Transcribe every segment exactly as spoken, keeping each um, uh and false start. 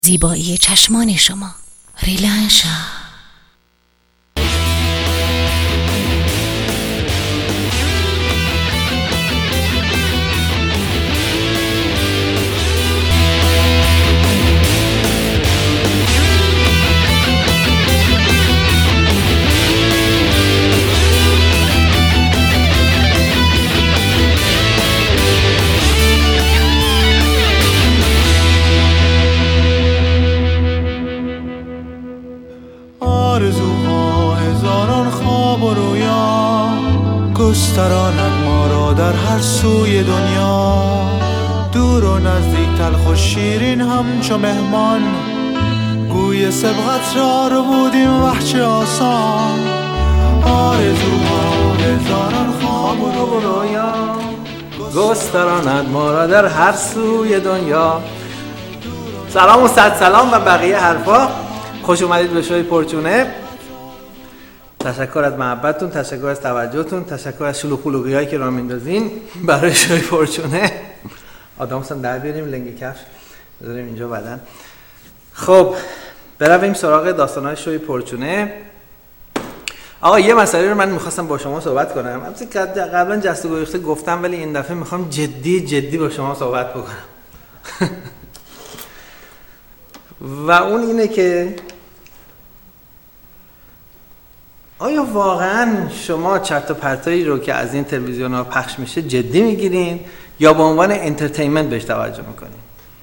زیبایی چشمان شما. ریلانشا. آرزوها هزاران خواب و رویا گستراند ما را در هر سوی دنیا، دور و نزدیک تلخ و شیرین همچو مهمان، گوی سبقت را رو بودیم وحش آسان. آرزوها هزاران خواب و رویا گستراند ما را در هر سوی دنیا. سلام و صد سلام و بقیه حرفا. خوش اومدید به شوی پرچونه. تشکر از محبتتون، تشکر از توجهتون، تشکر از شلوغ خلوقی هایی که راه میندازین برای شوی پرچونه. آدامسون در بیاریم، لنگ کفش بذاریم اینجا بدن. خب برویم سراغ داستانهای شوی پرچونه. آقا یه مسئله رو من میخواستم با شما صحبت کنم. البته قبلا جست و گریخته گفتم، ولی این دفعه میخوام جدی جدی با شما صحبت بکنم. و اون اینه که آیا واقعا شما چرت و پرتایی رو که از این تلویزیون ها پخش میشه جدی میگیرین یا به عنوان انترتینمنت بهش توجه میکنین؟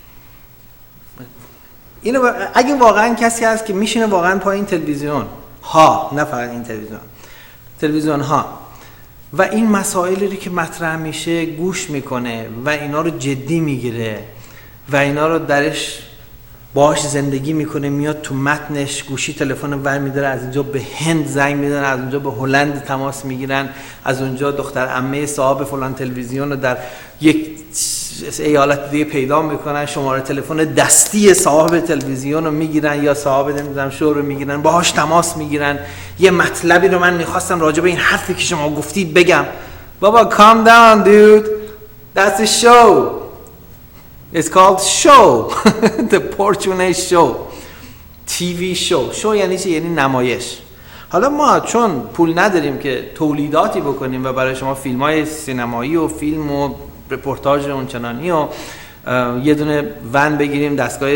اینو اگه واقعا کسی هست که میشینه واقعا پای این تلویزیون ها، نه فقط این تلویزیون، تلویزیون ها و این مسائلی که مطرح میشه گوش میکنه و اینا رو جدی میگیره و اینا رو درش باهاش زندگی میکنه، میاد تو متنش، گوشی تلفن ور میداره، از اینجا به هند زنگ میزنه، از اونجا به هلند تماس میگیرن، از اونجا دختر عمه صاحب فلان تلویزیون رو در یک ایالت دیگه پیدا میکنن، شماره تلفن دستی صاحب تلویزیون رو میگیرن یا صاحب نمیدونم شو رو میگیرن، باهاش تماس میگیرن. یه مطلبی رو من میخواستم راجع به این حرفی که شما گفتید بگم. بابا calm down dude, that's a show. It's called show. The Portune show. تی وی show. show یعنی چی؟ یعنی نمایش. حالا ما چون پول نداریم که تولیداتی بکنیم و برای شما فیلم های سینمایی و فیلم و رپورتاج اونچنانی و یه دونه ون بگیریم، دستگاه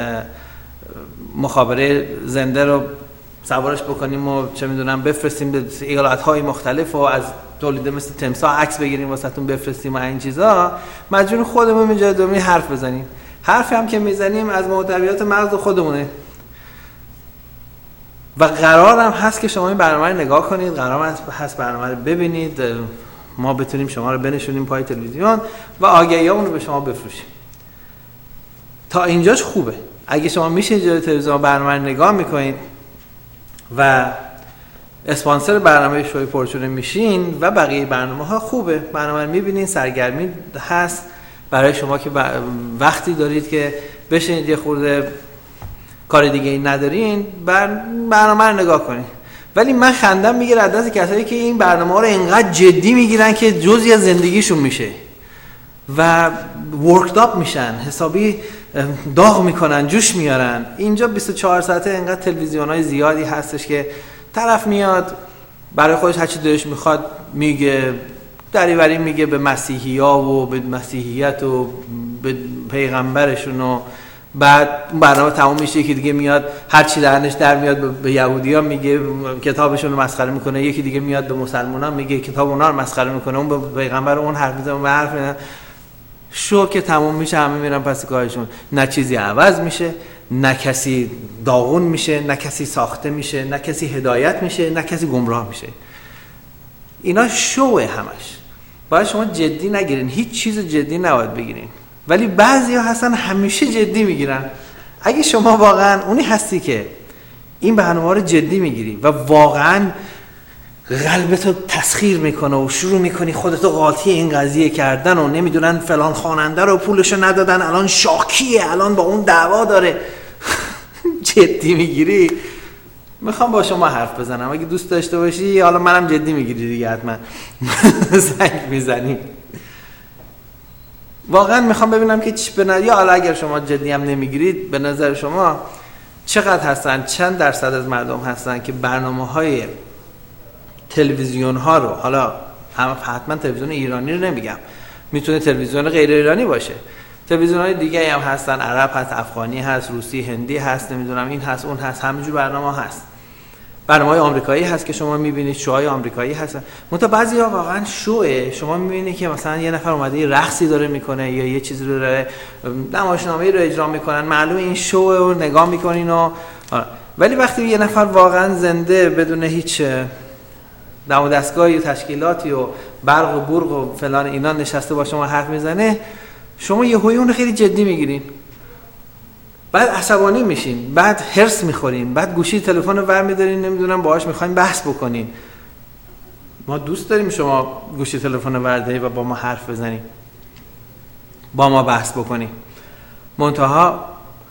مخابره زنده رو سوارش بکنیم و چه میدونم بفرستیم به ایالت های مختلف و از تولیده مثل تمساح عکس بگیریم واسهتون بفرستیم و این چیزا، مجبور خودمون اینجا دومی حرف بزنیم. حرفی هم که میزنیم از محتویات مغز خودمونه و قرار هم هست که شما این برنامه رو نگاه کنید، قرار هست برنامه رو ببینید، ما بتونیم شما رو بنشونیم پای تلویزیون و آگهیامون رو به شما بفروشیم. تا اینجاش خوبه. اگه شما میشه جلوی تلویزیون برنامه رو نگاه میکنید و اسپانسر برنامه شوی پرچونه میشین و بقیه برنامه ها خوبه، برنامه رو میبینین، سرگرمی هست برای شما که وقتی دارید که بشینید یه خورده کار دیگه ای ندارین، برنامه رو نگاه کنید. ولی من خندم میگیره از دست کسایی که این برنامه ها رو انقدر جدی میگیرن که جزئی از زندگیشون میشه و ورکد اپ میشن، حسابی داغ میکنن، جوش میارن. اینجا بیست و چهار ساعته انقدر تلویزیونای زیادی هستش که طرف میاد برای خودش هر چی دلش میخواد میگه، دریوری میگه به مسیحی‌ها و به مسیحیت و به پیغمبرشون و بعد برنامه تموم میشه که دیگه میاد هر چی درنش در میاد به یهودی‌ها میگه، کتابشون رو مسخره میکنه، یکی دیگه میاد به مسلمان‌ها میگه کتاب اونها رو مسخره میکنه، اون به پیغمبر اون حرف میزنه و حرف میزنه. شو که تموم میشه همه میرن پس کارشون، نه چیزی عوض میشه، نه کسی داغون میشه، نه کسی ساخته میشه، نه کسی هدایت میشه، نه کسی گمراه میشه. اینا شوه همش. باید شما جدی نگیرین، هیچ چیز جدی نباید بگیرین. ولی بعضیا هستن همیشه جدی میگیرن. اگه شما واقعا اونی هستی که این برنامه رو جدی میگیری و واقعا قلبتو تسخیر میکنه و شروع میکنی خودتو قاطی این قضیه کردن و نمیدونن فلان خواننده رو پولشو ندادن الان شاکیه، الان با اون دعوا داره، جدی میگیری، میخوام با شما حرف بزنم. اگه دوست داشته باشی، حالا منم جدی میگیری دیگه، حتما زنگ میزنی. واقعا میخوام ببینم که چی بنا... یا حالا اگر شما جدی هم نمیگیرید، به نظر شما چقدر هستن، چند درصد از مردم هستن که برنامه‌های تلویزیون ها رو، حالا هم حتما تلویزیون ایرانی رو نمیگم، میتونه تلویزیون غیر ایرانی باشه، تلویزیون های دیگه هم هستن، عرب هست، افغانی هست، روسی، هندی هست، نمیدونم این هست اون هست، همینجور برنامه هست. برنامه‌های آمریکایی هست که شما می‌بینید، شوهای آمریکایی هستن. منتها بعضی‌ها واقعا شوه، شما می‌بینید که مثلا یه نفر اومده یه رقصی داره میکنه یا یه چیزی رو داره، نمایشنامه‌ای رو اجرا میکنن، معلومه این شو رو نگاه میکنین و ولی وقتی یه نفر واقعا زنده بدون هیچ دم و دستگاهی و تشکیلاتی و برق و برق و فلان اینا نشسته با شما حرف میزنه، شما یهویی اون رو خیلی جدی میگیرین، بعد عصبانی میشین، بعد هرس میخورین، بعد گوشی تلفن رو برمی‌دارین، نمیدونم باهاش میخواین بحث بکنین. ما دوست داریم شما گوشی تلفن رو برداری و با ما حرف بزنین، با ما بحث بکنین. منتها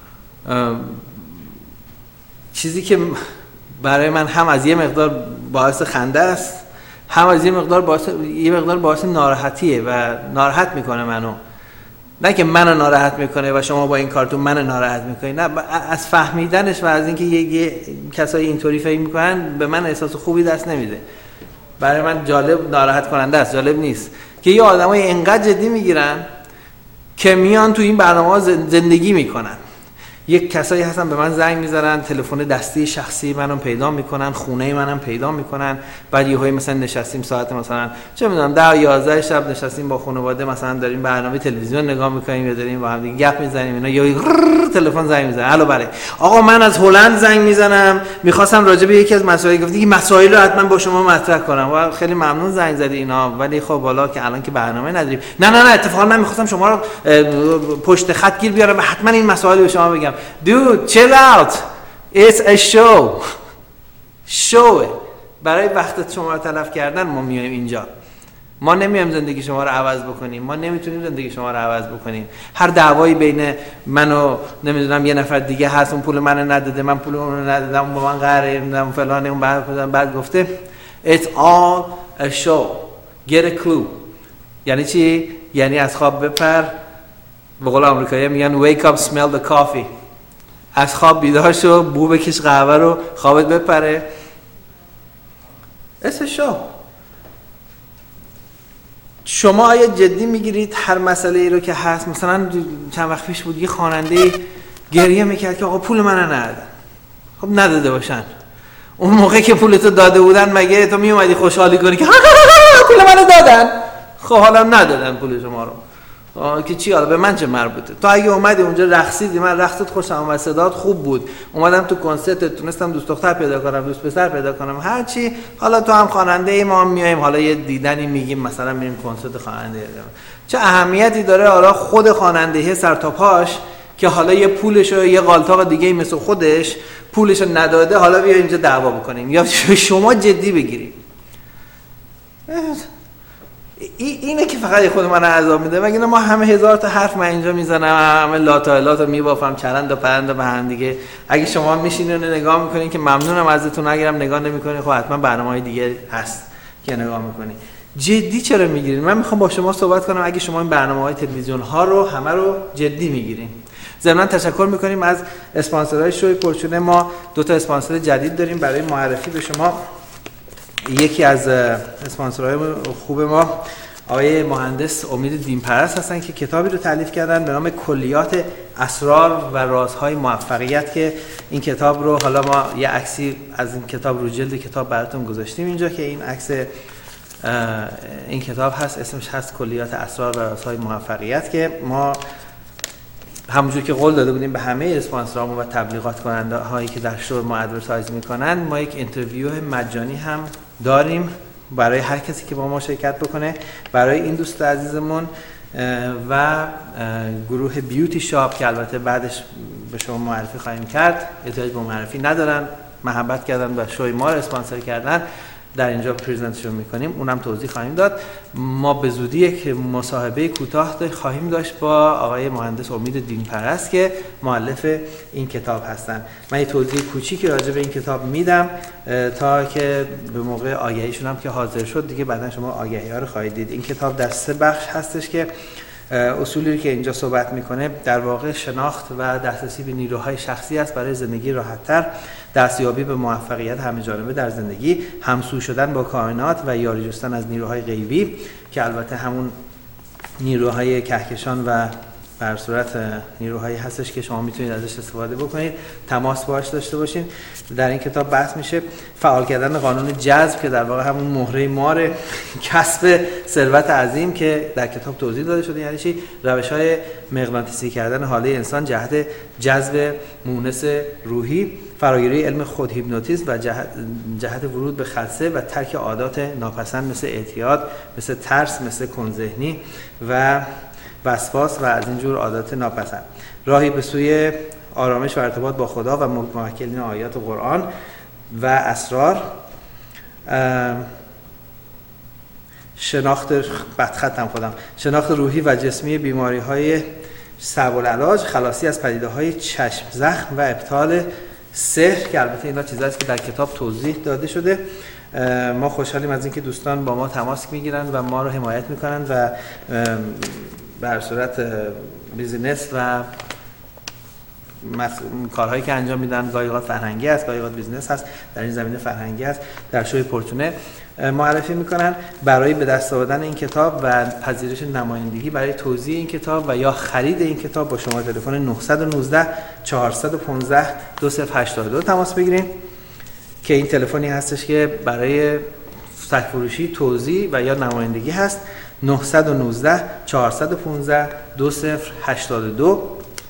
چیزی که برای من هم از یه مقدار باعث خنده است، هم از یه مقدار باعث یه مقدار باعث ناراحتیه و ناراحت میکنه منو. نه که منو ناراحت میکنه و شما با این کارتون منو ناراحت میکنید، نه، از فهمیدنش و از اینکه یه, یه کسایی اینطوری فکر میکنن به من احساس خوبی دست نمیده. برای من جالب، ناراحت کننده است، جالب نیست که یه آدمای اینقدر جدی میگیرن که میان تو این برنامه‌ها زندگی میکنن. یک کسایی هستن به من زنگ میزنن، تلفن دستی شخصی منو پیدا میکنن، خونه منم پیدا میکنن، بعد یهویی مثلا نشستیم ساعت مثلا چه میدونم ده یازده شب نشستیم با خانواده مثلا داریم برنامه تلویزیون نگاه میکنیم یا داریم با هم دیگه گپ میزنیم، اینا یا تلفن زنگ میزنه، الو بله آقا من از هلند زنگ میزنم، میخواستم راجع به یکی از مسائل گفتی که مسائل رو حتما با شما مطرح کنم و خیلی ممنون زنگ زدی اینا، ولی خب والا که الان که برنامه نداریم. نه نه نه اتفاقا من میخواستم شما رو پشت خط گیر بیارم و حتما این مسائل به شما بگم. Dude, chill out. It's a show. show. برای وقت شما رو تلف کردن ما میایم اینجا. ما نمیایم زندگی شما رو عوض بکنیم. ما نمیتونیم زندگی شما رو عوض بکنیم. هر دعوایی بین من و نمیدونم یه نفر دیگه هست، اون پول منو نداده، من پول اون رو ندادم، اون با من قهره، نمیدونم فلان، اون بعد بعد گفته It's all a show. Get a clue. یعنی چی؟ یعنی از خواب بپر. به قول آمریکایی‌ها میگن wake up smell the coffee. از خواب بیدار شو، بو بکش قهوه رو، خوابت بپره. اسه شو. شما آیا جدی میگیرید هر مسئله ای رو که هست؟ مثلا چند وقت پیش بود یه خواننده گریه میکرد که آقا پول منو ندادن. خب نداده باشن. اون موقع که پولتو داده بودن مگه تو میومدی خوشحالی کنی که پول منو دادن؟ خب حالا ندادن پول شما رو. که چی، حالا به من چه مربوطه؟ تو اگه اومدی اونجا رقصیدی، من رقصت خوشم اومد، صدات خوب بود، اومدم تو کنسرت، تونستم دوست دختر پیدا کنم، دوست پسر پیدا کنم، هر چی، حالا تو هم خواننده ای، ما هم میایم حالا یه دیدنی میگیم، مثلا میریم کنسرت خواننده. چه اهمیتی داره حالا خود خوانندگی سر تا پاش که حالا یه پولشو یه قالتاق دیگه مثل خودش پولشو نداده، حالا بیا اینجا دعوا بکنیم یا شما جدی بگیرید. اینه که فقط خود من عذاب میده، مگه ما همه هزار تا حرف من اینجا میزنم، همه لاتایلات رو میبافم، چرند و پرند به هم دیگه. اگه شما میشینین و نگاه میکنین که ممنونم ازتون، اگرم نگاه نمیکنین خب حتما برنامه‌های دیگه هست که نگاه میکنین. جدی چرا میگیرین؟ من میخوام با شما صحبت کنم اگه شما این برنامه‌های تلویزیون ها رو همه رو جدی میگیرین. ضمن تشکر میکنیم از اسپانسرهای شوی پرچونه. ما دو تا اسپانسر جدید داریم برای معرفی به شما. یکی از اسپانسرهای خوب ما آقای مهندس امید دینپرست هستن که کتابی رو تالیف کردن به نام کلیات اسرار و رازهای موفقیت، که این کتاب رو حالا ما یه عکسی از این کتاب رو جلد کتاب براتون گذاشتیم اینجا که این عکس این کتاب هست، اسمش هست کلیات اسرار و رازهای موفقیت، که ما همونجور که قول داده بودیم به همه اسپانسرامون و تبلیغات کننده هایی که در شو ما ادورتایز میکنن، ما یک اینترویو مجانی هم داریم برای هر کسی که با ما شرکت بکنه. برای این دوست عزیزمون و گروه بیوتی شاپ که البته بعدش به شما معرفی خواهیم کرد، احتیاج به معرفی ندارن، محبت کردن و شوی ما رو اسپانسر کردن، در اینجا پرزنتشون میکنیم، اونم توضیح خواهیم داد. ما به زودی یک مصاحبه کوتاه خواهیم داشت با آقای مهندس امید دینپرست که مؤلف این کتاب هستن. من یه توضیح کوچیکی راجع به این کتاب میدم تا که به موقع آگهیشون هم که حاضر شد دیگه بعدا شما آگهی ها رو خواهید دید. این کتاب در سه بخش هستش که اصولی که اینجا صحبت میکنه در واقع شناخت و دسترسی به نیروهای شخصی است برای زندگی راحت‌تر، دستیابی به موفقیت همه‌جانبه در زندگی، همسو شدن با کائنات و یاری جستن از نیروهای غیبی که البته همون نیروهای کهکشان و بر صورت نیروهایی هستش که شما میتونید ازش استفاده بکنید، تماس باهاش داشته باشین. در این کتاب بحث میشه فعال کردن قانون جذب که در واقع همون مهره مار کسب ثروت عظیم که در کتاب توضیح داده شده. یعنی چی؟ روش‌های مغناطیسی کردن حاله انسان جهت جذب مونس روحی، فراگیری علم خود هیپنوتیزم و جهت, جهت ورود به خلسه و ترک عادات ناپسند مثل اعتیاد، مثل ترس، مثل کنذهنی و وسواس و از اینجور عادات ناپسند. راهی به سوی آرامش و ارتباط با خدا و موکلین آیات قرآن و اسرار، شناخت بدختم خودم شناخت روحی و جسمی بیماری های صعب العلاج، خلاصی از پدیده های چشم زخم و ابطال سحر که البته اینا چیزاست که در کتاب توضیح داده شده. ما خوشحالیم از اینکه دوستان با ما تماس میگیرن و ما رو حمایت میکنن و بر صورت بیزینس و کارهایی که انجام میدن، گاهی اوقات فرهنگی است، گاهی اوقات بیزینس هست، در این زمینه فرهنگی است، در شوی پورتونه معرفی میکنن. برای به دست آوردن این کتاب و پذیرش نمایندگی برای توزیع این کتاب و یا خرید این کتاب با شما تلفن نه یک نه چهار یک پنج دو صفر هشت دو تماس بگیرید که این تلفنی هستش که برای سرفروشی، توزیع و یا نمایندگی هست. نه یک نه چهار یک پنج دو صفر هشت دو.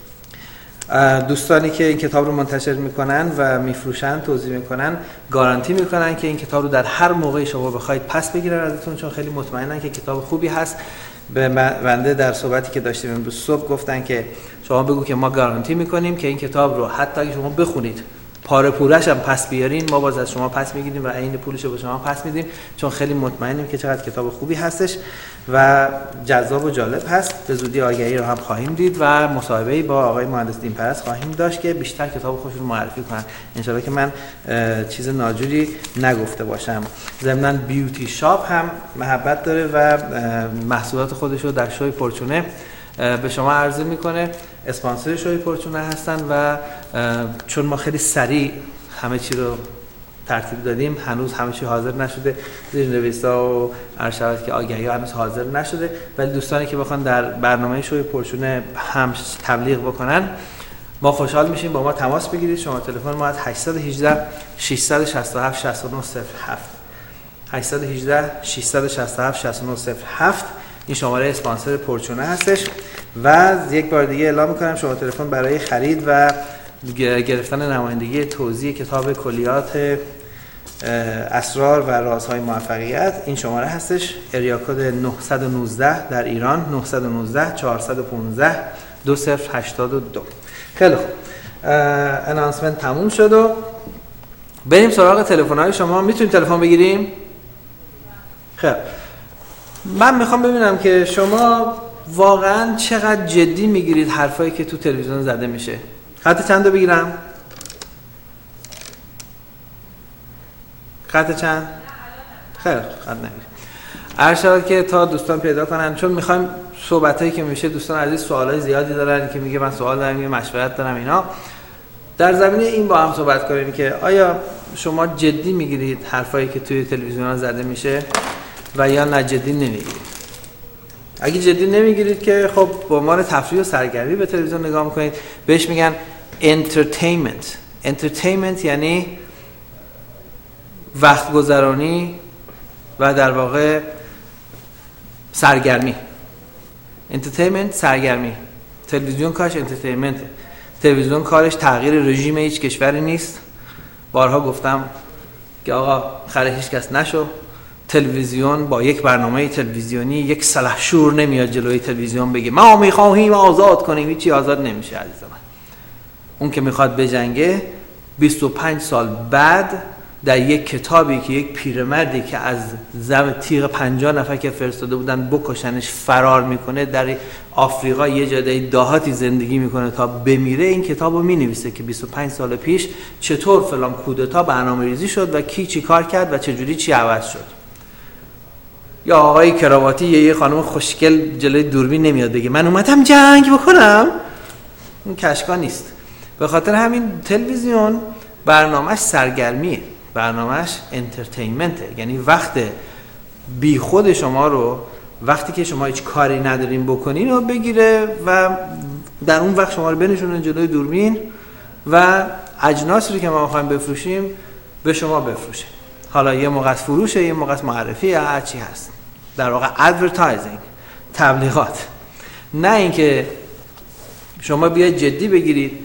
دوستانی که این کتاب رو منتشر میکنن و میفروشن، توزیع میکنن، گارانتی میکنن که این کتاب رو در هر موقعی شما بخواید پس بگیرن ازتون، چون خیلی مطمئنن که کتاب خوبی هست. به بنده در صحبتی که داشتیم امروز صبح گفتن که شما بگو که ما گارانتی میکنیم که این کتاب رو حتی اگه شما بخونید پاره پورش هم پس بیارین، ما باز از شما پس میگیریم و عین پولش رو به شما پس میدیم، چون خیلی مطمئنیم که چقدر کتاب خوبی هستش و جذاب و جالب هست. به زودی آگهی رو هم خواهیم دید و مصاحبه‌ای با آقای مهندس دینپرست خواهیم داشت که بیشتر کتاب خودشون معرفی کنن. انشالله که من چیز ناجوری نگفته باشم. ضمناً بیوتی شاپ هم محبت داره و محصولات خودش رو در شوی پورچونه به شما عرضه میکنه. اسپانسر شوی پورچونه هستن و چون ما خیلی سریع همه چی رو ترتیب دادیم، هنوز همه چی حاضر نشده، زیرنویسا و ارشد که آگهی هنوز حاضر نشده، ولی دوستانی که بخوان در برنامه شوی پورچونه هم تبلیغ بکنن ما خوشحال میشیم. با ما تماس بگیرید. شما تلفن ما از هشت یک هشت شش شش هفت شش نه صفر هفت هشت یک هشت شش شش هفت شش نه صفر هفت این شماره اسپانسر پورچونه هستش. و یک بار دیگه اعلام میکنم شما تلفن برای خرید و گرفتن نمایندگی توزیع کتاب کلیات اسرار و رازهای موفقیت این شماره هستش. اریا کد نه یک نه در ایران نه یک نه چهار یک پنج دو صفر هشت دو. خیلی خوب، انانسمنت تموم شد و بریم سراغ تلفن‌های شما. میتونیم تلفن بگیریم؟ خیلی من میخوام ببینم که شما واقعا چقدر جدی میگیرید حرفایی که تو تلویزیون زده میشه. خط چند رو بگیرم؟ خط چند؟ خیلی خط نمیگیرم. ارشد که تا دوستان پیدا کنن، چون میخوایم صحبتایی که میشه دوستان عزیز سوالای زیادی دارن که میگه من سوال دارم، یه مشورت دارم، اینا در زمینه این با هم صحبت کنیم که آیا شما جدی میگیرید حرفایی که توی تلویزیون زده میشه و یا نه جدی نمیگیرید. اگه جدی نمیگیرید که خب به عنوان تفریح و سرگرمی به تلویزیون نگاه میکنید، بهش میگن entertainment. entertainment یعنی وقت گذرانی و در واقع سرگرمی. entertainment سرگرمی. تلویزیون کارش entertainment. تلویزیون کارش تغییر رژیم هیچ کشوری نیست. بارها گفتم که آقا خره هیچ کس نشو. تلویزیون با یک برنامه تلویزیونی یک سلحشور نمیاد جلوی تلویزیون بگه ما میخواهیم آزاد کنیم. هیچی آزاد نمیشه عزیز من. اون که میخواد بجنگه بیست و پنج سال بعد در یک کتابی که یک پیرمردی که از زم تیغ پنجاه نفر که فرستاده بودن بکشنش فرار میکنه، در آفریقا یه جای دهاتی زندگی میکنه تا بمیره، این کتابو مینویسه که بیست و پنج سال پیش چطور فلان کودتا برنامه‌ریزی شد و کی چی کار کرد و چجوری چی عوض شد. یا آقای کراواتی یا یه خانم خوشگل جلوی دوربین نمیاد بگه من اومدم جنگ بکنم. اون کشکا نیست. به خاطر همین تلویزیون برنامهش سرگرمیه، برنامهش انترتینمنته، یعنی وقت بی خود شما رو وقتی که شما هیچ کاری ندارین بکنین رو بگیره و در اون وقت شما رو بنشونه جلوی دوربین و اجناسی رو که ما می‌خوایم بفروشیم به شما بفروشه. حالا یه موقع فروشه، یه موقع معرفی، یا هر چی هست. در واقع ادورتایزینگ، تبلیغات. نه اینکه شما بیاید جدی بگیرید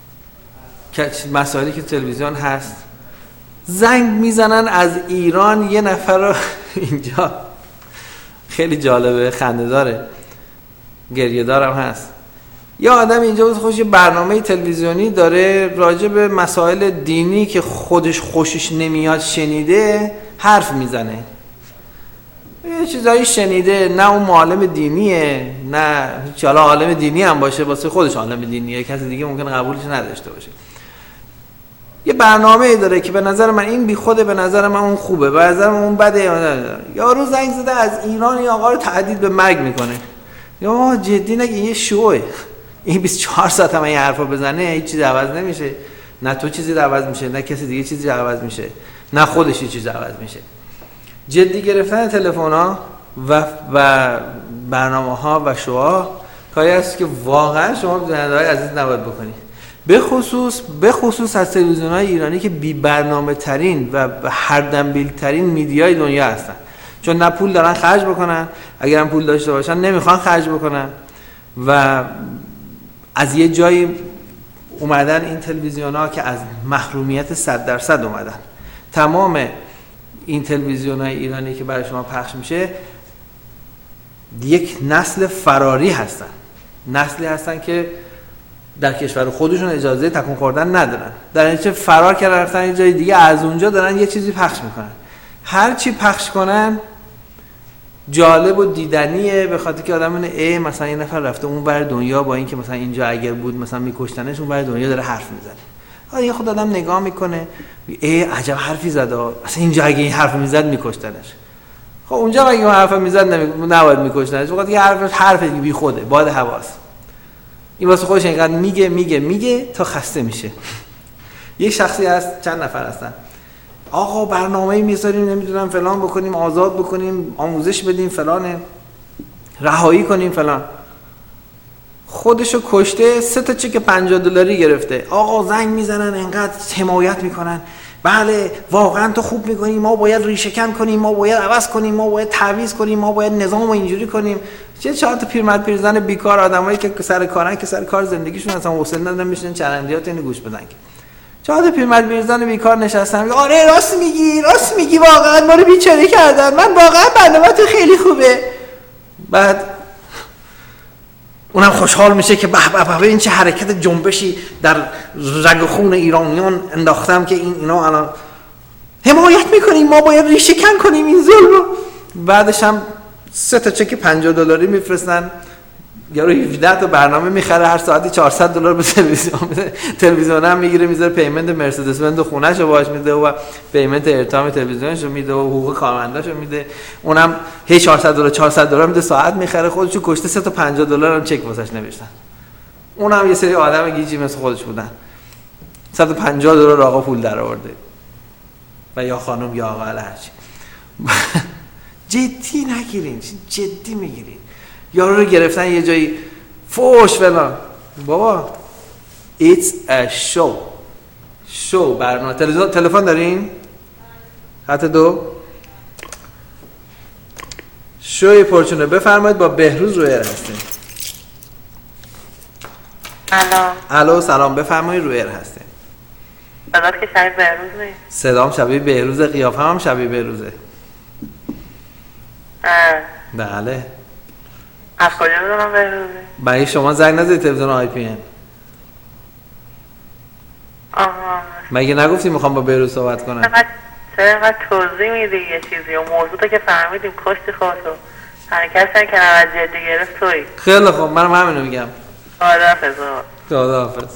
که مسائلی که تلویزیون هست. زنگ میزنن از ایران یه نفر رو اینجا، خیلی جالبه، خنده داره، گریه دارم هست. یا آدم اینجا بود خوش یه برنامه تلویزیونی داره راجع به مسائل دینی که خودش خوشش نمیاد شنیده حرف میزنه، یه چیزایی شنیده، نه اون معلم دینیه، نه حالا عالم دینی هم باشه واسه خودش عالم دینیه، کسی دیگه ممکنه قبولش نداشته باشه. یه برنامه داره که به نظر من این بی خوده، به نظر من اون خوبه، به نظر من اون بده. یارو زنگ زده از ایران این آقا رو تهدید به مرگ میکنه. یا جدی نگه یه شوه، این بیست و چهار ساعت هم این حرفا بزنه هیچ چیزی عوض نمیشه. نه تو چیزی عوض میشه، نه کسی دیگه چیزی عوض میشه، نه خودش چیزی عوض میشه. جدی گرفتن تلفن‌ها و و برنامه‌ها و شوها کاری است که واقعا شما بیننده‌های عزیز نباید بکنید. به خصوص به خصوص از تلویزیون‌های ایرانی که بی برنامه ترین و هر دنبیل ترین میدیای دنیا هستن، چون نه پول دارن خرج بکنن، اگرم پول داشته باشن نمیخوان خرج بکنن و از یه جایی اومدن این تلویزیون‌ها که از محرومیت صد درصد اومدن. تمام این تلویزیون‌های ایرانی که برای شما پخش میشه یک نسل فراری هستن، نسلی هستن که در کشور خودشون اجازه تکون خوردن ندارن، در نتیجه فرار کردن رفتن یه جای دیگه، از اونجا دارن یه چیزی پخش میکنن. هر چی پخش کنن جالب و دیدنیه، به خاطر که آدم اینه ای مثلا این نفر رفته اون ور دنیا، با اینکه مثلا اینجا اگر بود مثلا میکشتنش، اون ور دنیا داره حرف میزنه. حالا یه خود آدم نگاه میکنه ای عجب حرفی زد، مثلا اینجا اگه این حرف میزد میکشتنش. خب اونجا اگه اون حرف میزد نباید میکشتنش، فقط یه حرف حرف بی خوده، باد هواست. این واسه خودش اینقدر میگه میگه میگه تا خسته میشه. یک شخصی هست، چند نفر هستن، آقا برنامه‌ای میذاریم نمیدونم فلان بکنیم، آزاد بکنیم، آموزش بدیم، فلانه، رهایی کنیم فلان. خودشو کشته، سه تا چک پنجاه دلاری گرفته. آقا زنگ میزنن انقدر حمایت میکنن، بله واقعا تو خوب میکنی، ما باید ریشه‌کن کنیم، ما باید عوض کنیم، ما باید تعویض کنیم، ما باید نظام اینجوری کنیم. چه چهار تا پیرمرد پیرزن بیکار، آدمایی که سر کارن، که سر کار زندگیشون اصلا حوصله ندارن میشن چرندیات اینو گوش بدن. چهار تا پیرمرد پیرزن بیکار نشستن، آره راست میگی، راست میگی، واقعا ما رو بیچاره کردن، من واقعا برنامه‌ت خیلی خوبه. بعد اونم خوشحال میشه که به به به این چه حرکت جنبشی در رگ و خون ایرانیان انداختم که این اینا الان حمایت میکنیم، ما باید ریشه کن کنیم این ظلم رو. بعدش هم سه تا چک پنجاه دلاری میفرستن، یارو هفده تا برنامه میخره، هر ساعتی چهارصد دلار به تلویزیون میده، تلویزیون هم میگیره میذاره پیمنت مرسدس بنز خونه‌شو باهاش میده و پیمنت ارتام تلویزیونشو میده و حقوق کارمنداشو میده. اونم هی چهارصد دلار چهارصد دلار میده ساعت میخره، خودشو کشته، سه تا پنجاه دلار هم چک واسش نوشتن. اونم یه سری آدم گیجی مثل خودش بودن، صد و پنجاه دلار آقا پول در آورده و یا خانم یا آقا هرچی. جدی نگیرین، جدی میگیرین. یارو رو گرفتن یه جایی فوش فلان، بابا it's a show شو برنامه. تلفن تلفن دارین؟ خط دو شوی پرچونه بفرمایید، با بهروز رویر هستیم. الو الو سلام، بفرمایید رویر هستیم. صدات که شبیه بهروز نیست. صدام شبیه بهروز، قیافه هم شبیه بهروزه. اه بله. از کجا بدونم بهروزه؟ برای شما زنگ نزدید تلویزیون آی پی ان؟ آها مگه نگفتی میخوام با بهروز صحبت کنم؟ چرا اینقدر توضیح میدی یه چیزی و موضوع تو که فهمیدیم کشتی خودتو، حرکت که نباید جدی گرفت توی. خیلی خوب، منم همینو میگم. خداحافظ. خداحافظ.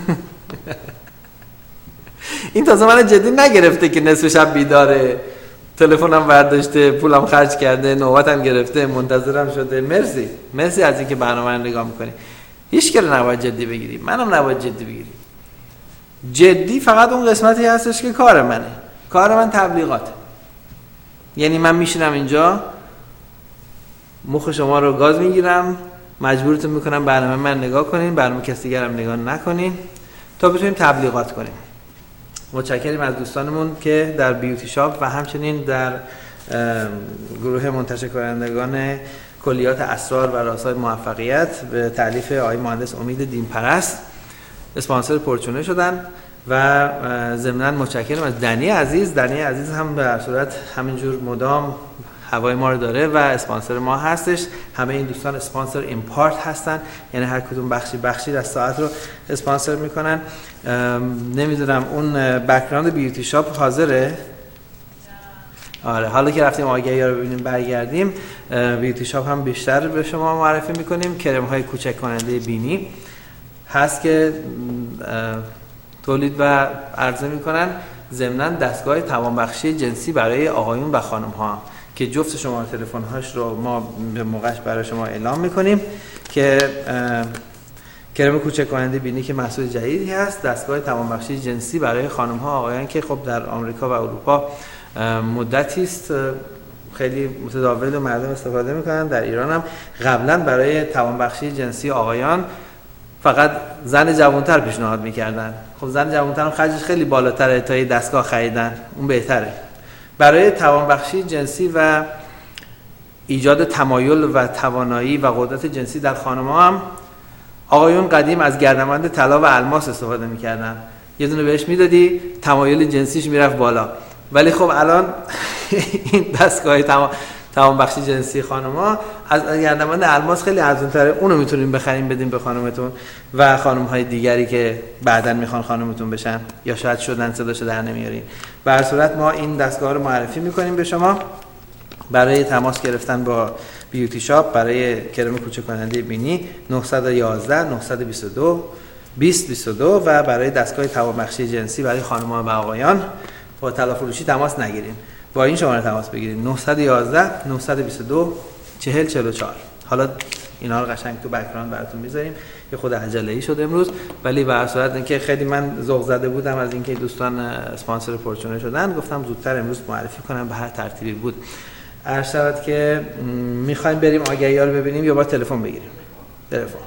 این تازه من جدی نگرفته که نصف شب بیداره، تلفنم برداشته، پولم خرج کرده، نوبتم گرفته، منتظرم شده. مرسی مرسی از اینکه برنامه رو نگاه میکنی. هیچ کله نباید جدی بگیری، منم نباید جدی بگیری. جدی فقط اون قسمتی هستش که کار منه. کار من تبلیغاته. یعنی من میشینم اینجا مخ شما رو گاز میگیرم، مجبورتون میکنم برنامه من نگاه کنین، برنامه کسی دیگرم نگاه نکنین تا بتونیم تبلیغات کنیم. متشکریم از دوستانمون که در بیوتی شاپ و همچنین در گروه منتشر کنندگان کلیات اسرار و رازهای موفقیت به تالیف آقای مهندس امید دینپرست اسپانسر پرچونه شدن و ضمناً متشکرم از دنی عزیز. دنی عزیز هم به هر صورت همینجور مدام هوای ما رو داره و اسپانسر ما هستش. همه این دوستان اسپانسر ایمپارت هستن، یعنی هر کدوم بخشی بخشی از ساعت رو اسپانسر میکنن. نمیدونم اون بک‌گراند بیوتی شاپ حاضره؟ آره، حالا که رفتیم آگهی ها رو ببینیم برگردیم. بیوتی شاپ هم بیشتر به شما معرفی میکنیم. کرم های کوچک کننده بینی هست که تولید و عرضه میکنن. ضمناً دستگاه توانبخشی جنسی برای آقایون و خانم ها که جفت شماره تلفن هاش رو ما به موقعش برای شما اعلام میکنیم که کرم کوچک کننده بینی که محصول جدیدی هست. دستگاه توانبخشی جنسی برای خانم ها آقایان که خب در آمریکا و اروپا مدتی است خیلی متداول و مردم استفاده میکنن. در ایران هم قبلا برای توانبخشی جنسی آقایان فقط زن جوانتر پیشنهاد میکردن. خب زن جوانتر هم خرجش خیلی بالاتره تا یه دستگاه خریدن، اون بهتره. برای توانبخشی جنسی و ایجاد تمایل و توانایی و قدرت جنسی در خانم‌ها هم آقایون قدیم از گردنبند طلا و الماس استفاده میکردن. یه دونه بهش میدادی تمایل جنسیش میرفت بالا. ولی خب الان این دستگاه توانبخشی جنسی خانم‌ها از گردنبند الماس خیلی ارزان‌تره. اونو میتونیم بخریم بدیم به خانمتون و خانم‌های دیگری که بعداً میخوان خانمتون بشن یا شاید شدن صداشو در نمیارین. به هر صورت ما این دستگاه رو معرفی میکنیم به شما. برای تماس گرفتن با بیوتی شاپ برای کرم کوچک کننده بینی نه یک یک نه دو دو بیست بیست و دو و برای دستگاه توانبخشی جنسی برای خانم‌ها و آقایان با طلا فروشی تماس نگیرین، با این شماره تماس بگیرید نه یک یک نه دو دو چهل چهل و چهار. حالا اینا رو قشنگ تو بک‌گراند براتون میذاریم. یه خود عجله‌ای شد امروز، ولی به هر صورت اینکه خیلی من ذوق زده بودم از اینکه دوستان اسپانسر پرچونه شدن، گفتم زودتر امروز معرفی کنم به هر ترتیبی بود. عرض شود که میخوایم بریم آگهی‌ها رو ببینیم یا با تلفن بگیریم؟ تلفن.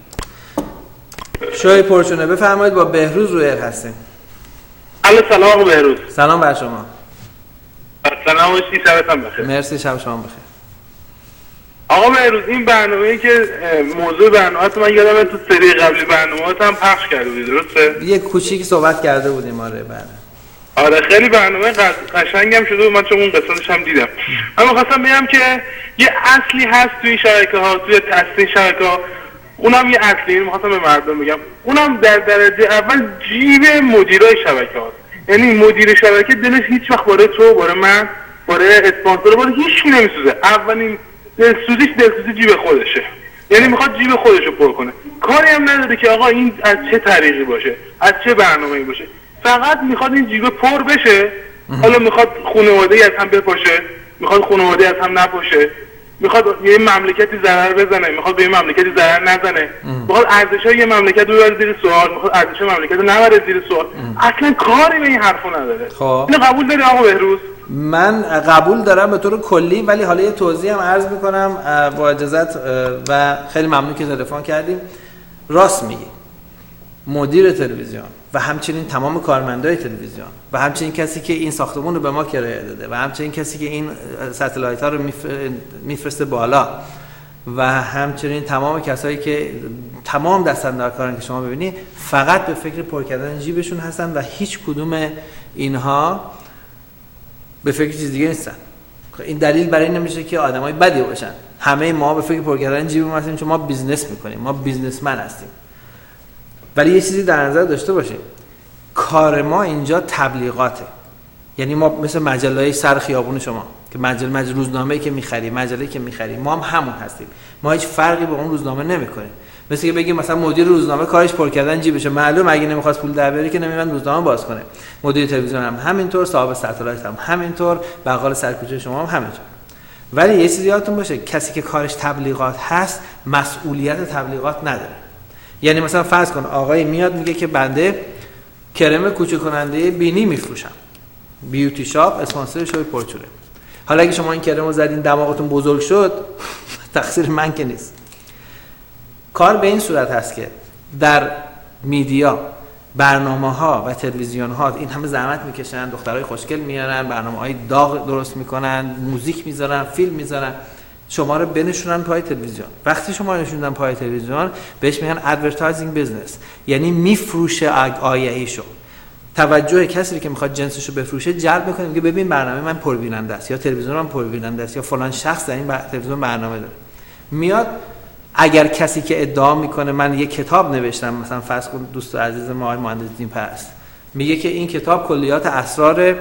شوی پرچونه بفرمایید، با بهروز روی ار هستیم. الو سلام آقا بهروز. سلام بر شما. سلام باشی، شبتون بخیر. مرسی، شب شما بخیر. آقا بهروز این برنامه‌ای که موضوع برنامه‌ات من یادم تو سری قبلی برنامه‌ات هم پخش کرده بودی، درسته؟ یه کوچیک صحبت کرده بودیم. آره بله. آره خیلی برنامه قشنگم شده و من چون اون قسمتش هم دیدم. من می‌خواستم بگم که یه اصلی هست توی شبکه‌ها، توی تأسیس شبکه‌ها، اونم یه اصلی می‌خواستم به مردم بگم، اونم در درجه اول جیب مدیرای شبکه‌ها. یعنی مدیر شبکه دلش هیچ وقت برای تو، برای من، برای اسپانسر، برای هیچ کی نمیسوزه. اولین دلسوزیش دلسوزی جیب خودشه. یعنی میخواد جیب خودشو پر کنه. کاری هم نداره که آقا این از چه طریقی باشه، از چه برنامه‌ای باشه. فقط میخواد این جیب پر بشه. حالا میخواد خانواده‌ای از هم بپاشه، میخواد خانواده از هم نپاشه، میخواد یه مملکتی ضرر بزنه، میخواد به یه مملکتی ضرر نزنه، میخواد ارزش‌های یه مملکت رو ببره زیر سوال، میخواد ارزش‌های مملکت رو نبره زیر سوال. اصلا کاری به این حرفا نداره. خب اینو قبول داری آقا بهروز؟ من قبول دارم به طور کلی، ولی حالا یه توضیح هم عرض میکنم با اجازت و خیلی ممنون که تلفن کردیم. راست میگی، مدیر تلویزیون و همچنین تمام کارمندای تلویزیون و همچنین کسی که این ساختمون رو به ما کرایه داده و همچنین کسی که این ستلایت ها رو میفرسته بالا و همچنین تمام کسایی که تمام دستاندرکاران که شما ببینید فقط به فکر پر کردن جیبشون هستن و هیچ کدوم اینها به فکر چیز دیگه نیستن. این دلیل برای این نمیشه که آدمای بدی باشن. همه ما به فکر پر کردن جیبمون هستیم چون ما بیزنس میکنیم، ما بیزنسمن هستیم. ولی یه چیزی در نظر داشته باشیم، کار ما اینجا تبلیغاته. یعنی ما مثل مجله‌های سر خیابون شما که مجله مجله روزنامه‌ای که می‌خری، مجله‌ای که می‌خری، ما هم همون هستیم. ما هیچ فرقی با اون روزنامه نمی‌کنیم. مثل که بگیم مثلا مدیر روزنامه کارش پر کردن جیبشه، معلومه اگه نمیخواست پول در بیاره که نمیاد روزنامه باز کنه. مدیر تلویزیون هم همینطور، صاحب ستلایت هم همینطور، بقال سرکوچه شما هم همینطور. ولی یه چیزی یادتون باشه، کسی که کارش تبلیغات هست مسئولیت تبلیغات نداره. یعنی مثلا فرض کن آقای میاد میگه که بنده کرم کوچه کننده بینی میفروشم، بیوتی شاپ اسپانسر شوی پرچوره. حالا اگه شما این کرمو زدین دماغتون بزرگ شد، تقصیر من که نیست. کار به این صورت هست که در میدیا، برنامه‌ها و تلویزیون‌ها این همه زحمت میکشن، دخترای خوشگل میارن، برنامه‌های داغ درست میکنن، موزیک میذارن، فیلم میذارن، شما رو بنشونن پای تلویزیون. وقتی شما نشوندن پای تلویزیون بهش میگن ادورتایزینگ بیزنس، یعنی میفروشه آگهیشو. توجه کسی که میخواد جنسشو بفروشه جلب میکنه، میگه ببین برنامه من پربیننده است، یا تلویزیون من پربیننده است، یا فلان شخص در این تلویزیون برنامه داره. میاد اگر کسی که ادعا میکنه من یک کتاب نوشتم، مثلا فرض کن دوست عزیز ما آقای مهندس دین پرست میگه که این کتاب کلیات اسرار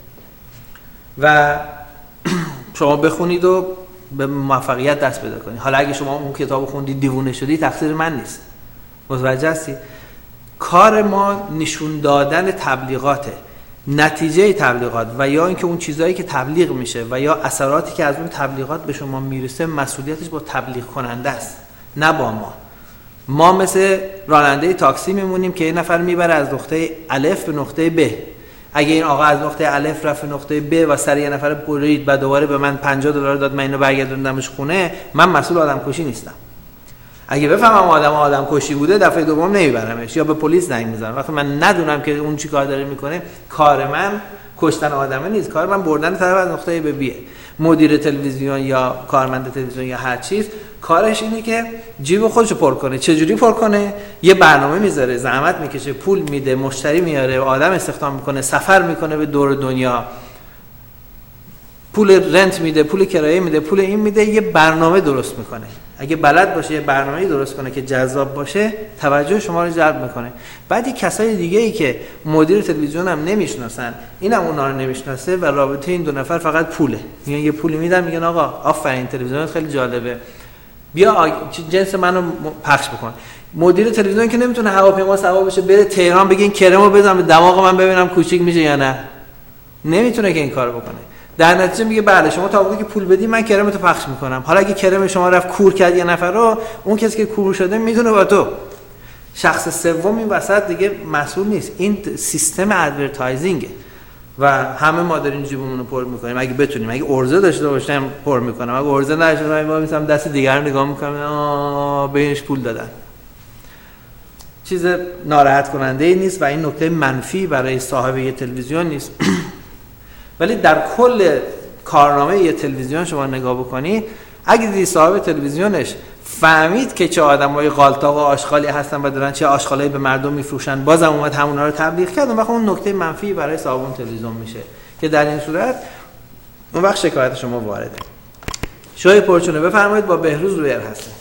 و شما بخونید و به موفقیت دست پیدا کنید. حالا اگه شما اون کتابو خوندید دیوونه شدی، تقصیر من نیست. متوجه هستی؟ کار ما نشون دادن تبلیغاته، نتیجه تبلیغات و یا اینکه اون چیزایی که تبلیغ میشه و یا اثراتی که از اون تبلیغات به شما میرسه مسئولیتش با تبلیغ کننده است، نه با ما. ما مثل راننده تاکسی میمونیم که یه نفر میبره از نقطه الف به نقطه ب. اگه این آقا از نقطه الف رفت به نقطه ب و سر یه نفر برید و دوباره به من پنجاه دلار داد، من اینو برگردوندمش خونه، من مسئول آدم کشی نیستم. اگه بفهمم آدم آدم کشی بوده، دفعه دوم نمیبرمش یا به پلیس زنگ میزنم. وقتی من ندونم که اون چی کار داره میکنه، کار من کشتن آدمه نیست، کار من بردن طرف از نقطه به بیه. مدیر تلویزیون یا کارمند تلویزیون یا هر چیز کارش اینه که جیب خودشو پر کنه. چجوری پر کنه؟ یه برنامه میذاره، زحمت میکشه، پول میده، مشتری میاره، آدم استخدام میکنه، سفر میکنه به دور دنیا، پول رنت میده، پول کرایه میده، پول این میده، یه برنامه درست میکنه. اگه بلد باشه یه برنامه‌ای درست کنه که جذاب باشه، توجه شما رو جلب میکنه. بعد یه کسای دیگه ای که مدیر تلویزیون هم نمیشناسن، اینم اونا رو نمیشناسه و رابطه این دو نفر فقط پوله. میگن یه پولی میدن، میگن آقا آفرین تلویزیونت خیلی جالبه، بیا آگ... جنس منو پخش بکن. مدیر تلویزیون که نمیتونه هواپیما سوار بشه بره تهران بگه این کرمو بزن به دماغ من ببینم کوچیک میشه یا نه، نمیتونه که این کارو بکنه. در نتیجه میگه بله شما تا وقتی که پول بدی من کرمتو پخش میکنم. حالا اگه کرم شما رفت کور کرد یه نفر رو، اون کسی که کور شده میدونه با تو. شخص سوم این وسط دیگه مسئول نیست. این سیستم ادورتایزینگه و همه ما داریم جیبمون رو پر میکنیم. اگه بتونیم، اگه ارزه داشته باشم پر میکنم، اگه ارزه نداشته باشم وای میسم دست دیگر رو نگاه میکنم، آه بهش پول دادن. چیز ناراحت کننده ای نیست و این نکته منفی برای صاحب یه تلویزیون نیست. ولی در کل کارنامه یه تلویزیون شما نگاه بکنید، اگه دیدی صاحب تلویزیونش فهمید که چه آدمای غالطاق و آشغالی هستن و دارن چه آشغالایی به مردم میفروشن، بازم اومد همونا رو تبلیغ کرد، اون وقت اون نکته منفی برای صاحب اون تلویزیون میشه که در این صورت اون وقت شکایت شما وارده. شوی پرچونه بفرمایید، با بهروز رویر هستم.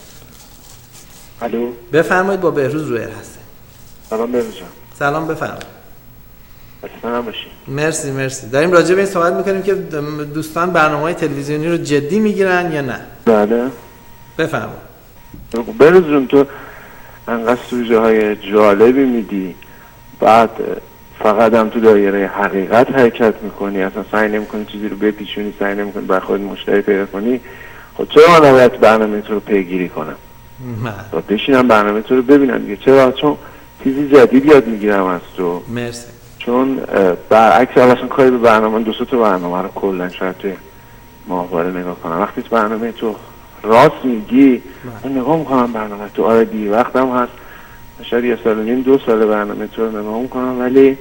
الو بفرمایید، با بهروز رویر هستم. سلام بهروز جان. سلام بفرمایید. اصلا باشی. مرسی مرسی. داریم راجع به این صحبت میکنیم که دوستان برنامه‌های تلویزیونی رو جدی میگیرن یا نه. بله بفرمایید. بهروز جون تو انقدر سوژه های جالبی میدی، بعد فقط هم تو دایره حقیقت حرکت میکنی، اصلا سعی نمیکنی چیزی رو بپیچونی، سعی نمیکنی بر خود مشتری پیدا کنی. خب چرا من باید برنامه تو رو پیگیری کنم؟ با بشینم برنامه تو رو ببینم دیگه. چرا؟ چون چیزی جدید یاد میگیرم از تو. مرسی. چون برعکس اصلا کاری به برنامه، دو سه تا برنامه رو کلا شاید توی ماهواره نگاه کنم. وقتی تو برنامه تو راست میگی من نگاه میکنم برنامه تو، آره دی وقتم هست، شاید یه سال و نیم دو سال برنامه تو رو نگاه میکنم، ولی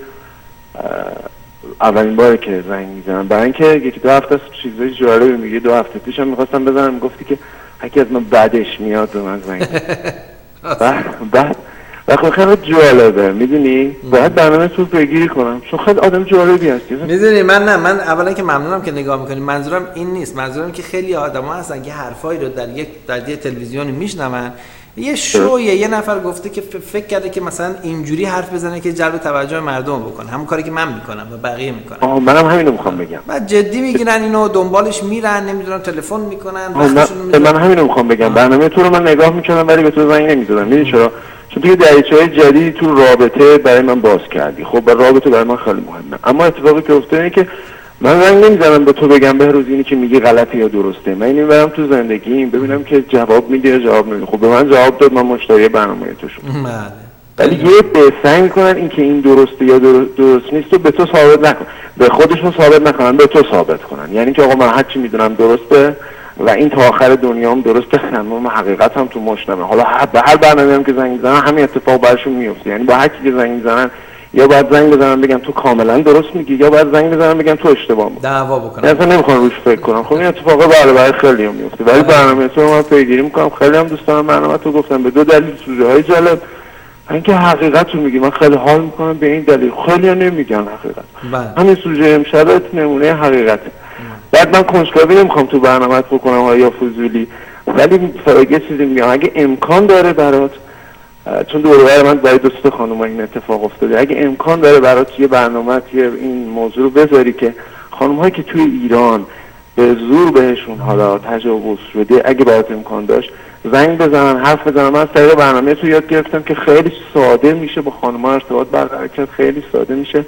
اولین باره که زنگ میزنم برای اینکه یکی دو هفته چیزای جالبی میگه. دو هفته پیشم میخواستم بزنم، گفتی که هرکی از من بعدش میاد به من زنگ بعد بعد و خب خیلی جالبه، میدونی باید برنامه تو بگیری کنم چون خیلی آدم جالبی هستی. میدونی من نه، من اولا که ممنونم که نگاه میکنی. منظورم این نیست، منظورم که خیلی آدما هستن که حرفایی رو در یک در یک تلویزیونی میشنون، یه شویه یه نفر گفته که فکر کرده که مثلا اینجوری حرف بزنه که جلب توجه مردم بکنه، همون کاری که من میکنم و بقیه میکنن. آها منم همینو میخوام بگم. بعد جدی میگیرن اینو، دنبالش میرن، نمیدونم تلفن میکنن. من, من همینو میخوام بگم. برنامه تو رو من نگاه میکردم ولی به تو زنگ نمیزدم. میدونی چرا؟ چون تو دریچه‌های جدیدی تو رابطه برای من باز کردی. خب بر رابطه برای من خیلی مهمه. اما اتفاقی که افتاد اینه که من زنگ نمیزنم به تو بگم بهروز اینی که میگی غلطه یا درسته. من اینو برام تو زندگیم ببینم که جواب میدی یا جواب نمیدی. خب به من جواب داد، من مشتری برنامه تو شدم. ولی یه به سعی میکنن این که این درسته یا درست نیست تو به تو ثابت نکن، به خودشون ثابت نکنن، به تو ثابت کنن. یعنی که آقا من هر چی میدونم درسته و این تا آخر دنیام درسته، خانم حقیقت هم تو مشنمه. حالا به هر برنامه‌ای هم که زنگ میزنن همین اتفاق براشون میفته. یعنی با هر کی که زنگ میزنن یا باید زنگ بزنن بگم تو کاملا درست میگی یا باید زنگ بزنن بگم تو اشتباه میگی، دعوا بکنن. اصلا نمیخوام روش فکر کنم. خب این اتفاقا برای برای خیلی هم میفته. ولی برنامه تو من پیگیری میکنم، خیلی هم دوست دارم برنامه تو. گفتم به دو دلیل، سوژه‌های جالب، اینکه حقیقت رو میگی. من خیلی حال میکنم به این دلیل. خیلی ها نمیگن حقیقت. همین سوژه امشبت نمونه حقیقته. بعد من کنجکاوی نمیخوام تو برنامه‌ات بکنم ها یا فضولی، ولی فقط چیزی میگم اگه امکان داره برات، چون دوره برای من برای دوست خانوما این اتفاق افتاده، اگه امکان داره برات یه برنامه یه این موضوع رو بذاری که خانم‌هایی که توی ایران به زور بهشون حالا تجاوز شده، اگه برات امکان داشت زنگ بزنن، حرف بزنن. من از طریق برنامه تو یاد گرفتم که خیلی ساده میشه با خانم‌ها ارتباط برقرار کرد، خیلی ساده میشه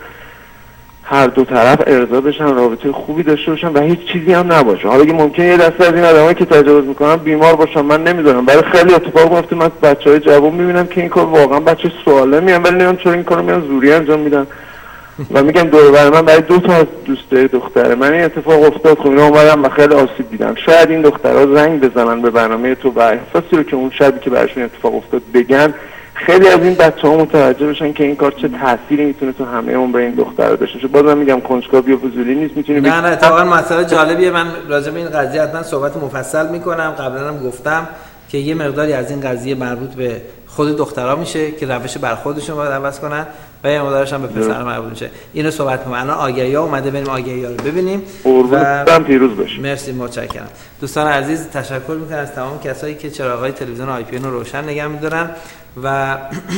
هر دو طرف ارضا بشن، رابطه خوبی داشته باشن و هیچ چیزی هم نباشه. حالا که ممکنه یه دسته از این آدمایی که تجاوز میکنن بیمار باشن، من نمیدونم، برای خیلی اتفاق میفته. من بچهای جوون میبینم که این کار واقعا بچه سالمی ان، ولی نمیدونم چرا این کارو میان زوری انجام میدن. و میگم دور بر من برای دو تا از دوستای دختره من این اتفاق افتاد. خب اینا اومدن و خیلی آسیب دیدم. شاید این دخترها زنگ بزنن به برنامه تو و احساسی رو که اون شبی که براشون اتفاق افتاد بگن، خیلی از این بچه‌ها متوجه بشن که این کار چه تأثیری میتونه تو همه عمر این دخترها داشته باشه. بازم میگم کنجکاوی و فضولی نیست، میتونی نه نه اتفاقا مسئله جالبیه. من راجع به این قضیه حتما صحبت مفصل میکنم. قبلا هم گفتم که یه مقداری از این قضیه مربوط به خود دخترها میشه که روش برخوردشون باید عوض کنن و یه مقدارش هم به پسر مربوط میشه. اینو صحبت کنم. الان آگهی‌ها اومده، بریم آگهی‌ها رو ببینیم. و پیروز باشیم. مرسی، متشکرم. دوستان عزیز تشکر میکنم از تمام کسایی که چراغ‌های تلویزیون آی پی ان رو روشن نگه می‌دارن و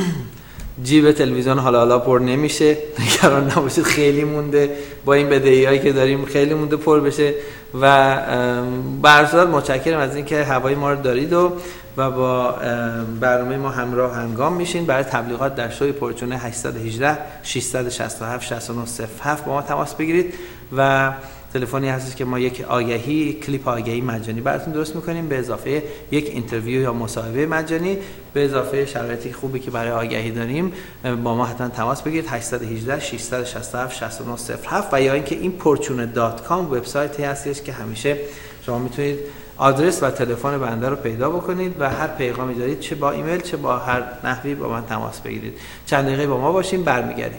جیب تلویزیون حالا حالا پر نمیشه. نگران نباشید، خیلی مونده با این بدهیایی که داریم، خیلی مونده پر بشه و به هر صورت متشکرم از اینکه هوای ما رو دارید و و با برنامه ما همراه هنگام میشین. برای تبلیغات در شوی پرچونه هشت یک هشت شش شش هفت شش نه صفر هفت با ما تماس بگیرید و تلفنی هست که ما یک آگهی، کلیپ آگهی مجانی براتون درست میکنیم به اضافه یک اینترویو یا مصاحبه مجانی، به اضافه شرایطی خوبی که برای آگهی داریم. با ما حتما تماس بگیرید هشت یک هشت شش شش هفت شش نه صفر هفت و یا اینکه این پرچونه دات کام وبسایتی هستش که همیشه شما میتونید آدرس و تلفن بنده رو پیدا بکنید و هر پیغامی دارید چه با ایمیل چه با هر نحوی با من تماس بگیرید. چند دقیقه با ما باشیم، برمیگردیم.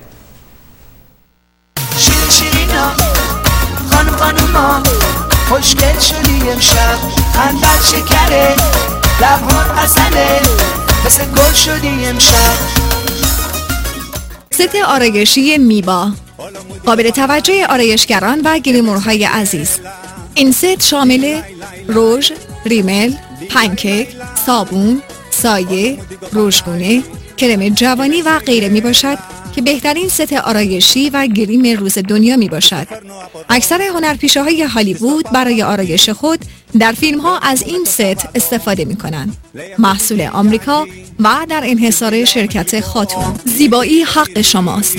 شیرین شیرینا خانم خانوما خوشگل شدی امشب، خندت شکره لبهات عسله مثل گل شدی امشب. ست آرایشی میبا، قابل توجه آرایشگران و گلیمورهای عزیز. این ست شامل رژ، ریمل، پنکیک، صابون، سایه، رژگونه، کرم جوانی و غیره می باشد که بهترین ست آرایشی و گریم روز دنیا می باشد. اکثر هنرپیشه های هالیوود برای آرایش خود در فیلم ها از این ست استفاده می کنند. محصول آمریکا و در انحصار شرکت خاتون. زیبایی حق شماست.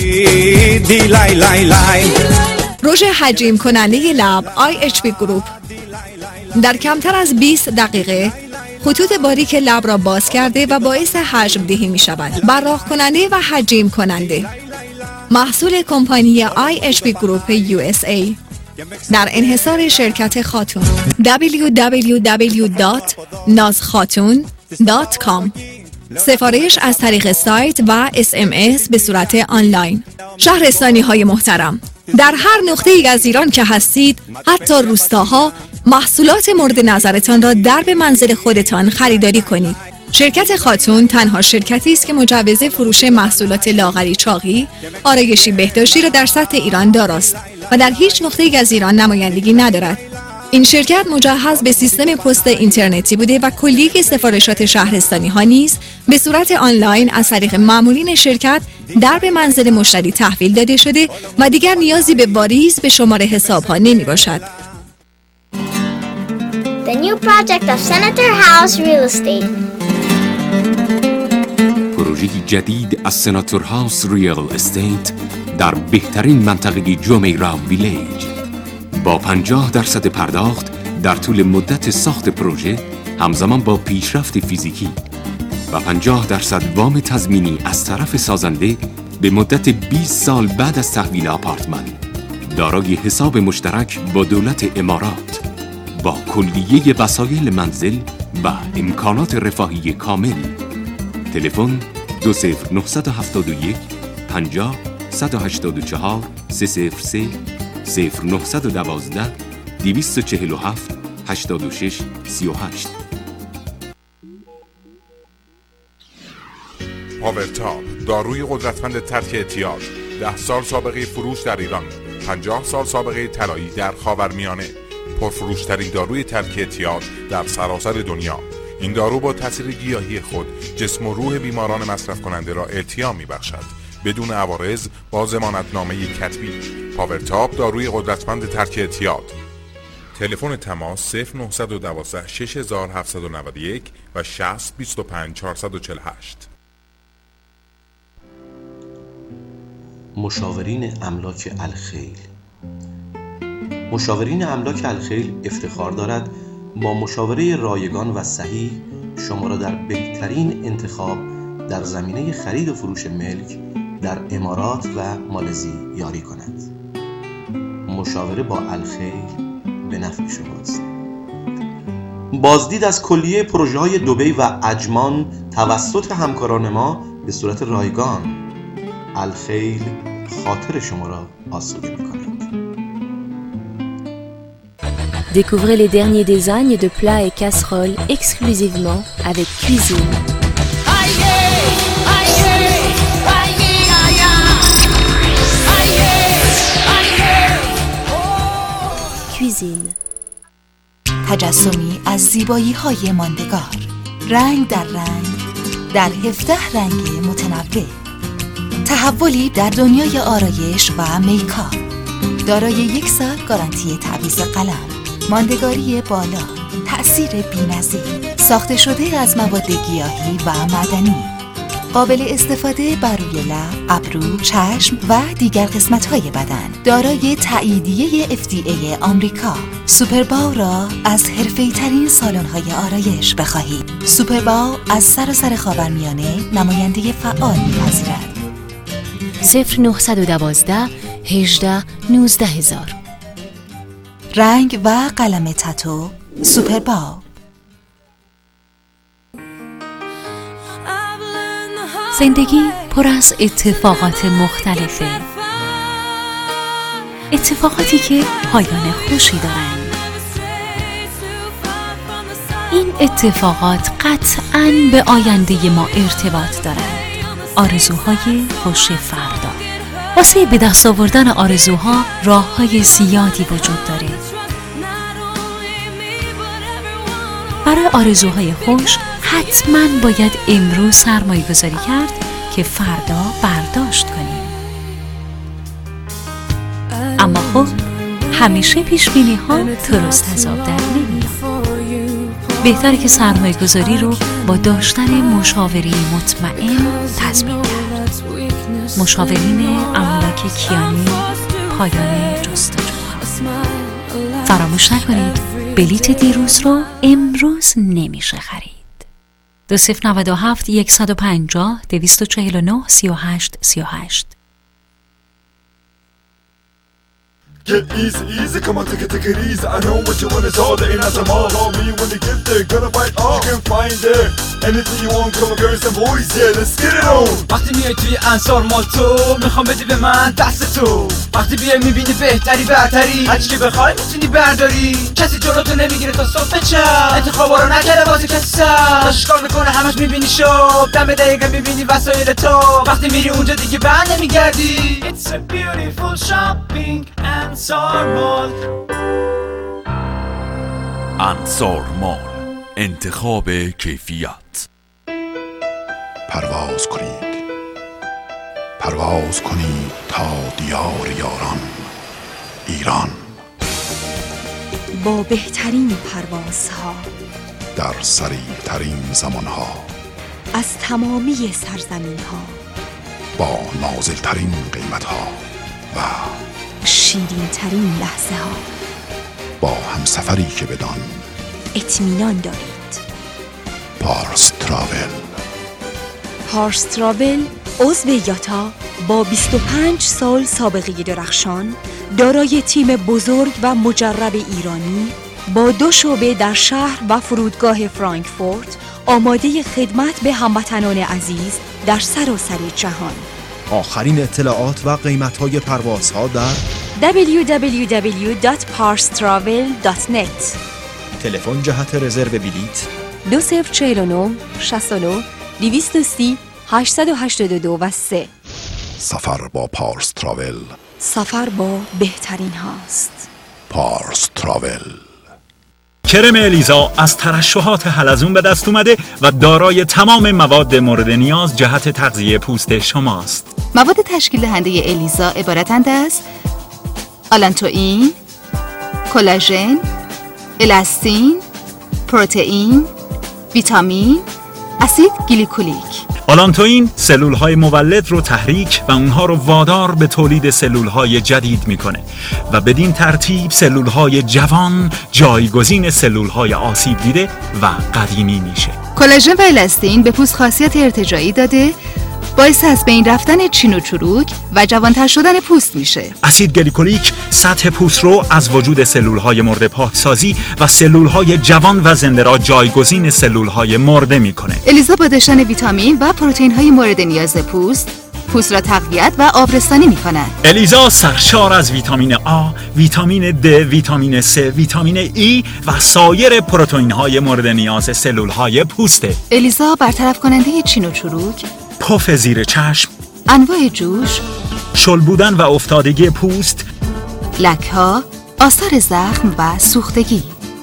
رژ حجیم کننده لب آی اچ پی گروپ در کمتر از بیست دقیقه خطوط باریک لب را باز کرده و باعث حجم دهی می شود. براق کننده و حجیم کننده. محصول کمپانی آی اچ پی گروپ یو اس ای در انحصار شرکت خاتون. دبلیو دبلیو دبلیو دات ناز خاتون دات کام. سفارش از طریق سایت و اس ام اس به صورت آنلاین. شهرستانی های محترم، در هر نقطه ای از ایران که هستید، حتی روستاها، محصولات مورد نظرتان را در به منزل خودتان خریداری کنید. شرکت خاتون تنها شرکتی است که مجوز فروش محصولات لاغری چاقی، آرایشی بهداشتی را در سطح ایران داراست و در هیچ نقطه ای از ایران نمایندگی ندارد. این شرکت مجهز به سیستم پست اینترنتی بوده و کلیه سفارشات شهرستانی ها نیز به صورت آنلاین از طریق مامورین شرکت در به منزل مشتری تحویل داده شده و دیگر نیازی به واریز به شماره حساب ها نمی باشد. The new project of Senator House Real Estate. پروژه جدید از سناتور هاوس ریال استیت در بهترین منطقه جومیرا ویلیج با پنجاه درصد پرداخت در طول مدت ساخت پروژه همزمان با پیشرفت فیزیکی و پنجاه درصد وام تضمینی از طرف سازنده به مدت بیست سال بعد از تحویل آپارتمان، دارای حساب مشترک با دولت امارات با کلیه وسایل منزل و امکانات رفاهی کامل. تلفن دو صفر نه هفت یک پنجاه صد و هشتاد و چهار سه صفر سه صفر نه یک دو دویست و چهل و هفت هشتاد و شش سی و هشت. پاورتاپ، داروی قدرتمند ترک اعتیاد، ده سال سابقه فروش در ایران، پنجاه سال سابقه طلایی در خاورمیانه، پرفروشترین داروی ترک اعتیاد در سراسر دنیا. این دارو با تاثیر گیاهی خود جسم و روح بیماران مصرف کننده را ارتیاح می‌بخشد بدون عوارض با ضمانتنامه کتبی. پاورتاپ، داروی قدرتمند ترک اعتیاد. تلفن تماس صفر نه یک دو شش هفت نه یک و شصت بیست و پنج چهارصد و چهل و هشت. مشاورین املاک الخیل. مشاورین املاک الخیل افتخار دارد با مشاوره رایگان و صحیح شما را در بهترین انتخاب در زمینه خرید و فروش ملک در امارات و مالزی یاری کند. مشاوره با الخیل به نفع شماست. بازدید از کلیه پروژه های دبی و عجمان توسط همکاران ما به صورت رایگان. الخیل خاطر شما را آسوده می کند. Découvrez les derniers designs de plats et casseroles exclusivement avec Cuisine. Cuisine. تجسمی از زیبایی های ماندگار، رنگ در رنگ در هفده رنگ متنوع، تحولی در دنیای آرایش و میکاپ، دارای یک سال گارانتی تعویض قلم، ماندگاری بالا، تأثیر بی‌نظیر، ساخته شده از مواد گیاهی و معدنی، قابل استفاده بر روی لب، ابرو، چشم و دیگر قسمت‌های بدن، دارای تاییدیه اف دی ای آمریکا. سوپرباو را از حرفه‌ای‌ترین سالن‌های آرایش بخواهید. سوپرباو از سراسر خاورمیانه نماینده فعال می‌پذیرد. صفر نه یک دو هجده نوزده هزار. رنگ و قلم تتو سوپرباو. زندگی پر از اتفاقات مختلفه، اتفاقاتی که پایان خوشی دارند. این اتفاقات قطعاً به آینده ما ارتباط دارند. آرزوهای خوش فردا. واسه به دست آوردن آرزوها راه‌های زیادی وجود داره. برای آرزوهای خوش حتماً باید امروز سرمایه گذاری کرد که فردا برداشت کنیم. اما خب همیشه پیش بینی ها درست از آب در نمیاد. بهتره که سرمایه گذاری رو با داشتن مشاوره مطمئن تضمین کرد. مشاورین املاک کیانی، پایان جستجو. فراموش نکنید بلیت دیروز رو امروز نمیشه خرید. دو صفر نود و هفت صد و پنجاه دویست و چهل و نه سی و هشت سی و هشت. Get easy, easy, come on, take it, take it easy. I know what you want is all that ain't as a mall on me. When you get there, gonna fight all. You can find there anything you want, come on, girls and boys, yeah, let's get it on. وقتی میای توی انصار مال تو میخوام بدی به من دست تو. وقتی بیای میبینی بهتری برتری، هرچی که بخوای میتونی برداری. کسی جلوتو نمیگیره تا صبح چپ، انتخابا رو نکرده واسه کسی سر. داشت کار میکنه همش میبینی شب، دم دقیقه میبینی وسایل تو. وقتی میری اونجا دیگه بر نمیگردی. It's a beautiful shopping and Ansar Mall. انصار مال، انتخاب کیفیت. پرواز کنید، پرواز کنید تا دیار یاران، ایران. با بهترین پروازها در سریع‌ترین زمانها، از تمامی سرزمین‌ها، با نازل‌ترین قیمت‌ها و شیرین‌ترین لحظه‌ها، با همسفری که بدان اطمینان دارید. پارس تراول. پارس تراول عضو یاتا با بیست و پنج سال سابقه درخشان، دارای تیم بزرگ و مجرب ایرانی با دو شعبه در شهر و فرودگاه فرانکفورت، آماده خدمت به هموطنان عزیز در سراسر جهان. آخرین اطلاعات و قیمت‌های پروازها در دبلیو دبلیو دبلیو دات پارس تراول دات نت. تلفن جهت رزرو بلیط دو صفر چهل و نه شصت و نه دویست و سی هشتصد و هشتاد و دو و سه. سفر با پارس تراول، سفر با بهترین هاست. پارس تراول. کرم الیزا از ترشحات حلزون به دست اومده و دارای تمام مواد مورد نیاز جهت تغذیه پوست شماست. مواد تشکیل دهنده الیزا عبارتند از آلانتوئین، کلاژن، الاستین، پروتئین، ویتامین، اسید گلیکولیک. آلانتوئین سلول‌های مولد رو تحریک و اونها رو وادار به تولید سلول‌های جدید میکنه و بدین ترتیب سلول‌های جوان جایگزین سلول‌های آسیب دیده و قدیمی میشه. کلاژن و الاستین به پوست خاصیت ارتجاعی داده، باعث از بین رفتن چین و چروک و جوانتر شدن پوست میشه. اسید گلیکولیک سطح پوست رو از وجود سلول‌های مرده پاکسازی و سلول‌های جوان و زنده را جایگزین سلول‌های مرده میکنه. الیزا با داشتن ویتامین و پروتئین‌های مورد نیاز پوست، پوست را تقویت و آبرسانی میکنه. الیزا سرشار از ویتامین آ، ویتامین د، ویتامین س، ویتامین ای و سایر پروتئین‌های مورد نیاز سلول‌های پوسته. الیزا برطرف کننده چین و چروک، پف زیر چشم، انواع جوش، شل بودن و افتادگی پوست، لک‌ها، آثار زخم و سوختگی.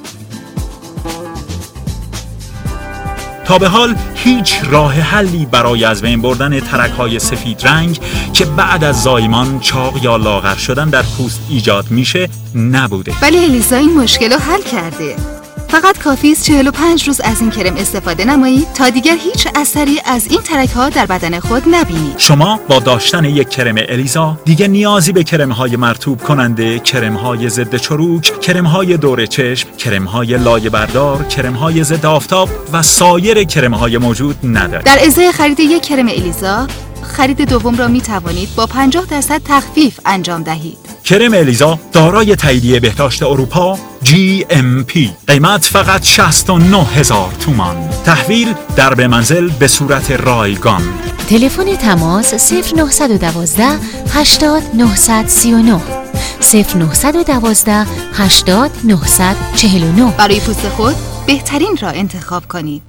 تا به حال هیچ راه حلی برای از بین بردن ترک‌های سفید رنگ که بعد از زایمان چاق یا لاغر شدن در پوست ایجاد میشه نبوده. ولی الیزا این مشکل رو حل کرده. فقط کافی است چهل و پنج روز از این کرم استفاده نمایید تا دیگر هیچ اثری از این ترک‌ها در بدن خود نبینید. شما با داشتن یک کرم الیزا دیگه نیازی به کرم‌های مرطوب کننده، کرم‌های ضد چروک، کرم‌های دور چشم، کرم‌های لایه بردار، کرم‌های ضد آفتاب و سایر کرم‌های موجود ندارید. در ازای خرید یک کرم الیزا، خرید دوم را می توانید با پنجاه درصد تخفیف انجام دهید. کرم الیزا دارای تاییدیه بهداشت اروپا جی ام پی، قیمت فقط شصت و نه هزار تومان، تحویل در به منزل به صورت رایگان. تلفن تماس صفر نه یک دو هشتاد نه سه نه صفر نه یک دو هشتاد نه چهار نه. برای پوست خود بهترین را انتخاب کنید.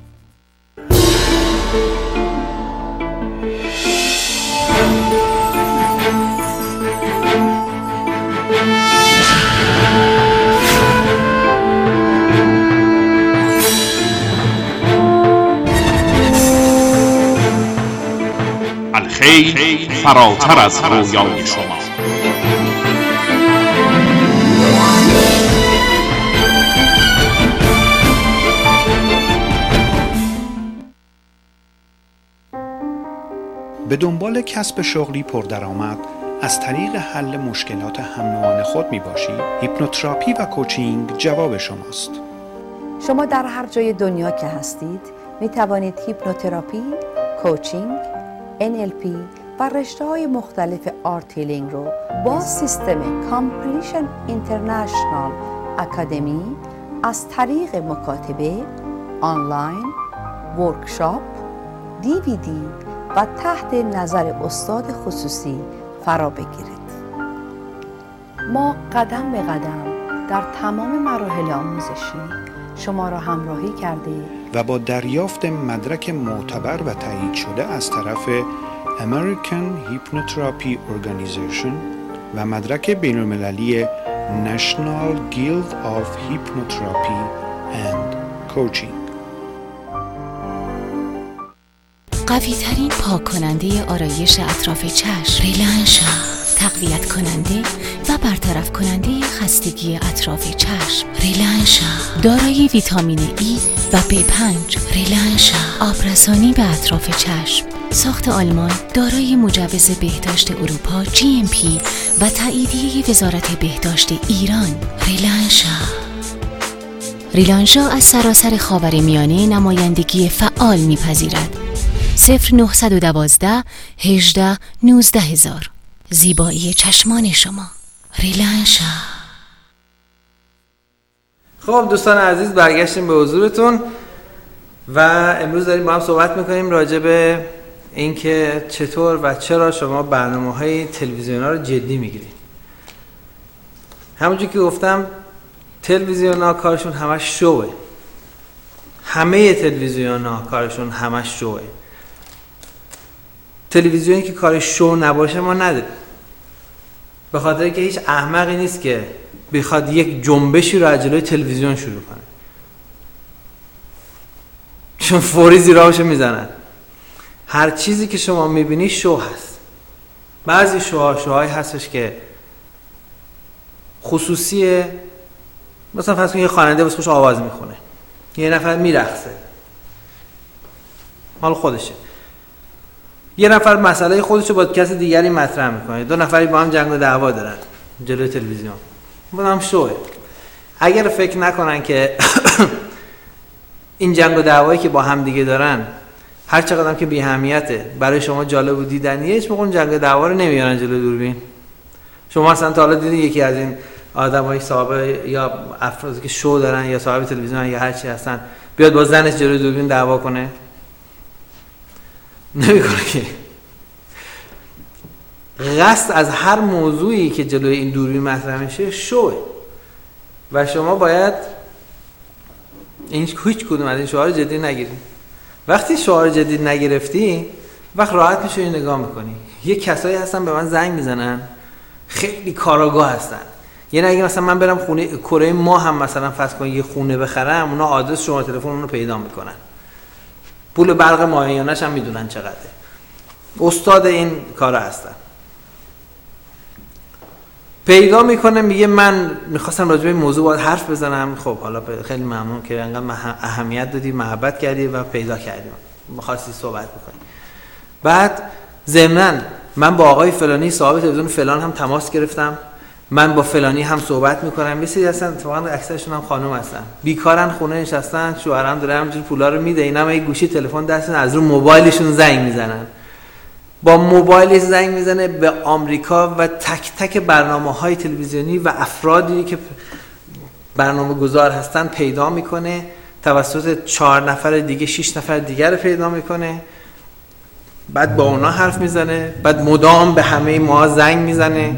الخیر فراتر از رویای شما. به دنبال کسب شغلی پردرآمد از طریق حل مشکلات هم نوعان خود می باشید؟ هیپنوتراپی و کوچینگ جواب شماست. شما در هر جای دنیا که هستید می توانید هیپنوتراپی، کوچینگ، ان ال پی و رشته‌های مختلف آرت هیلینگ رو با سیستم کامپلیشن اینترنشنال اکادمی از طریق مکاتبه، آنلاین، ورکشاپ، دی وی دی و تحت نظر استاد خصوصی فرا بگیرید. ما قدم به قدم در تمام مراحل آموزشی شما را همراهی کرده و با دریافت مدرک معتبر و تایید شده از طرف American Hypnotherapy Organization و مدرک بین‌المللی National Guild of Hypnotherapy and coaching. قوی ترین پاک کننده آرایش اطراف چشم، ریلانشا، تقویت کننده و برطرف کننده خستگی اطراف چشم، ریلانشا، دارای ویتامین ای و بی پنج، ریلانشا، آبرسانی به اطراف چشم، ساخت آلمان، دارای مجوز بهداشت اروپا جی ام پی و تاییدیه وزارت بهداشت ایران، ریلانشا. ریلانشا از سراسر خاورمیانه نمایندگی فعال می‌پذیرد. صفر نهصد و دوازده هجده نوزده هزار. زیبایی چشمان شما، ریلانشا. خب دوستان عزیز، برگشتیم به حضورتون و امروز داریم با هم صحبت میکنیم راجع به اینکه چطور و چرا شما برنامه‌های تلویزیون‌ها رو جدی میگیرید. همونجوری که گفتم تلویزیون‌ها کارشون همش شوه. همه تلویزیون‌ها کارشون همش شوه. تلویزیونی که کارش شو نباشه ما نداریم. به خاطر که هیچ احمقی نیست که بخواد یک جنبشی رو از جلوی تلویزیون شروع کنه، چون فوری زیراهاشو میزنن. هر چیزی که شما میبینی شو هست. بعضی شوها شوهایی هستش که خصوصیه، مثلا فرض کن یه خواننده واسه خوش آواز میخونه، یه نفر میرقصه، حال خودشه. یه نفر مسئله خودشو با کسی دیگری مطرح میکنه، دو نفری با هم جنگ و دعوا دارن جلوی تلویزیون، با هم شوه. اگر فکر نکنن که این جنگ و دعوایی که با هم دیگه دارن هر چقدر که بی اهمیته برای شما جالب و دیدنیه، هیچ موقع جنگ و دعوا رو نمیارن جلوی دوربین. شما اصلا تا حالا دیدین یکی از این آدمای صاحب یا افرادی که شو دارن یا صاحب تلویزیون یا هر چی هستن بیاد با زنش جلوی دوربین دعوا کنه؟ نمیکنه که. قصد از هر موضوعی که جلوی این دوربین مطرح میشه شوه و شما باید این هیچ کدوم از این شعار جدی نگیرید. وقتی شعار جدی نگرفتی وقت راحت میشه این نگاه میکنی. یه کسایی هستن به من زنگ میزنن خیلی کاراگاه هستن، یعنی اگه مثلا من برم خونه کره ما هم مثلا فرض کن یه خونه بخرم، اونا آدرس شما تلفن اون رو پیدا میکنن، پول برق ماهیانش هم میدونن چقدره. استاد این کارا هستن. پیدا میکنه میگه من میخواستم راجع به این موضوع باید حرف بزنم. خب حالا خیلی ممنون که انقدر اهمیت دادی، محبت کردی و پیدا کردی میخواستی صحبت بکنی. بعد ضمناً من با آقای فلانی صاحب تلویزیون فلان هم تماس گرفتم، من با فلانی هم صحبت میکنم. یه سری هستن اتفاقا اکثرشون هم خانم هستن، بیکارن، خونه نشستن، شوهرم داره همینجوری پولا رو میده، اینا هم یه گوشی تلفن دستشون از رو موبایلشون زنگ میزنن، با موبایلش زنگ میزنه به آمریکا و تک تک برنامه‌های تلویزیونی و افرادی که برنامه گذار هستن پیدا میکنه، توسط چهار نفر دیگه شش نفر دیگر رو پیدا میکنه، بعد با اونا حرف میزنه، بعد مدام به همه ما زنگ میزنه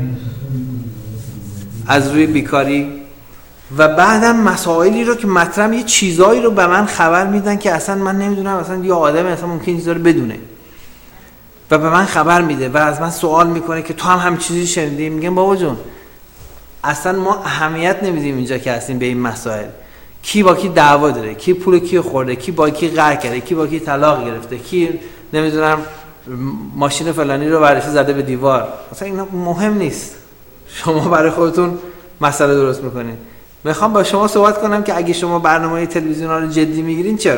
از روی بیکاری و بعدم مسائلی رو که مطرح، یه چیزایی رو به من خبر میدن که اصلا من نمیدونم، اصلا یه آدم اصلا ممکن این چیزا رو بدونه و به من خبر میده و از من سوال میکنه که تو هم همین چیزی شنیدی؟ میگم بابا جون اصلا ما اهمیت نمیدیم اینجا که هستیم به این مسائل. کی با کی دعوا داره، کی پول کی خورده، کی با کی قهر کرده، کی با کی طلاق گرفته، کی نمیدونم ماشین فلانی رو ورشه زده به دیوار، اصلا اینا مهم نیست. شما برای خودتون مسئله درست میکنین. میخوام با شما صحبت کنم که اگه شما برنامه تلویزیون‌ها رو جدی میگیرین چرا؟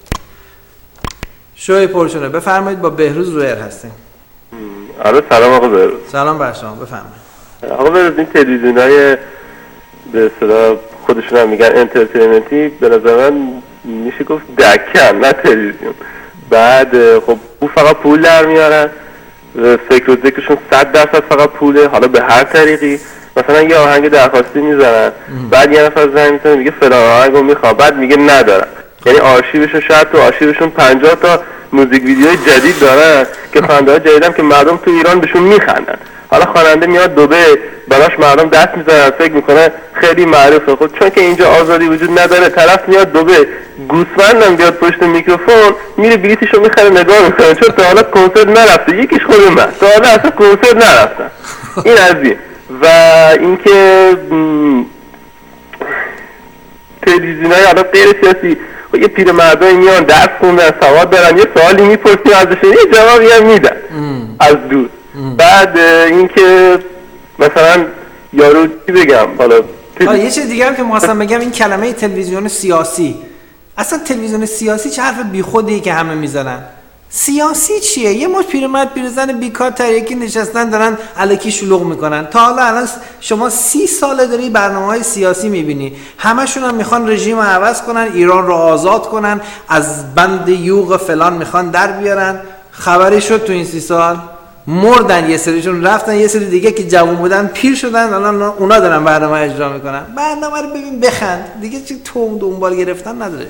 شوی پرشونه. بفرمایید، با بهروز رویر هستیم. آره سلام آقا بهروز. سلام بر شما، بفرمایید. آقا بهروز این تلویزیون‌های به اصطلاح خودشون هم میگن انترتینمنتی، به نظر من میشه گفت دکن نه تلویزیون. بعد خب او فقط پول در میارن، فکر و ذکرشون صد درصد فقط پوله، حالا به هر طریقی. مثلا یه آهنگ درخواستی میزنن، بعد یه نفر زنگ میزنه میگه فلان آهنگو میخوام، بعد میگه ندارم. یعنی آرشیوشون شاید تو آرشیوشون پنجاه تا موزیک ویدیوی جدید دارن که خواننده ها جدیدن که مردم تو ایران بهشون میخندن. حالا خواننده میاد دبی براش مردم دست میزنن، فکر میکنه خیلی معروفه. خود چون که اینجا آزادی وجود نداره، طرف میاد دبی گوسفندم بیاد پشت میکروفون میره بلیتشو میخره نگاه میکنه، چون تا حالا کنسرت نرفته. یکیش خود من تا حالا اصلا کنسرت نرفتم. این از این. و اینکه تلویزیونای حالا غیر سیاسی یه پیرمردایی میان درس خوندن سواد دارن یه سوالی میپرسیم ازشون یه جوابی هم میدن از دور. بعد اینکه مثلا یارو چی بگم حالا یه چیز دیگه هم که می‌خواستم بگم این کلمه تلویزیون سیاسی، اصلا تلویزیون سیاسی چه حرف بیخودیه که همه میزنن. سیاسی چیه؟ یه مش پیرمرد پیرزن بیکار تریکی نشستن دارن الکی شلوغ میکنن. تا حالا الان شما سی ساله داری برنامه‌های سیاسی میبینی، همشون هم میخوان رژیم رو عوض کنن، ایران رو آزاد کنن، از بند یوغ فلان میخوان در بیارن. خبری شد تو این سی سال؟ مردن یه سریشون، رفتن یه سری دیگه که جوان بودن پیر شدن، الان اونا دارن برنامه اجرا میکنن. برنامه رو ببین بخند دیگه، چی تو دنبال گرفتن نداره.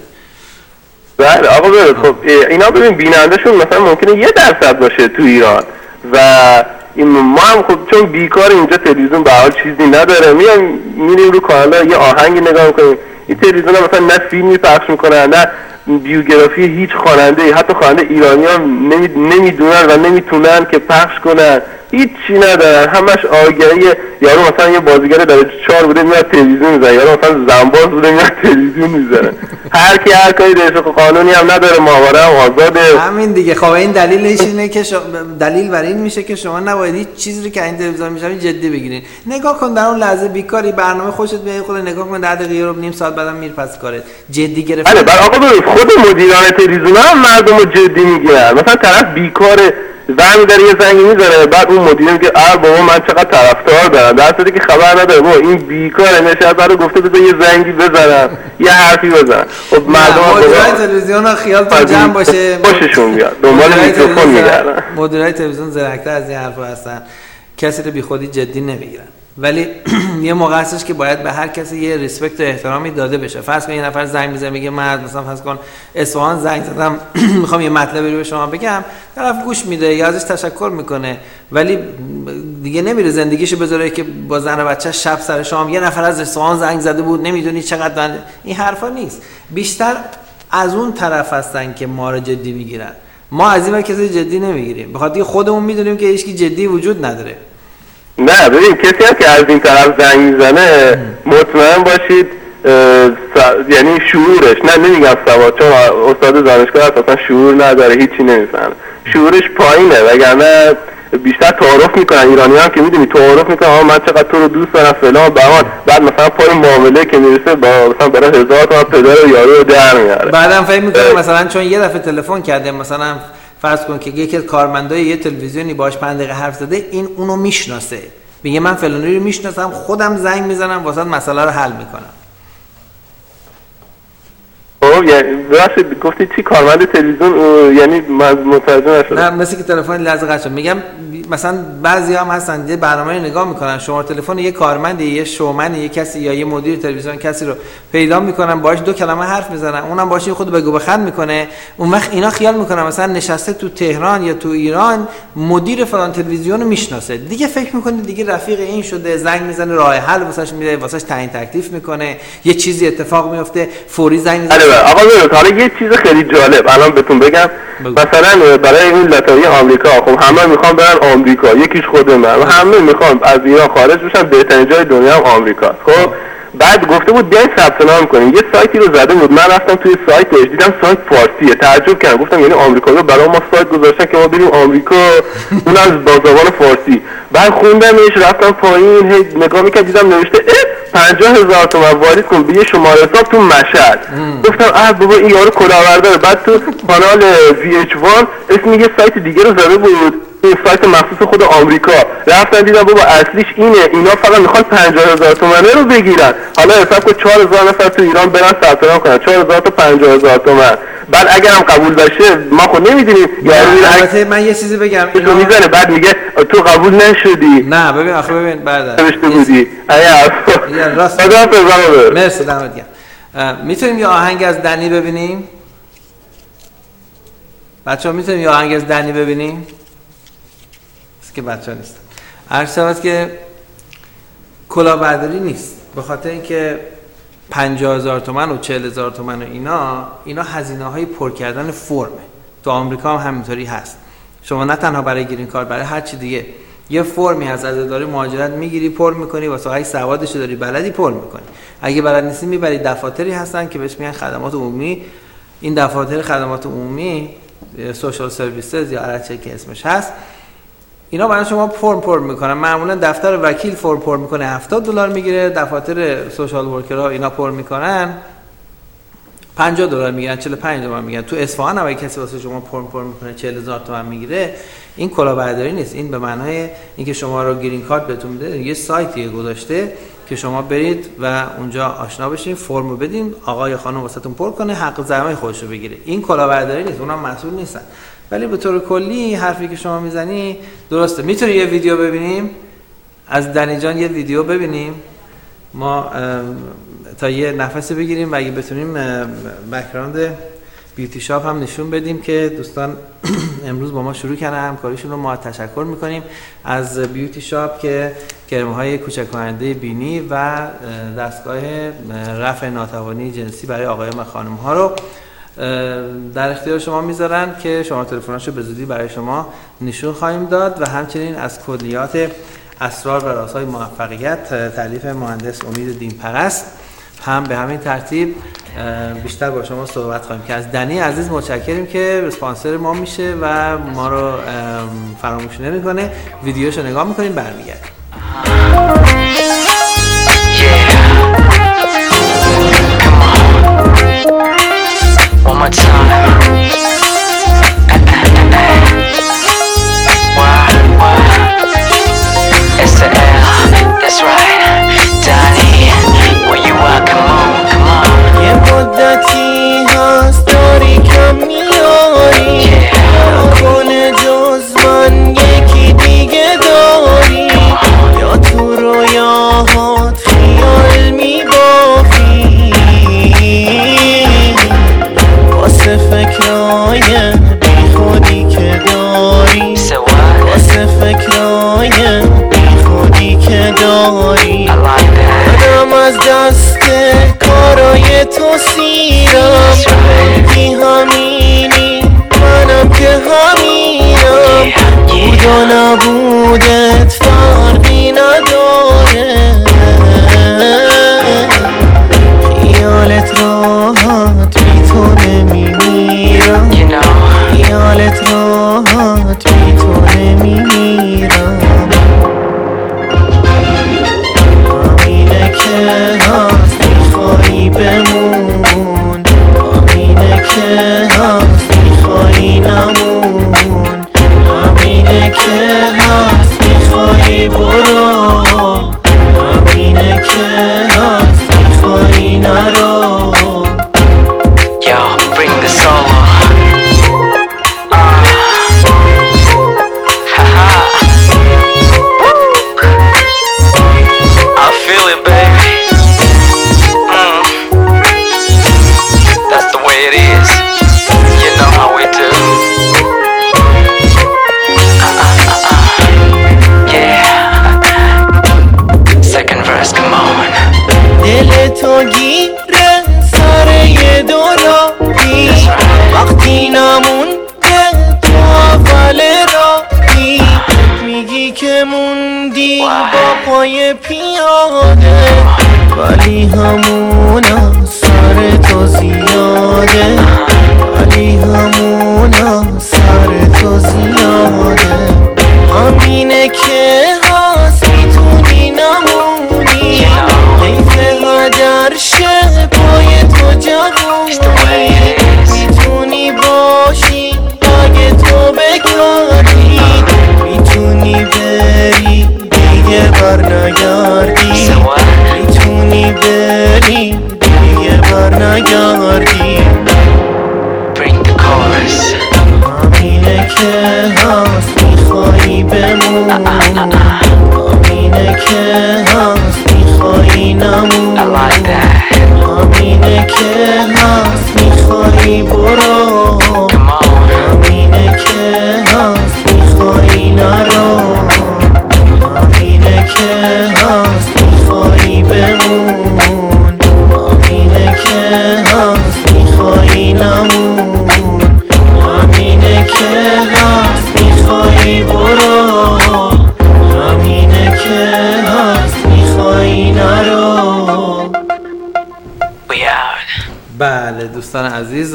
بله آقا ببین خب اینا ببین بینندهشون مثلا ممکنه یه درصد باشه تو ایران و این ما هم خب چون بیکار اینجا تلویزیون به حال چیزی نداره میام میریم رو کانال یه آهنگ نگاه میکنیم. این تلویزیون ها مثلا نه فیلمی پخش میکنن نه بیوگرافی هیچ خواننده، حتی خواننده ایرانی ها نمی... نمیدونن و نمیتونن که پخش کنن، هیچ چی ندارن، همش آگهی. یارو مثلا یه بازیگر درجه چهار بوده میاد تلویزیون میزنه، یارو مثلا زنباز بوده میاد تلویزیون میزنه. هر کی هر کاری داره، قانونی هم نداره، ماهواره هم آزاده. همین دیگه. خب این دلیلش اینه که شما... دلیل بر این میشه که شما نباید هیچ چیزی رو که این تلویزیون میشن جدی بگیرین. نگاه کن در اون لحظه بیکاری برنامه خوشت بیاد خود نگاه کن، ده دقیقه رو نیم ساعت بعدم میره پس کارت. جدی گرفت. بله آقا ببین خود مدیران تلویزیون هم مردم رو جدی میگیرن. مثلا طرف بیکاره زنگ داره یه زنگی میزنه، بعد اون مدیر میگه آ بابا من چقدر طرفدار دارم، در صورتی که خبر نداره بابا این بیکاره نشسته رو گفته بذار یه زنگی بزنم یه حرفی بزنم. خب مردم مدیرای تلویزیون ها خیالتون جمع باشه، خوششون میاد دنبال میکروفون میگردن. مدیرای تلویزیون زرنگ‌تر از این حرفا هستن، کسی رو بیخودی جدی نمیگیرن. ولی یه موقع هستش که باید به هر کسی یه ریسپکت و احترامی داده بشه. فرض کن یه نفر زنگ میزنه میگه من مثلا فرض کن اصفهان زنگ زدم میخوام یه مطلبی رو به شما بگم، طرف گوش میده یا ازش تشکر میکنه، ولی دیگه نمیره زندگیشو بذاره که با زن و بچه شب سر شام یه نفر از اصفهان زنگ زده بود نمیدونی چقدر دن... این حرفا نیست. بیشتر از اون طرف هستن که ما رو جدی میگیرن. ما از این کسی جدی نمیگیریم، بخاطر خودمون میدونیم که هیچ کی جدی وجود نداره. نه ببین کسی هم که از این طرف زنگ میزنه مطمئن باشید س... یعنی شعورش، نه نمیگم سواد، چون استاد دانشگاه اصلا شعور نداره، هیچی نمیفهمه، شعورش پایینه، وگرنه بیشتر تعارف میکنن. ایرانی هم که میدونی تعارف میکنن آها من چقدر تو رو دوست دارم فلان بهمان، بعد مثلا پای معامله که میرسه با مثلا برای هزار تا پدر یارو رو در میاره. بعدم فکر میکنه مثلا چون یه دفعه تلفن کرده، مثلا فرض کن که یکی از کارمندای یه تلویزیونی باهاش پنج دقیقه حرف زده، این اونو میشناسه، میگه من فلانی رو میشناسم، خودم زنگ میزنم واسه مسئله رو حل میکنم. خب یعنی راست گفتی چی کارمند تلویزیون؟ یعنی من متوجه نشدم. نه مثل که تلفن لحظه قطع شد. میگم مثلا بعضی هم هستن یه برنامه رو نگاه میکنن، شماره تلفن یه کارمند، یه شومن، یه کسی یا یه مدیر تلویزیون کسی رو پیدا میکنن، باهاش دو کلمه حرف میزنن، اونم باهاش خود بگو بخند میکنه. اون وقت اینا خیال میکنن مثلا نشسته تو تهران یا تو ایران مدیر فلان تلویزیون رو میشناسه، دیگه فکر میکنه دیگه رفیق این شده، زنگ میزنه راه حل واسش میده، واسش تعیین تکلیف میکنه، یه چیزی اتفاق میفته فوری زنگ میزنه. آقا ببین حالا یه چیز خیلی جالب الان بهتون بگم. مثلا برای این لاتاری آمریکا، خب همه میخوان برن آمریکا، یکیش خود من و همه میخوان از ایران خارج بشن، بهترین جای دنیا هم آمریکا. خب بعد گفته بود بیاین ثبت نام کنین، یه سایتی رو زده بود، من رفتم توی سایتش دیدم سایت فارسیه، تعجب کردم، گفتم یعنی آمریکایی‌ها برای ما سایت گذاشتن که ما بریم آمریکا، اون از بازوان فارسی. بعد خوندمش رفتم پایین، هی نگاه می‌کردم دیدم نوشته پنجاه هزار تومان واریز کن به یه شماره حساب تو مشهد. گفتم اه بابا این یارو کلاهبرداره. بعد تو کانال وی اچ وان اسم یه سایت دیگه رو زده بود، این سایت مخصوص خود آمریکا. رفتن دیدم بابا اصلیش اینه، اینا فقط میخوان پنجاه هزار تومانه رو بگیرن. حالا حساب کن چهار هزار نفر تو ایران برن ثبت نام کنن، چهار هزار تا پنجاه هزار تومان. بعد اگه هم قبول بشه ما خود نمیدونیم. یعنی البته من یه چیزی بگم، اینو میزنه بعد میگه تو قبول نشدی. نه ببین آخه ببین برادر نوشته بودی ایا راست. مرسی دمت گرم. میتونیم یه آهنگ از دنی ببینیم بچه‌ها؟ میتونیم یه آهنگ از دنی ببینیم؟ که بچه ها نیستن. عرض شود که کلاهبرداری نیست، به خاطر اینکه پنجاه هزار تومان و چهل هزار تومان و اینا اینا هزینه های پر کردن فرمه. تو آمریکا هم همینطوری هست. شما نه تنها برای گرین کارت، برای هر چی دیگه یه فرمی هست از اداره مهاجرت میگیری پر میکنی، واسه های سوادش داری بلدی پر میکنی. اگه بلد نیستین میبرید دفاتری هستن که بهش میگن خدمات عمومی. این دفاتر خدمات عمومی، سوشال سرویسز یا هر چه که اسمش هست، اینا برای شما فرم پر میکنن. معمولا دفتر وکیل فرم پر میکنه هفتاد دلار میگیره، دفاتر سوشال ورکرها اینا پر میکنن پنجاه دلار میگیرن، چهل و پنج دلار میگیرن. تو اصفهان هم اگه کسی واسه شما فرم پر میکنه چهل هزار تومان میگیره. این کلاهبرداری نیست، این به معنای اینکه شما رو گرین کارت بهتون میده. یه سایتی گذاشته که شما برید و اونجا آشنا بشین، فرمو بدین، آقای خانم واسهتون پر کنه، حق زحمت خودش رو بگیره. این کلاهبرداری نیست، اونم مسئول نیستن. ولی به طور کلی حرفی که شما میزنی درسته. میتونی یه ویدیو ببینیم از دنی جان، یه ویدیو ببینیم ما تا یه نفس بگیریم و اگه بتونیم بک‌گراند بیوتی شاپ هم نشون بدیم که دوستان امروز با ما شروع کردن همکاریشون رو. ما تشکر میکنیم از بیوتی شاپ که کرم‌های کوچک کننده بینی و دستگاه رفع ناتوانی جنسی برای آقایان و خانم‌ها رو در اختیار شما میذارن که شما تلفناشو به زودی برای شما نشون خواهیم داد. و همچنین از کلیات اسرار و رازهای موفقیت تالیف مهندس امید دینپرست هم به همین ترتیب بیشتر با شما صحبت خواهیم که از دنی عزیز متشکریم که اسپانسر ما میشه و ما رو فراموش نمیکنه. ویدیوشو نگاه میکنیم برمیگردیم. One more time. Why, why? It's the L, that's right. Donnie, where you are? Come on, come on. یه مدتی هست داری کم میاری، نکنه جز من یکی دیگه داری، یا تو رویاهات خیال میبافی واسه فکرای بی خودی که داری، واسه فکرای بی خودی که داری. منم از دست کارای تو سیرم، بگی همینی منم که همینم، بود و نبودت فرقی نداره. خیالت راحت بی تو نمیمیرم، خیالت راحت بی تو نمیمیرم. همینه که هست میخوایی بمون، همینه که هست میخوایی نمون، همینه که هست میخوایی برو، همینه که هست میخوایی نرو. Yo, bring the solo. Uh, haha. I feel it, baby. Mm. That's the way it is. You know how we do. Uh, uh, uh, uh. Yeah. Second verse, come on. دل تو گیره سر یه دوراهی، وقتی نمونده تو اول راهی، میگی که موندی با پای پیاده، ولی همونا سر تو زیاده، ولی همونا سر تو زیاده. همینه که هست میتونی نمونی، حیف قدر شه پای تو جوونی، میتونی باشی اگه تو بگردی، میتونی بری دیگه بر نگردی، میتونی بری دیگه بر نگردی. همینه که هست میخوایی بمون، همینه که هست میخوایی نمون، همینه که هست میخوایی برو، همینه که هست میخوایی نرو، همینه که هست میخوایی بمون، همینه که هست میخوایی نمون، همینه که هست میخوایی برو، همینه که هست میخوایی نرو. بله دوستان عزیز،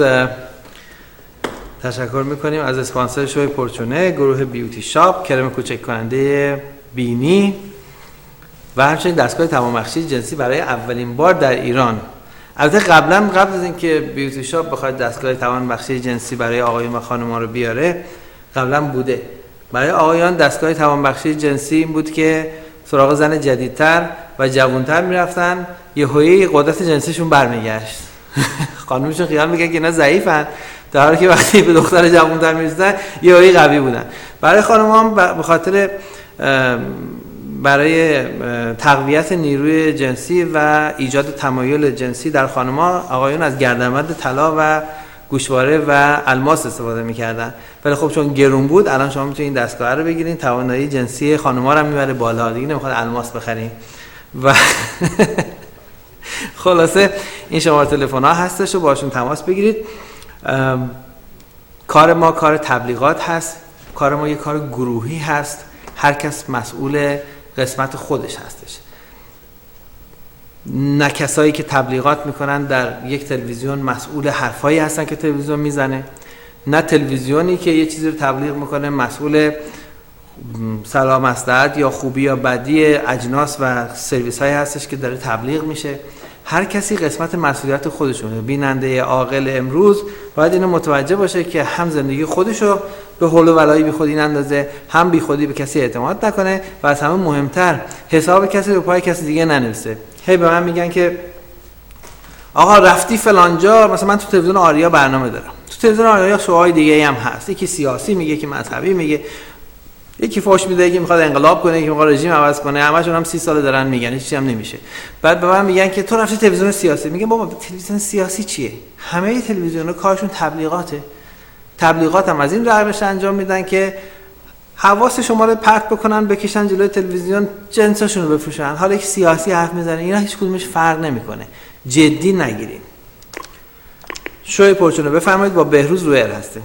تشکر میکنیم از اسپانسر شوی پرچونه، گروه بیوتی شاپ، کرم کوچک کننده بینی و همچنین دستگاه تمام‌بخشی جنسی برای اولین بار در ایران. البته قبلا قبل از اینکه بیوتی شاپ بخواد دستگاه تمام‌بخشی جنسی برای آقایون و خانم‌ها رو بیاره، قبلا بوده. برای آقایان دستگاه تمام‌بخشی جنسی این بود که سراغ زن جدیدتر و جوانتر میرفتن، یهویی قدرت جنسیشون برمیگشت. خانمشون خیال میکنن که اینا ضعیفن، در حالی که وقتی به دختر جوانتر میرسن یهویی قوی بودن. برای خانم‌ها به خاطر برای تقویت نیروی جنسی و ایجاد تمایل جنسی در خانم‌ها، آقایون از گردنبند طلا و گوشواره و الماس استفاده می‌کردن. ولی خب چون گرون بود، الان شما می‌تونید این دستگاه رو بگیرین، توانایی جنسی خانم‌ها رو هم میبره بالا، دیگه نمیخواد الماس بخرین. و خلاصه این شماره تلفن‌ها هستش و باشون تماس بگیرید. کار ما کار تبلیغات هست، کار ما یک کار گروهی هست، هر کس مسئول قسمت خودش هستش. نه کسایی که تبلیغات میکنن در یک تلویزیون مسئول حرفایی هستن که تلویزیون میزنه، نه تلویزیونی که یه چیزی رو تبلیغ میکنه مسئول سلام مصلحت یا خوبی یا بدی اجناس و سرویس هایی هستش که داره تبلیغ میشه. هر کسی قسمت مسئولیت خودشونه. بیننده عاقل امروز باید اینو متوجه باشه که هم زندگی خودشو به حول و ولایی بی خودی نندازه، هم بی خودی به کسی اعتماد نکنه و از همه مهمتر حساب کسی رو پای کسی دیگه ننویسه. هی به من میگن که آقا رفتی فلانجا، مثلا من تو تلویزیون آریا برنامه دارم، تو تلویزیون آریا شوهای دیگه هم هست، یکی سیاسی میگه، یکی مذهبی میگه، یکی فوش میده، یکی میخواد انقلاب کنه، یکی میخواد رژیم عوض کنه، همشون هم سی سال دارن میگن هیچ چیزی هم نمیشه. بعد به من میگن که تو رفتی تلویزیون سیاسی، میگم بابا تلویزیون سیاسی چیه؟ همه تلویزیون‌ها کارشون تبلیغاته. تبلیغات هم از این روش انجام میدن که حواس شما رو پرت بکنن، بکشن جلوی تلویزیون، جنساشون رو بفروشن. حالا یک سیاسی حرف میزنه، اینا هیچ کدومش فرق نمیکنه. جدی نگیرین. شوی پرچونه بفرمایید، با بهروز رو ایر هستیم.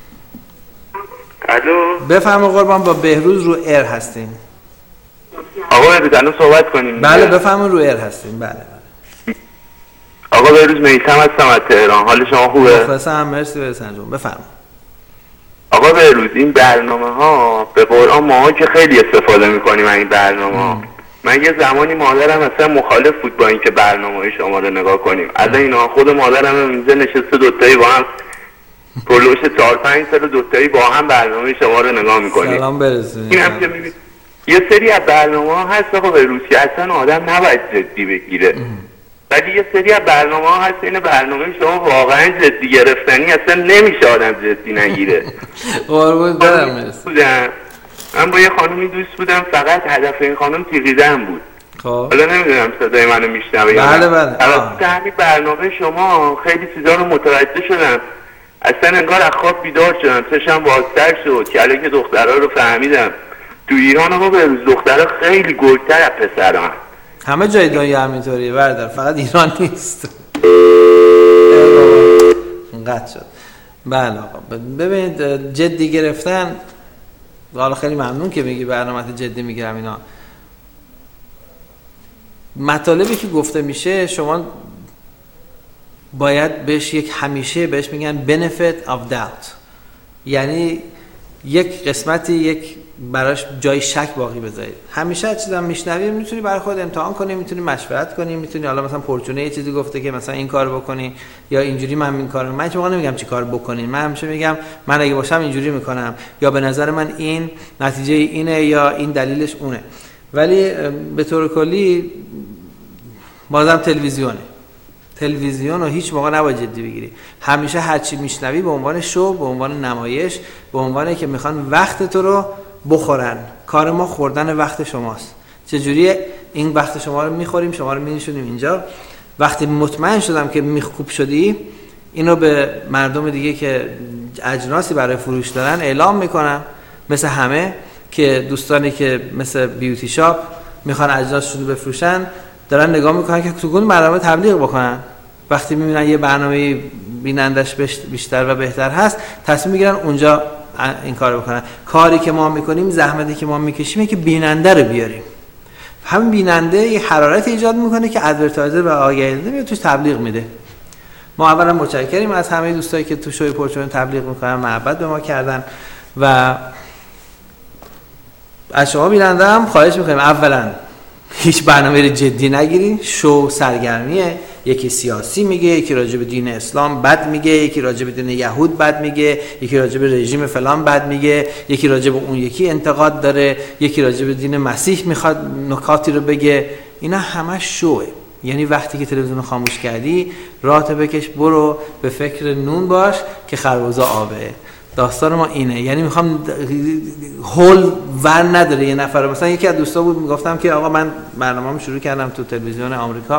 الو بفرما قربان، با بهروز رو ایر هستیم. آقا بهروز الان صحبت کنیم. بله بفرما، رو ایر هستیم. بله بله. آقا بهروز میثم هستم از تهران. حال شما خوبه؟ مخلصم، مرسی بهروز جون. بفرما. آقا بهروز این برنامه ها به قرآن ما که خیلی استفاده میکنیم این برنامه ها. من یه زمانی مادرم اصلا مخالف بود با اینکه برنامه شما رو نگاه کنیم. از اینا خود مادرم اینجا نشسته دوتایی با هم پرلوش چهار پنج سال دوتایی با هم برنامه شما رو نگاه میکنیم. سلام برسونید. این هم که میبینید یه سری از برنامه ها هست آقا بهروز که اصلا آدم نباید جدی بگیره، ولی یه سری از برنامه ها هست این برنامه شما واقعا جدی گرفتنی اصلا نمیشه آدم جدی نگیره. قربون برم. مرسی. من با یه خانومی دوست بودم، فقط هدف این خانم تیغیدن بود. خب حالا نمیدونم صدای منو میشنوه یا نه. بله بله. البته همین برنامه شما خیلی چیزا رو متوجه شدم، اصلا انگار از خواب بیدار شدم، چشم بازتر شد که الان که دخترها رو فهمیدم. تو ایران آقا بهروز دخترها خیلی گلتر از پسران. همه جای دنیا همینطوریه بردار، فقط ایران نیست. قطع شد. بله آقا ببینید، جدی گرفتن، حالا خیلی ممنون که میگی برنامه جدی میگیرم. اینا مطالبی که گفته میشه شما باید بهش یک، همیشه بهش میگن benefit of doubt، یعنی یک قسمتی یک براش جای شک باقی بذارید. همیشه چیزا میشنوی میتونی برای خود امتحان کنی، میتونی مشورت کنی، میتونی حالا مثلا پرچونه یه چیزی گفته که مثلا این کارو بکنی یا اینجوری من این کارو، من هیچ موقع نمیگم چی کار بکنین، من همیشه میگم من اگه باشم اینجوری میکنم، یا به نظر من این نتیجه اینه یا این دلیلش اونه. ولی به طور کلی بازم تلویزیونه تلویزیون رو هیچ موقع نباید جدی بگیری. همیشه هر چی میشنوی به عنوان شو، به عنوان نمایش، به عنوان که میخوان وقت تو رو بخورن. کار ما خوردن وقت شماست. چجوری این وقت شما رو میخوریم، شما رو می‌نشونیم اینجا. وقتی مطمئن شدم که میخوب شدی، اینو به مردم دیگه که اجناسی برای فروش دارن اعلام میکنم، مثل همه که دوستانی که مثل بیوتی شاپ میخوان اجناسشون رو بفروشن، دارن نگاه میکنن که تو کدوم برنامه تبلیغ بکنن. وقتی میبینن یه برنامه بینندش بیشتر و بهتر هست، تصمیم میگیرن اونجا این کارو بکنن. کاری که ما میکنیم، زحمتی که ما میکشیم که بیننده رو بیاریم. همین بیننده یه حرارت ایجاد میکنه که ادورتایزر و آگهی دهنده میاد توش تبلیغ میده. ما اولا متشکریم از همه دوستایی که تو شوی پرچون تبلیغ میکنن، محبت به ما کردن و از شما بیننده هم خواهش میکنیم اولا هیچ برنامه جدی نگیرین. شو سرگرمیه، یکی سیاسی میگه، یکی راجع به دین اسلام بد میگه، یکی راجع به دین یهود بد میگه، یکی راجع به رژیم فلان بد میگه، یکی راجع به اون یکی انتقاد داره، یکی راجع به دین مسیح میخواد نکاتی رو بگه. اینا همه شوه. یعنی وقتی که تلویزیون خاموش کردی رات بکش برو به فکر نون باش که خربزه آبه. داستان ما اینه. یعنی میخوام هول ور نداره یه نفر. مثلا یکی از دوستا بود میگفتم که آقا من برنامه‌ام شروع کردم تو تلویزیون آمریکا،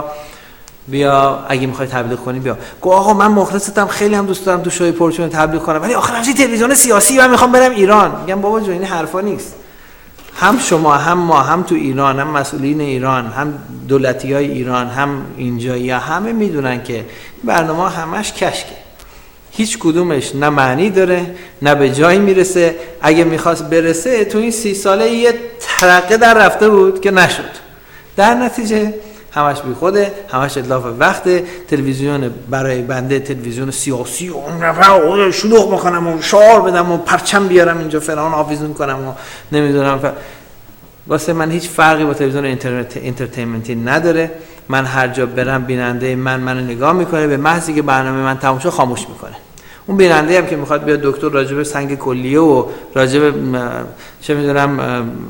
بیا اگه میخوای تبلیغ کنی بیا. گفت آقا من مخلصتم، خیلی هم دوست دارم تو شوی پرچون تبلیغ کنم، ولی آخر همش تلویزیون سیاسی من میخوام برم ایران. میگم بابا جون این حرفا نیست. هم شما هم ما هم تو ایران، هم مسئولین ایران، هم دولتیای ایران، هم اینجایی ها همه میدونن که برنامه همش کشکه. هیچ کدومش نه معنی داره نه به جایی میرسه. اگه میخواست برسه تو این سی ساله یه ترقه در رفته بود که نشد. در نتیجه همش بی خوده، همش اتلاف وقته. تلویزیون برای بنده تلویزیون سیاسی و اون رفع شلوغ بکنم و شعار بدم و پرچم بیارم اینجا فلان آویزون کنم و نمیدونم فر... واسه من هیچ فرقی با تلویزیون اینترنت انترتینمنتی نداره. من هر جا برم بیننده من منو نگاه میکنه، به محضی که برنامه من تموم شد خاموش میکنه. اون بیننده هم که میخواد بیاد دکتر راجع به سنگ کلیه و راجع به چه میدونم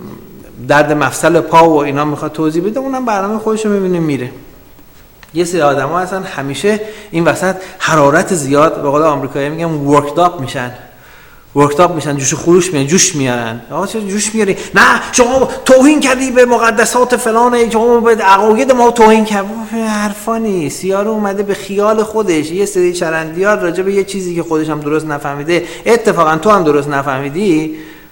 درد مفصل پا و اینا میخواد توضیح بده، اونم برنامه خودش رو میبینه میره. یه سری آدما اصلا همیشه این وسط حرارت زیاد، به قول آمریکایی میگن ورکد اپ میشن. ورکد اپ میشن، جوش خروش میان، جوش میارن. آقا چرا جوش میاری؟ نه شما توهین کردی به مقدسات فلان، شما به عقاید ما توهین کردی. حرفا نیست. یارو اومده به خیال خودش یه سری چرندیات راجع به یه چیزی که خودش هم درست نفهمیده، اتفاقا تو هم درست نفهمیدی،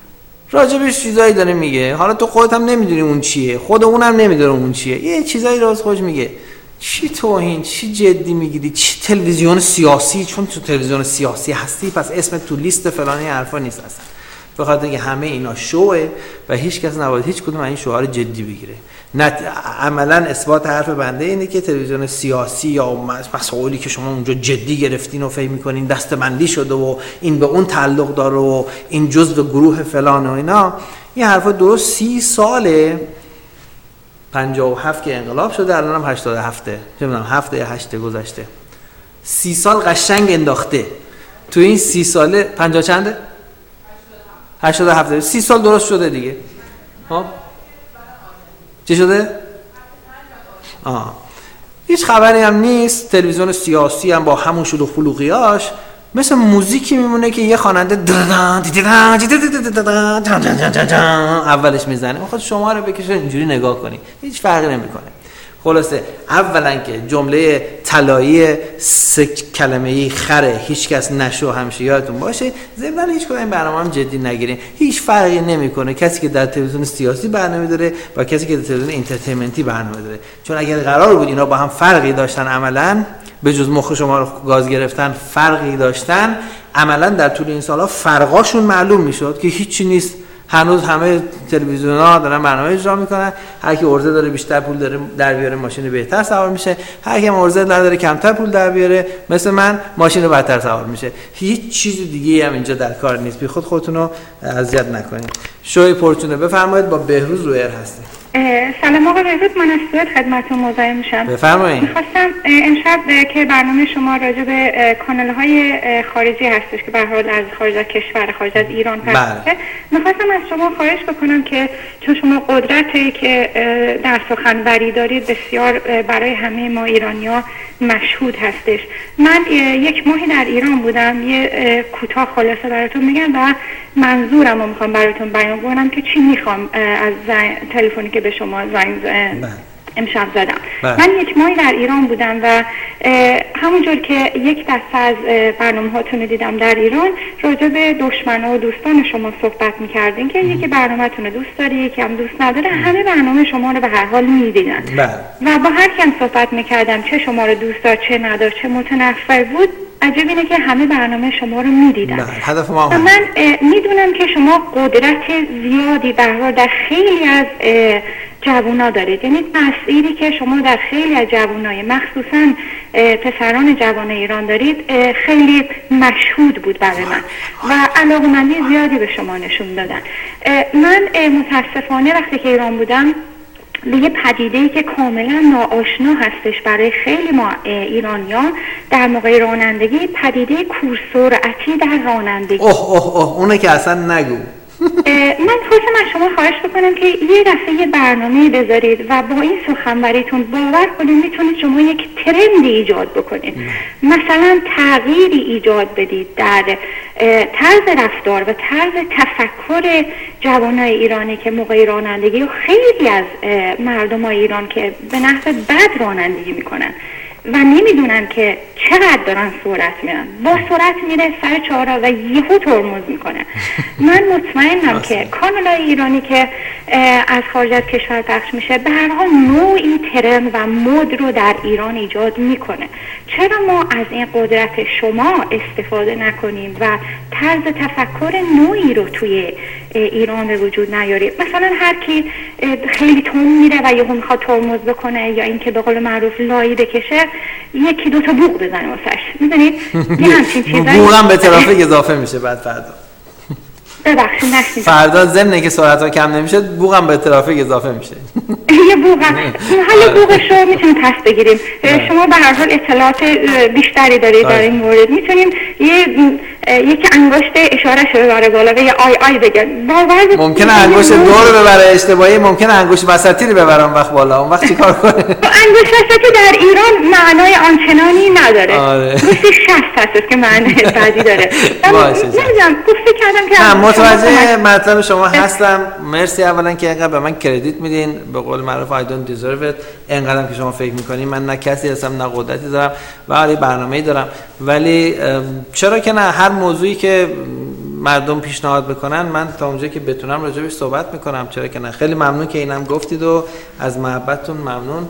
راجبش چیزایی داره میگه. حالا تو خودت هم نمیدونی اون چیه، خود اونم نمیدونه اون چیه، یه چیزایی راز خودش میگه. چی توهین، چی جدی میگیری، چی تلویزیون سیاسی؟ چون تو تلویزیون سیاسی هستی پس اسم تو لیست فلانی حرفا نیست اصلا. بخاطر اینکه همه اینا شوه و هیچ کس نباید هیچ کدوم این شوها رو جدی بگیره. نه عملا اثبات حرف بنده اینه که تلویزیون سیاسی یا مسائلی که شما اونجا جدی گرفتین و فکر میکنین دستبندی شده و این به اون تعلق داره و این جزء گروه فلان و اینا، این حرفا درست سی ساله. پنجاه و هفت که انقلاب شده، الان هم هشتاد و هفت، چه میدونم هفته یا هشته گذشته. سی سال قشنگ انداخته. تو این سی ساله پنجاه چنده؟ هشتاد و هفت. سی سال درست شده دیگه. ها؟ چی شده؟ آه. هیچ خبری هم نیست. تلویزیون سیاسی هم با همون شلوغ پلوغیاش مثل موزیکی میمونه که یه خواننده اولش میزنه، میخواد شما رو بکشه اینجوری نگاه کنی، هیچ فرقی نمیکنه. خلاصه اولا که جمله طلایی سه کلمه‌ای خره هیچ کس نشو همیشه یادتون باشه. ضمن هیچ کدوم این برنامه هم جدی نگیرین، هیچ فرقی نمیکنه کسی که در تلویزیون سیاسی برنامه داره و کسی که در تلویزیون اینترتینمنتی برنامه داره. چون اگر قرار بود اینا با هم فرقی داشتن، عملاً به جز مخ شما رو گاز گرفتن فرقی داشتن، عملاً در طول این سالا فرقاشون معلوم میشد که هیچی نیست. هنوز همه تلویزیون‌ها دارن برنامه اجرا میکنن، هر کی ارزه داره بیشتر پول داره در بیاره ماشین بهتر سوار میشه، هر کی ارزه نداره کمتر پول در بیاره مثل من ماشین بدتر سوار میشه. هیچ چیز دیگه هم اینجا در کار نیست. بی خود خودتون رو اذیت نکنید. شوی پرچونه بفرمایید، با بهروز رو ایر هستیم. سلام آقا بهروز، من از سوئد خدمتتون مزاحم میشم. بفرمایید. می‌خواستم امشب که برنامه شما راجع به کانال‌های خارجی هستش که به هر حال از خارج از کشور، خارج از ایران هست، می‌خواستم از شما خواهش بکنم که چون شما قدرتی که در سخنوری دارید بسیار برای همه ما ایرانی‌ها مشهود هستش. من یک ماهی در ایران بودم، یه کوتاه خلاصه براتون میگم و منظورم رو میخوام براتون بیان کنم که چی میخوام از تلفنی که به شما زنگ امشب زدم. بله. من یک ماهی در ایران بودم و همونجور که یک دسته از برنامه هاتون رو دیدم در ایران راجع به دشمن و دوستان شما صحبت میکردین که یکی برنامه تون دوست داره یکی هم دوست نداره. همه برنامه شما رو به هر حال میدیدن. بله. و با هر کم صحبت میکردم، چه شما رو دوست دار چه ندار چه متنفر بود، عجب اینه که همه برنامه شما رو میدیدن. بله. هدف ما من میدونم که شما قدرت زیادی در در خیلی از جوونا دارید. یعنی تأثیری که شما در خیلی از جوانای مخصوصا پسران جوان ایران دارید خیلی مشهود بود برای من و علاقه‌مندی زیادی به شما نشون دادن. من متاسفانه وقتی که ایران بودم به یه پدیده‌ای که کاملا ناآشنا هستش برای خیلی ما ایرانیان در موقع رانندگی، پدیده کورسرعتی در رانندگی. اوه اوه اوه اونه که اصلا نگو. من خواستم از شما خواهش بکنم که یه دفعه یه برنامه بذارید و با این سخنوریتون باور کنید میتونید شما یک ترندی ایجاد بکنید. مثلا تغییری ایجاد بدید در طرز رفتار و طرز تفکر جوانای ایرانی که موقع رانندگی و خیلی از مردمای ایران که به نحو بد رانندگی میکنن و نمیدونن که چقدر دارن سرعت میرن، با سرعت میره سر چهارراه و یهو ترمز میکنه. من مطمئنم که کانالای ایرانی که از خارج از کشور پخش میشه به هر حال نوعی ترند و مد رو در ایران ایجاد میکنه. چرا ما از این قدرت شما استفاده نکنیم و طرز تفکر نوعی رو توی ایران به وجود نیاریم؟ مثلا هر کی خیلی تون میره و یهو میخواد ترمز بکنه یا اینکه به قول معروف لایی بکشه، یکی دو تا بوق بزنه واسش. میدونید یه همچین چیزایی بوقم به ترافیک اضافه میشه بعد فردا. ببخشید نشنیدم. فردا ضمن که سرعت‌ها کم نمیشه بوقم به ترافیک اضافه میشه. یه بوقم حالا بوقش رو میتونیم پس بگیریم. شما به هر حال اطلاعات بیشتری دارید در این مورد. میتونیم یه یک انگشت اشاره شو ببره بالا و یه آی آی بگه. ممکنه انگشت دو رو ببره اشتباهی، ممکنه انگشت وسطی رو ببره اون وقت بالا. اون وقت چیکار کنه؟ انگشت وسطی در ایران معنای آنچنانی نداره. گوشت شست هست که معنی بعدی داره. نمیدونم گفته کردم که متوجه مطلب شما هستم. مرسی اولا که اینقدر به من کردیت میدین. به قول معروف I don't deserve it. اینقدر که شما فکر میکنین من نه کسی هستم نه قدرتی دارم و ولی برنامه‌ای دارم. ولی چرا که نه، هر موضوعی که مردم پیشنهاد بکنن من تا اونجایی که بتونم راجعش صحبت میکنم. چرا که نه. خیلی ممنون که اینم گفتید و از محبتتون ممنون.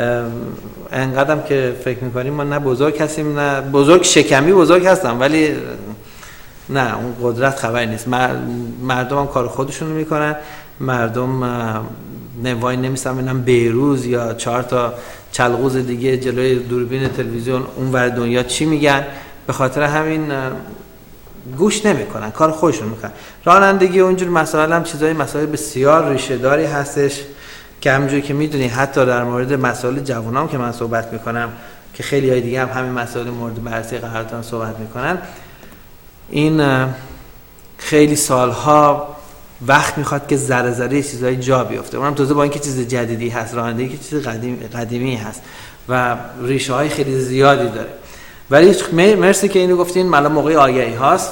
اینقدرم که فکر میکنیم ما نه بزرگ هستیم نه بزرگ شکمی بزرگ هستم، ولی نه اون قدرت خبری نیست. مردم هم کار خودشون میکنن. مردم نوای نمیستن ببینن بیروز یا چهار تا چلغوز دیگه جلوی دوربین تلویزیون اون ور دنیا چی میگن. به خاطر همین گوش نمیکنن، کار خودشون میکنن. رانندگی اونجور مسائل هم چیزای مسائل بسیار ریشه داری هستش که همونجوری که میدونی حتی در مورد مسائل جوانام که من صحبت میکنم که خیلی های دیگه هم همین مسائل مورد بررسی قرار دارن صحبت میکنن، این خیلی سالها وقت میخواد که ذره ذره چیزای جا بیفته. اونم تازه با اینکه چیز جدیدی هست، رانندگی که چیز قدیم قدیمی هست و ریشه های خیلی زیادی داره. ولی مرسی که اینو گفتین. الان موقع آگهی هاست.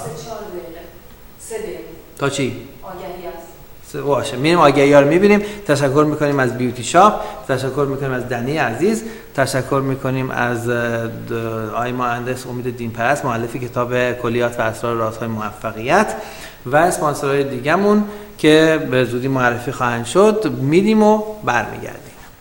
تا چی؟ آگهی هست. باشه میریم آگهی ها رو میبینیم. تشکر میکنیم از بیوتی شاپ، تشکر میکنیم از دنی عزیز، تشکر میکنیم از آقای مهندس امید دینپرست مؤلف کتاب کلیات و اسرار رازهای موفقیت و اسپانسرهای دیگه‌مون که به زودی معرفی خواهند شد. میدیم و برمیگردیم.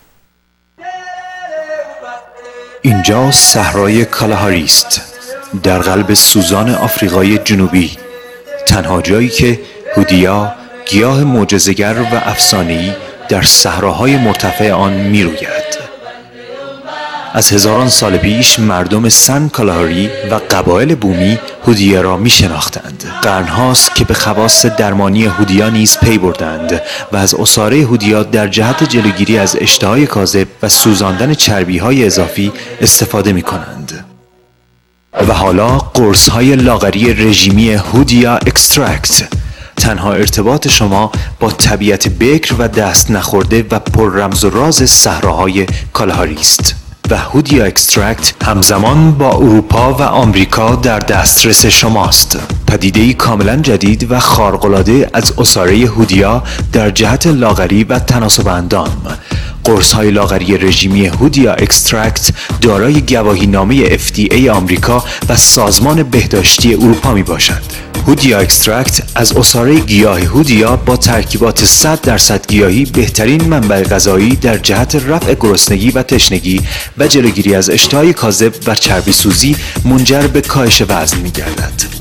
اینجا صحرای کالاهاری است، در قلب سوزان آفریقای جنوبی، تنها جایی که هودیا گیاه معجزه‌گر و افسانه‌ای در صحراهای مرتفع آن می‌روید. از هزاران سال پیش مردم سن کالاهاری و قبایل بومی هودیا را می شناختند. قرنهاست که به خواص درمانی هودیا نیز پی بردند و از عصاره هودیا در جهت جلوگیری از اشتهای کاذب و سوزاندن چربی‌های اضافی استفاده می کنند. و حالا قرص‌های لاغری رژیمی هودیا اکسترکت، تنها ارتباط شما با طبیعت بکر و دست نخورده و پر رمز و راز صحراهای کالاهاری است. و هودیا اکسترکت همزمان با اروپا و آمریکا در دسترس شماست. پدیده‌ای کاملا جدید و خارق‌العاده از عصاره هودیا در جهت لاغری و تناسب اندام. قرص‌های لاغری رژیمی هودیا اکسترکت دارای گواهینامه اف دی ای آمریکا و سازمان بهداشتی اروپا میباشد. هودیا اکسترکت از عصاره گیاه هودیا با ترکیبات صد درصد گیاهی بهترین منبع غذایی در جهت رفع گرسنگی و تشنگی و جلوگیری از اشتهای کاذب و چربی سوزی منجر به کاهش وزن می‌گردد.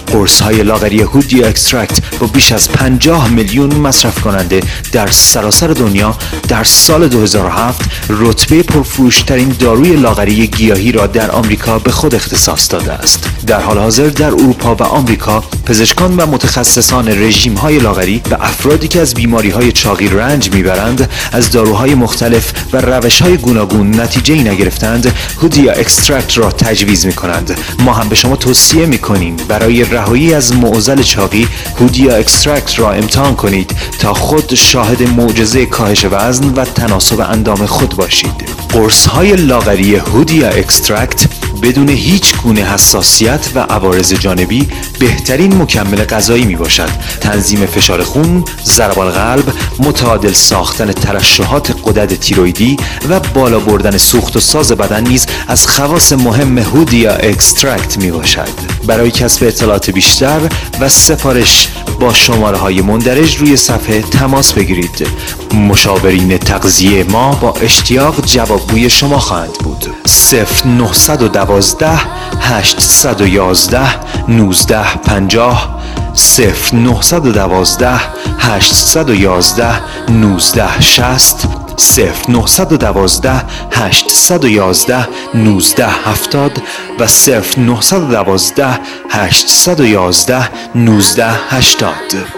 قرص‌های لاغری هودیا اکسترکت با بیش از پنجاه میلیون مصرف کننده در سراسر دنیا در سال دو هزار و هفت رتبه پرفروش‌ترین داروی لاغری گیاهی را در آمریکا به خود اختصاص داده است. در حال حاضر در اروپا و آمریکا پزشکان و متخصصان رژیم‌های لاغری به افرادی که از بیماری‌های چاقی رنج می‌برند از داروهای مختلف و روش‌های گوناگون نتیجه‌ای نگرفتند هودیا اکسترکت را تجویز می‌کنند. ما هم به شما توصیه می‌کنیم برای رهایی از معضل چاقی هودیا اکسترکت را امتحان کنید تا خود شاهد معجزه کاهش وزن و تناسب اندام خود باشید. قرص‌های لاغری هودیا اکسترکت بدون هیچ گونه حساسیت و عوارض جانبی بهترین مکمل غذایی می باشد. تنظیم فشار خون، ضربان قلب، متعادل ساختن ترشحات غدد تیرویدی و بالا بردن سوخت و ساز بدن نیز از خواص مهم هودیا اکسترکت می باشد. برای کسب اطلاعات بیشتر و سفارش با شماره های مندرج روی صفحه تماس بگیرید. مشاورین تغذیه ما با اشتیاق جوابگوی شما خواهند بود. صفر نه یک دو هشت یک یک نوزده پنجاه صفر نه یک دو هشت یک یک نوزده شصت صفر نه یک دو هشت یک یک نوزده هفتاد و صفر نه یک دو هشت یک یک نوزده هشتاد.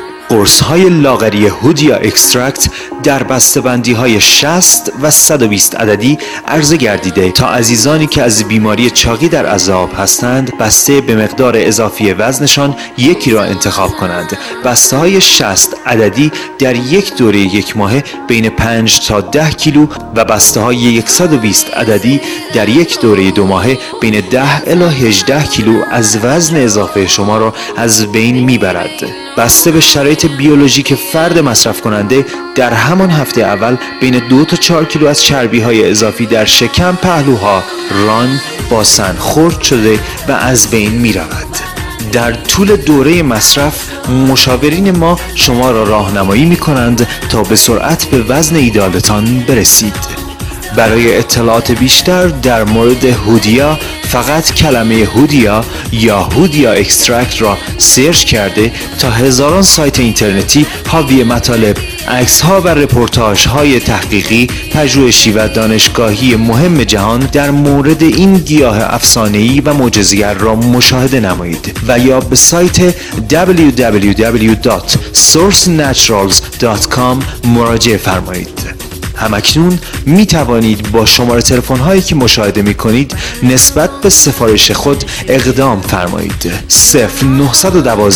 قرص‌های لاغری هودیا اکسترکت در بسته‌بندی‌های شصت و صد و بیست عددی عرضه گردیده تا عزیزانی که از بیماری چاقی در عذاب هستند بسته به مقدار اضافی وزنشان یکی را انتخاب کنند. بسته‌های شصت عددی در یک دوره یک ماهه بین پنج تا ده کیلو و بسته‌های صد و بیست عددی در یک دوره دو ماهه بین ده الی هجده کیلو از وزن اضافه شما را از بین میبرد. بسته به شرایط بیولوژیک فرد مصرف کننده در همان هفته اول بین دو تا چهار کیلو از چربی های اضافی در شکم پهلوها ران باسن خرد شده و از بین می رود. در طول دوره مصرف مشاورین ما شما را راهنمایی می کنند تا به سرعت به وزن ایدالتان برسید. برای اطلاعات بیشتر در مورد هودیا فقط کلمه هودیا یا هودیا اکسترکت را سرچ کرده تا هزاران سایت اینترنتی حاوی مطالب، عکس‌ها و رپورتاژهای تحقیقی، پژوهشی و دانشگاهی مهم جهان در مورد این گیاه افسانه‌ای و معجزه‌گر را مشاهده نمایید و یا به سایت دبلیو دبلیو دبلیو دات سورس نچرالز دات کام مراجعه فرمایید. همکنون می توانید با شماره تلفن هایی که مشاهده می کنید نسبت به سفارش خود اقدام فرمایید. صفر نه یک دو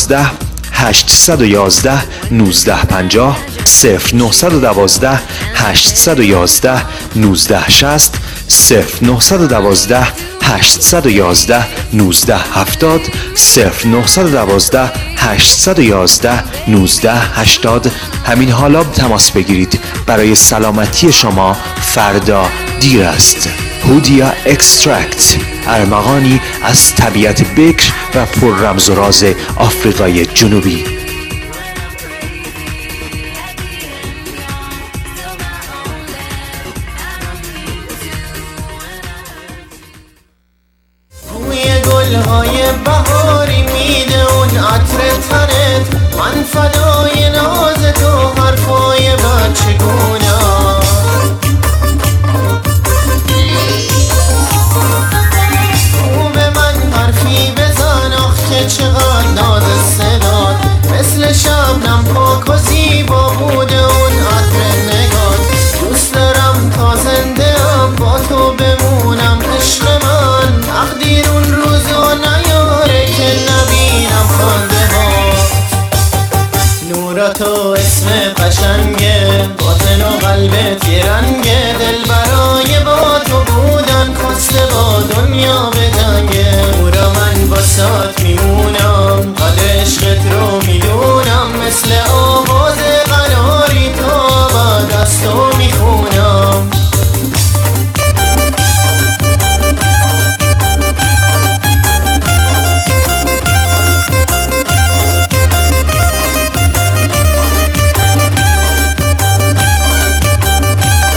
هشت یک یک نوزده پنجاه صفر نه یک دو هشت یک یک نوزده شصت صفر نه یک دو هشت یک یک نوزده هفتاد صفر نه یک دو هشت یک یک نوزده هشتاد. همین حالا تماس بگیرید. برای سلامتی شما فردا دیر است. هودیا اکسترکت، ارمغانی از طبیعت بکر و پر رمز و راز آفریقای جنوبی. گلهای بهاری میده اون عطر تنت، من فدای ناز تو حرفای بچگونم. او به من حرفی بزن آخ که چقدر ناز صدات، مثل شبنم پاک و زیبا بوده اون عطر نگات. دوست دارم تا زنده ام با تو بمونم عشق من، تقدیر اون روزو نیاره که نبینم خنده ها. نورا تو اسم قشنگه، باطن و قلبت یه رنگه، دل برای با تو بودن کاسته با دنیا بدنگه. نورا من باسات میمونم، قد عشقت رو میدونم، مثل آواز قناری تا بعد از تو میخونم.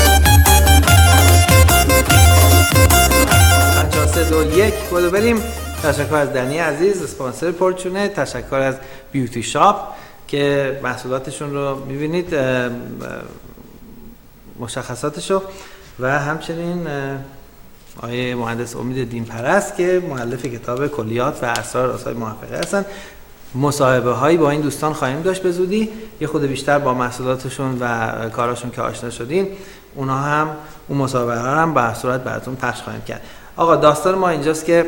یک بودو بریم تشکر از دنی عزیز اسپانسر پورچونه، تشکر از بیوتی شاپ که محصولاتشون رو میبینید، مشخصاتشو، و همچنین آقای مهندس امید دین پرست که مؤلف کتاب کلیات و اسرار رازهای موفقیت هستن. مصاحبه هایی با این دوستان خواهیم داشت به زودی، یه خود بیشتر با محصولاتشون و کاراشون که آشنا شدیم، اونا هم اون مصاحبه ها هم به صورت براتون پخش خواهیم کرد. آقا داستان ما اینجاست که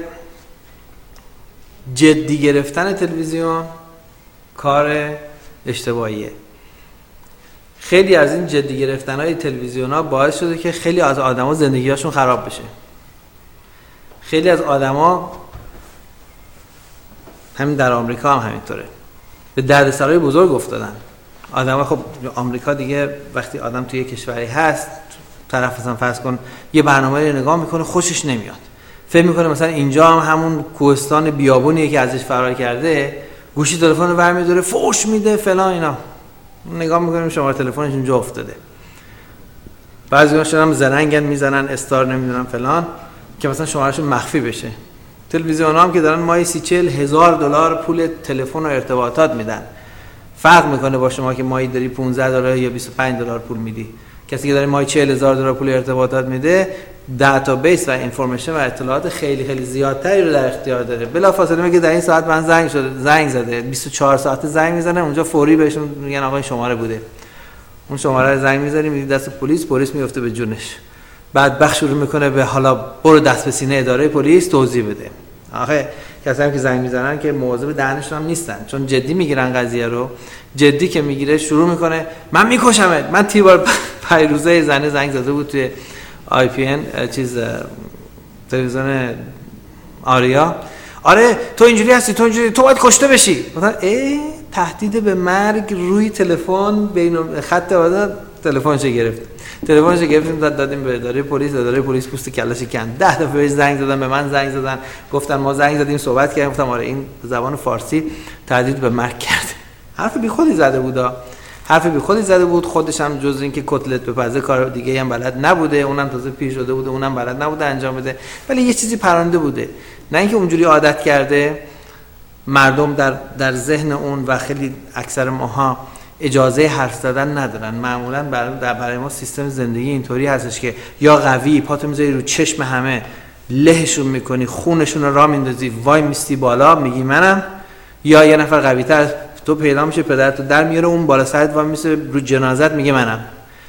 جدی گرفتن تلویزیون کار اشتباهیه. خیلی از این جدی گرفتن های تلویزیون ها باعث شده که خیلی از آدما زندگی هاشون خراب بشه. خیلی از آدما، همین در آمریکا هم همینطوره، به دردسرای بزرگ افتادن. آدما خب آمریکا دیگه وقتی آدم توی کشوری هست، طرف مثلا فرض کن یه برنامه رو نگاه میکنه خوشش نمیاد، فکر میکنه مثلا اینجا هم همون کوهستان بیابونیه که ازش فرار کرده، گوشی تلفن رو برمی‌داره فوش میده فلان اینا، نگاه میکنیم شماره تلفنش اونجا افتاده. بعضی‌ها هم زرنگن میزنن استار نمیدونم فلان که مثلا شمارهشون مخفی بشه. تلویزیون‌ها هم که دارن ماهی سی چهل هزار دلار پول تلفن و ارتباطات میدن. فرق میکنه با شما که ماهی داری پانزده دلار یا بیست و پنج دلار پول میدی. کسی که داره ماهی چهل هزار دلار پول ارتباطات میده، دیتابیس و اینفورمیشن و اطلاعات خیلی خیلی زیادتری رو در اختیار داره. بلافاصله میگه در این ساعت من زنگ شده، زنگ زده، بیست و چهار ساعت زنگ میزنه، اونجا فوری بهشون میگن آقا این شماره بوده. اون شماره رو زنگ میزنی میدی دست پلیس، پلیس میفته به جونش. بعد بخش شروع میکنه به حالا برو دست به سینه اداره پلیس توضیح بده. آخه کسایی که زنگ میزنن که مواظب دهنشون هم نیستن، چون جدی میگیرن قضیه رو. جدی که میگیره شروع میکنه من میکشمت. من تی بار پیروزه زنه زنگ زده بود توی آی پی ان چیز تلویزیون آریا، آره تو اینجوری هستی، تو اینجوری، تو باید کشته بشی. مثلا ای تهدید به مرگ روی تلفن، بین خط آدم تلفنش گرفت. تلفنش گرفتیم داد دادیم به اداره پلیس، اداره پلیس پوست کلهش کند. ده دفعه بهش زنگ زدن، به من زنگ زدن، گفتن ما زنگ زدیم صحبت کردیم، گفتم آره این زبان فارسی تهدید به مرگ کرد. حرف بی خودی زده بودا، حرف بی خودی زده بود. خودش هم جز این که کتلت بپزه کار دیگه هم بلد نبوده، اونم تازه پیر شده بوده، اونم بلد نبوده انجام بده، ولی یه چیزی پرنده بوده. نه اینکه اونجوری عادت کرده، مردم در در ذهن اون و خیلی اکثر ماها اجازه حرف زدن ندارن. معمولا برای برای ما سیستم زندگی اینطوری هستش که یا قوی پاتو میذاری رو چشم همه، لهشون میکنی، خونشون رو راه میندازی، وای میستی بالا میگی منم، یا یه نفر قوی تر تو پیدا میشه پدرتو در میاره اون بالا سرت وای میسته رو جنازت میگه منم.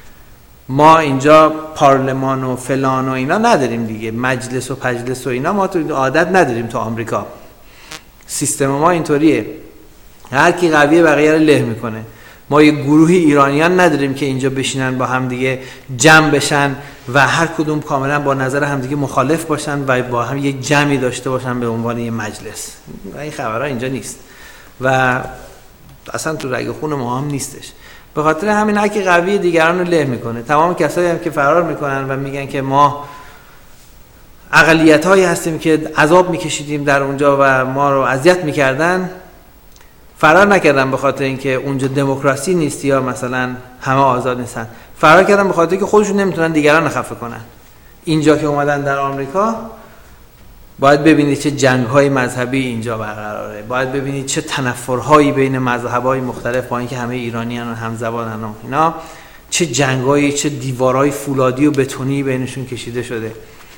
ما اینجا پارلمان و فلان و اینا نداریم دیگه، مجلس و پجلس و اینا ما تو عادت نداریم. تو آمریکا سیستم ما اینطوریه، هر کی قویه بقیه رو له میکنه. ما یه گروهی ایرانیان نداریم که اینجا بشینن با هم دیگه جمع بشن و هر کدوم کاملا با نظر هم دیگه مخالف باشن و با هم یک جمعی داشته باشن به عنوان یه مجلس. این خبرها اینجا نیست و اصلا تو رگ خون ما هم نیستش. به خاطر همین هر کی قوی دیگران رو له میکنه. تمام کسایی هم که فرار میکنن و میگن که ما اقلیت‌هایی هستیم که عذاب میکشیدیم در اونجا و ما رو اذیت میکردن، فرار نکردن به خاطر اینکه اونجا دموکراسی نیست یا مثلا همه آزاد نیستن، فرار کردن به خاطر اینکه خودشون نمیتونن دیگران رو خفه کنن. اینجا که اومدن در آمریکا باید ببینید چه جنگ‌های مذهبی اینجا برقراره، باید ببینید چه تنفرهایی بین مذهب‌های مختلف با اینکه همه ایرانیان و همزبانن و اینا، چه جنگ‌هایی، چه دیوارهای فولادی و بتونی بینشون کشیده شده.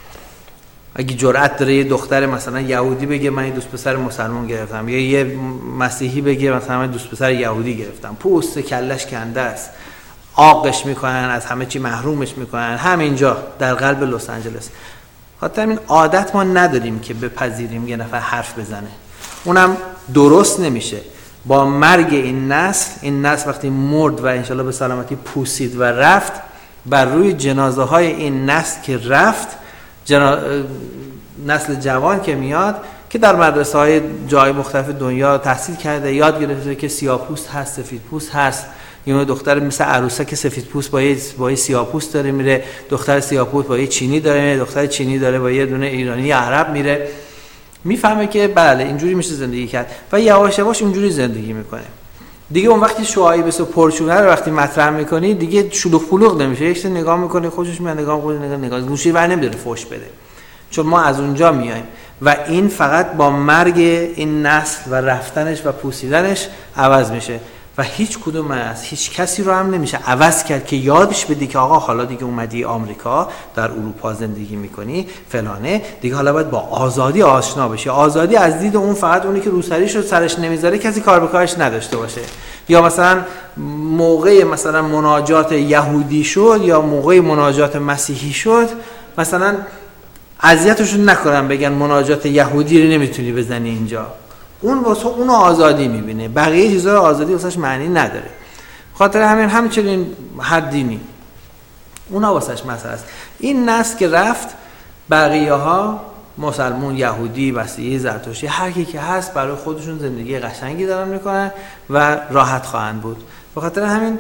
اگه جرأت داره یه دختر مثلا یهودی بگه من یه دوست پسر مسلمان گرفتم، یا یه مسیحی بگه مثلا من دوست پسر یهودی گرفتم، پوست کلش کنده است، عاقش میکنن، از همه چی محرومش میکنن، همینجا در قلب لس آنجلس. خاطر همین عادت ما نداریم که بپذیریم یه نفر حرف بزنه، اونم درست نمیشه. با مرگ این نسل، این نسل وقتی مرد و انشالله به سلامتی پوسید و رفت، بر روی جنازه های این نسل که رفت، جنا... نسل جوان که میاد که در مدرسه های جای مختلف دنیا تحصیل کرده، یاد گرفته که سیاه‌پوست هست، سفیدپوست هست، یه دختر مثل عروسه که سفیدپوست با یه با یه سیاه‌پوست داره میره، دختر سیاه‌پوست با یه چینی داره میره، دختر چینی داره با یه دونه ایرانی عرب میره، میفهمه که بله اینجوری میشه زندگی کرد و یواش یواش اونجوری زندگی میکنه. دیگه اون وقتی شعاعی بس و پرچونه رو وقتی مطرح میکنی دیگه شلوغ پلوغ نمیشه، یک نگاه میکنه خوشش میاد، نگاه میکنه نگاه نگاه گوشی ور نمیداره فوش بده. چون ما از اونجا میایم و این فقط با مرگ این نسل و رفتنش و پوسیدنش عوض میشه و هیچ کدوم از هیچ کسی رو هم نمیشه عوض کرد که یادش بدی که آقا حالا دیگه اومدی آمریکا، در اروپا زندگی میکنی فلانه، دیگه حالا باید با آزادی آشنا بشی. آزادی از دید اون فقط اونی که روسریش رو سرش نمیذاره کسی کار به کارش نداشته باشه، یا مثلا موقع مثلا مناجات یهودی شد یا موقع مناجات مسیحی شد مثلا اذیتشون نکنن بگن مناجات یهودی رو نمیتونی بزنی اینجا. اون واسه اون آزادی میبینه، بقیه چیزا رو آزادی واسش معنی نداره. خاطر همین همچنین هر دینی اونا واسش مسئله است. این نسل که رفت بقیه ها مسلمون، یهودی، مسیحی، زرتشتی، هر کی که هست برای خودشون زندگی قشنگی دارن میکنن و راحت خواهند بود. به خاطر همین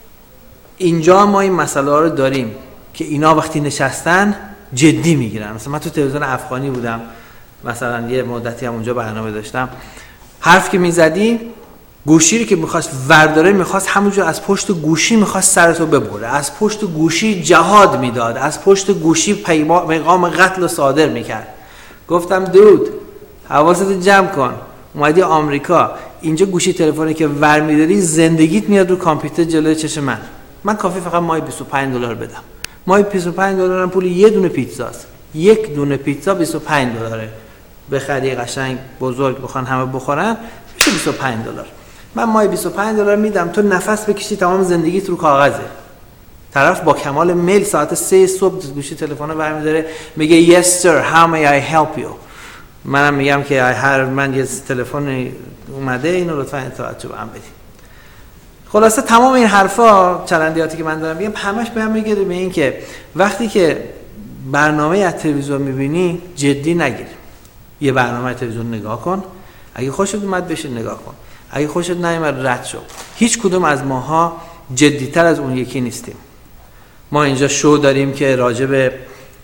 اینجا ما این مسئله ها رو داریم که اینا وقتی نشستن جدی میگیرن. مثلا من تو تلویزیون افغانی بودم، مثلا یه مدتی هم اونجا برنامه داشتم، حرف که میزدی گوشی رو که میخواست ورداره میخواست همونجور از پشت گوشی میخواست سرتو ببره، از پشت گوشی جهاد میداد، از پشت گوشی پیغام قتل صادر میکرد. گفتم دود حواست جمع کن، اومدی آمریکا اینجا گوشی تلفنی که ور میداری زندگیت میاد رو کامپیوتر جلوی چشم من. من کافی فقط ماهی بیست و پنج دلار بدم. ماهی بیست و پنج دلار هم پول یه دونه پیتزاست. یک دونه پیتزا بیست و پنج دلاره. بخری قشنگ بزرگ بخوان همه بخورن میشه بیست و پنج دلار. من ماهی بیست و پنج دلار میدم تو نفس بکشی تمام زندگیت رو کاغذه. طرف با کمال میل ساعت سه صبح گوشی تلفن رو برمی‌داره میگه yes sir how may I help you. منم میگم که هر من یه تلفن اومده اینو لطفا اطلاعاتو به من بدید. خلاصه تمام این حرفا چرندیاتی که من دارم میگم همش به هم میگه به این که وقتی که برنامه از تلویزیون میبینی جدی نگیر. یه برنامه از تلویزیون نگاه کن، اگه خوشت اومد بشین نگاه کن، اگه خوشت نیومد رد شو. هیچ کدوم از ماها جدی‌تر از اون یکی نیستیم. ما اینجا شو داریم که راجع به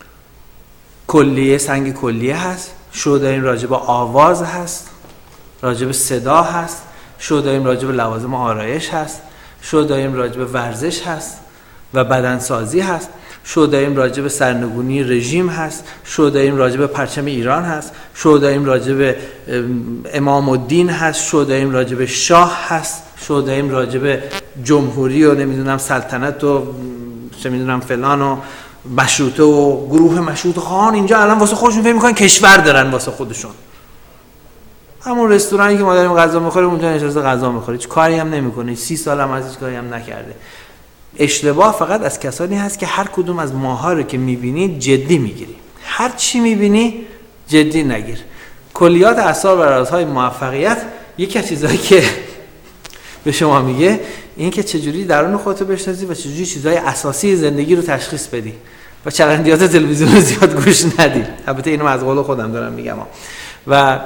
کلیه سنگ کلیه هست، شو داریم راجع به آواز هست، راجع به صدا هست، شو داریم راجع به لوازم آرایش هست، شو داریم راجع به ورزش هست و بدنسازی هست، شو داریم راجع به سرنگونی رژیم هست، شو داریم راجع به پرچم ایران هست، شو داریم راجع به امام الدین هست، شو داریم راجع به شاه هست، شو داریم راجع به جمهوری و نمیدونم سلطنت و چه میدونم فلان و مشروطه و گروه مشروطه خواهان اینجا الان واسه خودشون فکر میکنن کشور دارن واسه خودشون. همون رستورانی که ما داریم غذا میخوریم اونجا نشسته غذا میخوره، هیچ کاری هم نمیکنه، سی سال هم از هیچ کاری هم نکرده. اشتباه فقط از کسانی هست که هر کدوم از ماها رو که میبینی جدی میگیری. هر چی میبینی جدی نگیر. کلیات اسرار و رازهای موفقیت یکی از چیزایی که به شما میگه این که چجوری درون خودتو بشناسی و چجوری چیزهای اساسی زندگی رو تشخیص بدی و چرندیات تلویزیون رو زیاد گوش ندی. البته اینو از قول خودم دارم میگم. و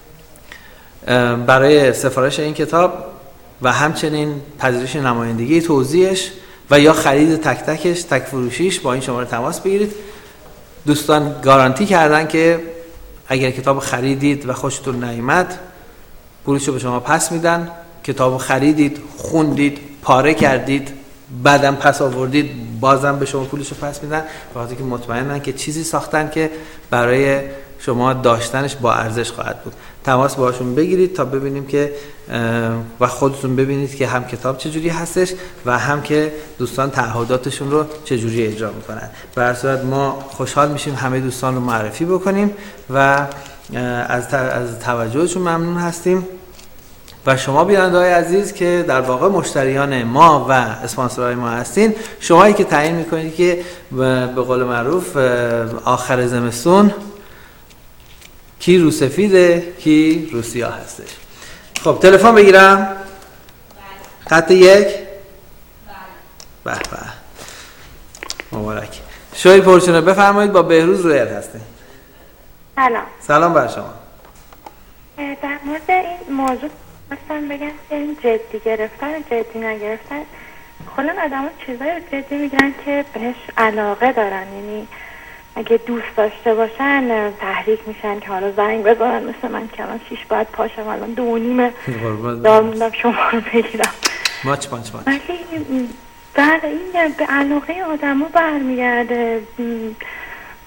برای سفارش این کتاب و همچنین پذیرش نمایندگی توضیحش و یا خرید تک تکش تک فروشیش با این شماره تماس بگیرید. دوستان گارانتی کردن که اگر کتاب خریدید و خوشتون نیامد پولشو به شما پس میدن. کتابو خریدید، خوندید، پاره کردید، بعدم پس آوردید، بازم به شما پولشو پس میدن، وقتی که مطمئنن که چیزی ساختن که برای شما داشتنش با ارزش خواهد بود. تماس باهاشون بگیرید تا ببینیم که و خودتون ببینید که هم کتاب چجوری هستش و هم که دوستان تعهداتشون رو چجوری اجرا میکنن. به هر صورت ما خوشحال میشیم همه دوستان رو معرفی بکنیم و از از توجهشون ممنون هستیم. و شما بیننده‌های عزیز که در واقع مشتریان ما و اسپانسرهای ما هستین، شمایی که تعیین میکنید که به قول معروف آخر زمستون کی رو سفیده کی رو سیاه هستش. خب تلفن بگیرم؟ خط یک؟ بله بله مبارک. شوی پرچونه بفرمایید. با بهروز رویل هستین. سلام. سلام بر شما. در مورد این موضوع مثلا بگم که این جدی گرفتن جدی نگرفتن کلا آدم ها چیزایی رو جدی میگن که بهش علاقه دارن، یعنی اگه دوست داشته باشن تحریک میشن که حالا زنگ بزنن مثل من که الان شیش باید پاشم الان دو نیمه دار موندم شما رو بگیرم ماچ ماچ ماچ. ولی در این به علاقه آدم ها برمیگرده.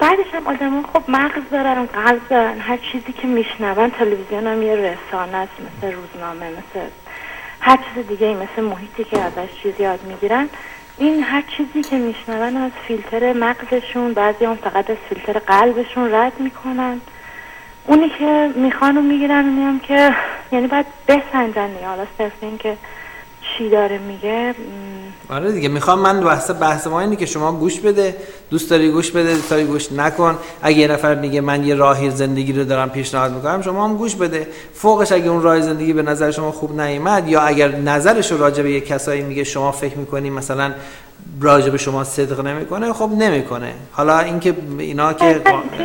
بعدش هم آدم خب مغز دارن، قلب دارن، هر چیزی که میشنون، تلویزیون هم یه رسانه است، مثل روزنامه، مثل هر چیز دیگه، مثل محیطی که ازش چیز یاد میگیرن. این هر چیزی که میشنون از فیلتر مغزشون، بعضی هم فقط از فیلتر قلبشون رد میکنن. اونی که میخوان و میگیرن، اونی هم که یعنی باید بسنجن دیگه. حالا صرف این که چی داره میگه. آره دیگه، میخوام من بحث بحث ما اینه که شما گوش بده، دوست داری گوش بده، دوست داری گوش نکن. اگه یه نفر میگه من یه راهی زندگی رو دارم پیشنهاد میکنم، شما هم گوش بده. فوقش اگه اون راه زندگی به نظر شما خوب نیامد، یا اگر نظرش رو راجع به یه کسایی میگه شما فکر میکنی مثلا راجع به شما صدق نمیکنه، خب نمیکنه. حالا اینکه اینا که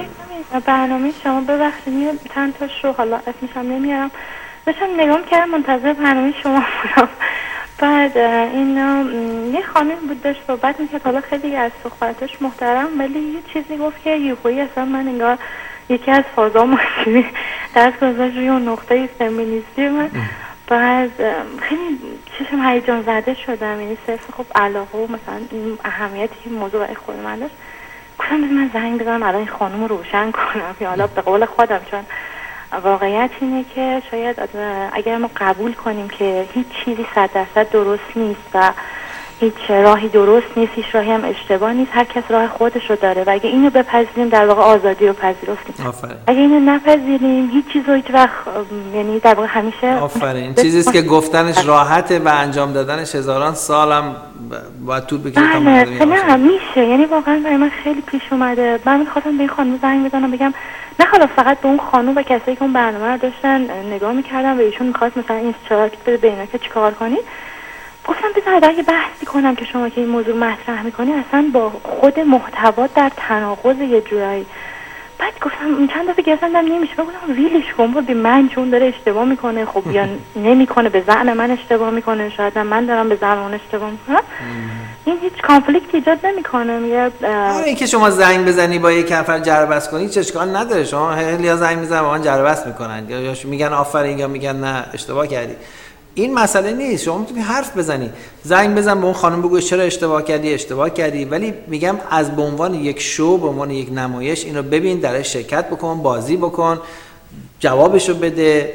برنامه شما ببخشید یه چند تا شو، حالا اسمش هم نمیارم، داشتم نگاه کردم منتظر برنامه شما بودم. بعد این یه خانم بود داشت صحبت میکرد، حالا خیلی از صحبتش محترم، ولی یه چیزی گفت که یهویی اصلا من انگار یکی از فازا ماشینی دست گذاشت روی اون نقطه فمینیستی من. بعد خیلی چشم هیجان زده شدم، یعنی صرف خب علاقه و مثلا این اهمیتی که موضوع برای خود من داشت، گفتم من زنگ بزنم الان این خانم رو روشن کنم، یا حالا به قول خودم، چون واقعیت اینه که شاید اگر ما قبول کنیم که هیچ چیزی صد درصد درست نیست و هیچ راهی درست نیست، هیچ راهی هم اشتباه نیست، هر کس راه خودش رو داره و اگه اینو بپذیریم در واقع آزادی رو پذیرفتیم. آفرین. اگه اینو نپذیریم هیچ چیز رو هیچ وقت، یعنی در واقع همیشه آفرین چیزیست که گفتنش راحته و انجام دادنش هزاران سالم باید طول بکشه تا مردمی نه میشه. یعنی واقعا برای من خیلی پیش اومده. من می‌خواستم به این خانم زنگ بزنم بگم نه حالا فقط به اون خانم و کسایی که اون برنامه رو داشتن نگاه می‌کردن و ایشون می‌خواست مثلا این اشتراک بده به اینا که چیکار کنید، گفتم بذارید اگه بحثی کنم که شما که این موضوع مطرح می‌کنی اصلا با خود محتوا در تناقض یه جورایی. بعد گفتم چند دفعه گفتم نمیشه، بگم ویلش کن به من، چون داره اشتباه میکنه. خب یا نمیکنه، به ذهن من اشتباه میکنه، شاید من دارم به ذهن اون اشتباه میکنم. این هیچ کانفلیکت ایجاد نمیکنه. میگه آره اینکه شما زنگ بزنی با یک نفر جربست کنی چه اشکال نداره. شما خیلی زنگ میزنن با من جربست میکنن، یا میگن آفرین یا میگن نه اشتباه کردی. این مسئله نیست. شما میتونی حرف بزنی، زنگ بزن به اون خانم بگو چرا اشتباه کردی اشتباه کردی ولی میگم از به عنوان یک شو، به عنوان یک نمایش اینو ببین، درش شرکت بکن، بازی بکن، جوابشو بده،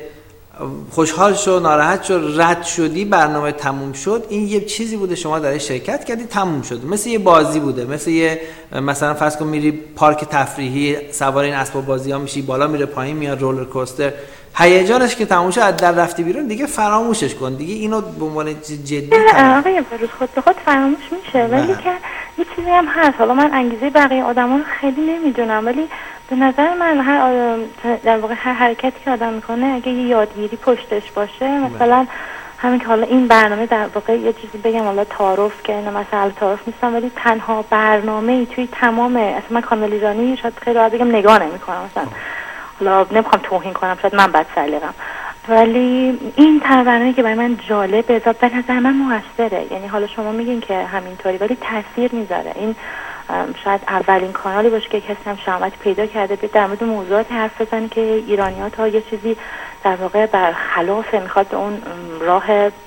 خوشحال شو، ناراحت شو، رد شدی، برنامه تموم شد. این یه چیزی بوده شما درش شرکت کردی، تموم شد. مثل یه بازی بوده، مثل یه مثلا فرض کن میری پارک تفریحی، سوار این اسباب بازی‌ها میشی، بالا میره پایین میاد، رولر کوستر، هیجانش که تموم شد در رفتی بیرون دیگه فراموشش کن دیگه. اینو به عنوان جدی آقای بروز خود به خود فراموش میشه. ولی که یه چیزی هم هست، حالا من انگیزه بقیه آدما رو خیلی نمیدونم، ولی به نظر من هر آدم در واقع هر حرکتی که آدم میکنه اگه یه یادگیری پشتش باشه، مثلا همین که حالا این برنامه در واقع یه چیزی بگم، حالا تعارف که اینا مثلا تعارف نیستم، ولی تنها برنامه‌ای توی تمام، اصلا من کانال ایرانی شاید خیلی راحت بگم نگاه نمی‌کنم، مثلا حالا نمیخوام توهین کنم، شاید من بد سلیقه‌ام، ولی این برنامه‌ای که برای من جالبه، به نظر من موثره. یعنی حالا شما میگین که همینطوری ولی تاثیر میذاره. این شاید اولین کانالی باشه که کسی هم شهامت پیدا کرده به در مورد موضوعات حرف بزنه که ایرانی‌ها تا یه چیزی در واقع برخلاف میخواد به اون راه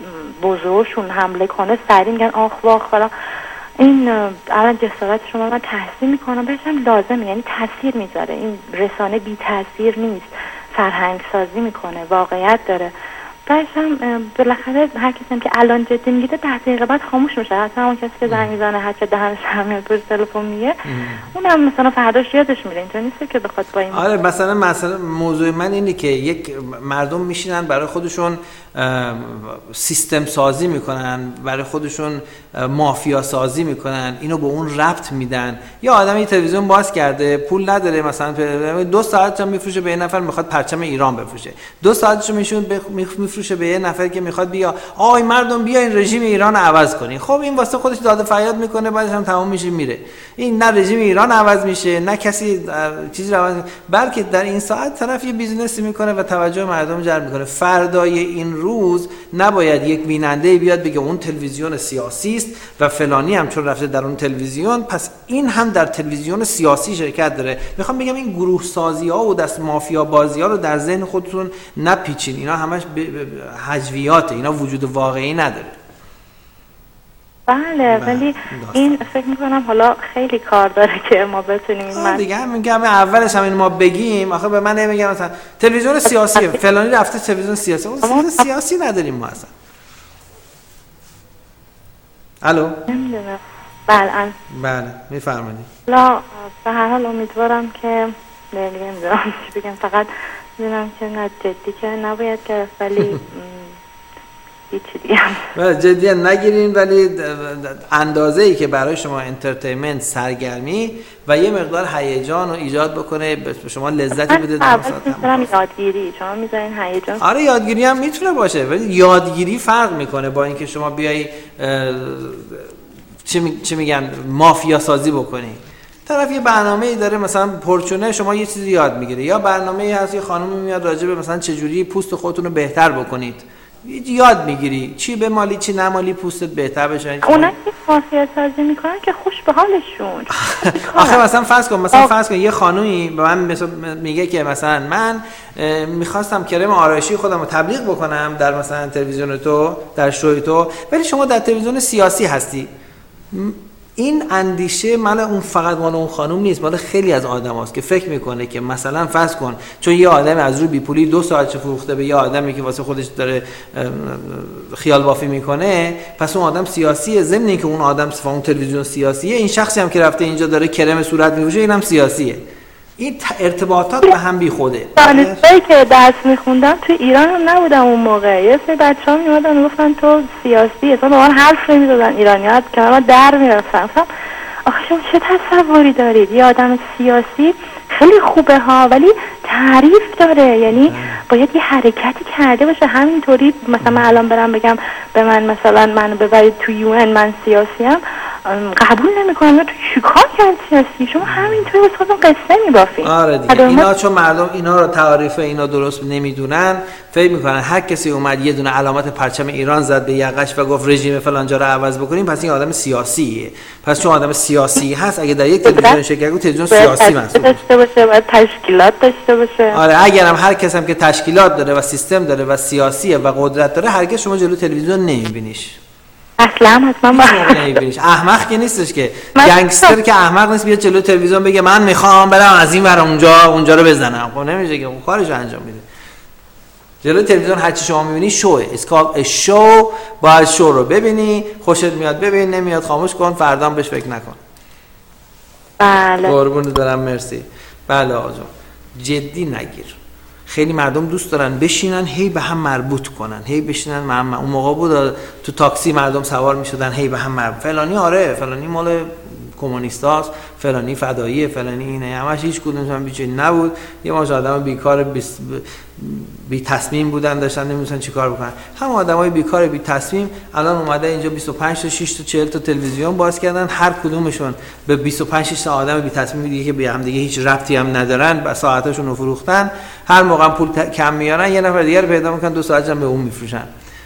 بزرگشون حمله کنه، سریع میگن آخ واخ. حالا این الان جسارت شما من تحسین میکنم، بهش هم لازمه، یعنی تاثیر میذاره. این رسانه بی تاثیر نیست، فرهنگ سازی میکنه، واقعیت داره. بعدش هم بالاخره هر کسی هم که الان جدی میگیره ده دقیقه بعد خاموش میشه. حتی اون کسی که زنگ میزنه هر چه دهنش هم میاد پشت تلفن میگه، اونم مثلا فرداش یادش میره. اینطور نیست که بخواد با این آره مثلا مثلا موضوع من اینه که یک مردم میشینن برای خودشون سیستم سازی میکنن، برای خودشون مافیا سازی میکنن، اینو به اون ربط میدن. یا آدمی تلویزیون باز کرده، پول نداره، مثلا دو ساعت هم میفروشه به یه نفر میخواد پرچم ایران بفروشه، دو ساعتشو میشون میفروشه به یه نفر که میخواد بیا آی مردم بیا این رژیم ایران عوض کنی. خب این واسه خودش داد فریاد میکنه، بعدش هم تمام میشه میره. این نه رژیم ایران عوض میشه نه کسی چیزی رو عوض، بلکه در این ساعت طرف یه بیزینسی میکنه و توجه مردم جلب میکنه. فردای این روز نباید یک بیننده بیاد بگه اون تلویزیون سیاسی است و فلانی هم چون رفته در اون تلویزیون پس این هم در تلویزیون سیاسی شرکت داره. میخوام بگم این گروه سازی ها و دست مافیا بازی ها رو در ذهن خودتون نپیچین، اینا همش حجویاته، اینا وجود واقعی نداره. بله ولی این فکر میکنم حالا خیلی کار داره که ما بتونیم این من دیگه هم میگم اولش هم این ما بگیم آخه به من نمیگم مثلا تلویزیون سیاسی فلانی رفته تلویزیون سیاسی اون سیاسی نداریم ما اصلا. الو نمیدونم بله بله میفرمایید. لا به هر حال امیدوارم که نمیدونم چی بگم فقط میدونم که نه جدی که نباید گرفت ولی هیچی دیگه بله جدی نگیرین ولی اندازه‌ای که برای شما انترتینمنت سرگرمی و یه مقدار هیجان رو ایجاد بکنه به شما لذتی بده در مثلا یادگیری شما میذارین هیجان. آره یادگیری هم میتونه باشه ولی یادگیری فرق میکنه با اینکه شما بیای چی می... چی میگن مافیا سازی بکنی. طرف یه برنامه‌ای داره مثلا پرچونه شما یه چیزی یاد میگیره یا برنامه‌ای هست یه خانومی میاد راجع به مثلا چجوری پوست خودتون رو بهتر بکنید یاد میگیری چی به مالی چی نمالی پوستت بهتر بشه. اونا که مافیا سازی میکنن که خوش به حالشون. آخه مثلا فرض کن مثلا فرض کن یه خانومی به من میگه که مثلا من میخواستم کرم آرایشی خودم رو تبلیغ بکنم در مثلا تلویزیون تو در شوی تو ولی شما در تلویزیون سیاسی هستی. این اندیشه مال اون فقط مال اون خانم نیست مال خیلی از آدم هست که فکر میکنه که مثلا فرض کن چون یه آدم از رو بیپولی دو ساعت چه فروخته به یه آدمی که واسه خودش داره خیال بافی میکنه پس اون آدم سیاسیه ضمن اینکه اون آدم صفا اون تلویزیون سیاسیه این شخصی هم که رفته اینجا داره کرم صورت میپوشه اینم سیاسیه. این ارتباطات به هم بی خوده. دانشگاهی که درس میخوندم تو ایران هم نبودم اون موقع یه سری بچه‌ها میومدن گفتن تو سیاسی اصلا با من حرف نمیزدن ایرانی‌ها که من در میرفتم آخه شما چه تصوری دارید یه آدم سیاسی خیلی خوبه ها ولی تعریف داره یعنی باید یه حرکتی کرده باشه همینطوری مثلا من الان برم بگم به من مثلا منو ببرید تو یو ان من سیاسیم قبول نمیکنم تو چیکار کرد سیاسی شما همینطوری واسه خودتون قصه میبافین. آره دیگه اینا چون مردم اینا رو تعریف اینا درست نمیدونن فکر میکنن هر کسی اومد یه دونه علامت پرچم ایران زد به یقش و گفت رژیم فلان جا رو عوض بکنیم پس این آدم سیاسیه. پس چون آدم سیاسی هست اگه در یک تلویزیون شرکت کنه تلویزیون سیاسی محسوب داشته باشه باید تشکیلات داشته باشه. آره اگرم هر کس هم که تشکیلات داره و سیستم داره و سیاسیه و قدرت داره هرگز شما جلو تلویزیون نمیبینیش. اصلا حتما نمیبینیش. احمق که نیستش که گنگستر که احمق نیست بیاد جلو تلویزیون بگه من میخوام برم از این ور اونجا اونجا رو بزنم. خب نمیشه که اون کارشو انجام میده. جلو تلویزیون هر چی شما میبینی شوه اسکال شو باید شو رو ببینی خوشت میاد ببین نمیاد خاموش کن فردا بهش فکر نکن. بله قربونت برم مرسی. بله آقا جدی نگیر. خیلی مردم دوست دارن بشینن هی به هم مربوط کنن هی بشینن من اون موقع بود تو تاکسی مردم سوار میشدن هی به هم مربوط فلانی آره فلانی مال کمونیستاست فلانی فداییه فلانی اینه همش هیچ کدومشون بیچاره نبود یه ماش آدم بیکار بی, بی تصمیم بودن داشتن نمی‌دونن چیکار بکنن. هم آدمای بیکار بی تصمیم الان اومده اینجا بیست و پنج تا شش تا چهل تا تلویزیون باز کردن هر کدومشون به بیست و پنج شش تا آدم بی تصمیم دیگه که به هم دیگه هیچ ربطی هم ندارن با ساعتاشون رو فروختن هر موقع پول کم میارن یه نفر دیگه رو پیدا میکنن دو ساعت هم به اون میفروشن.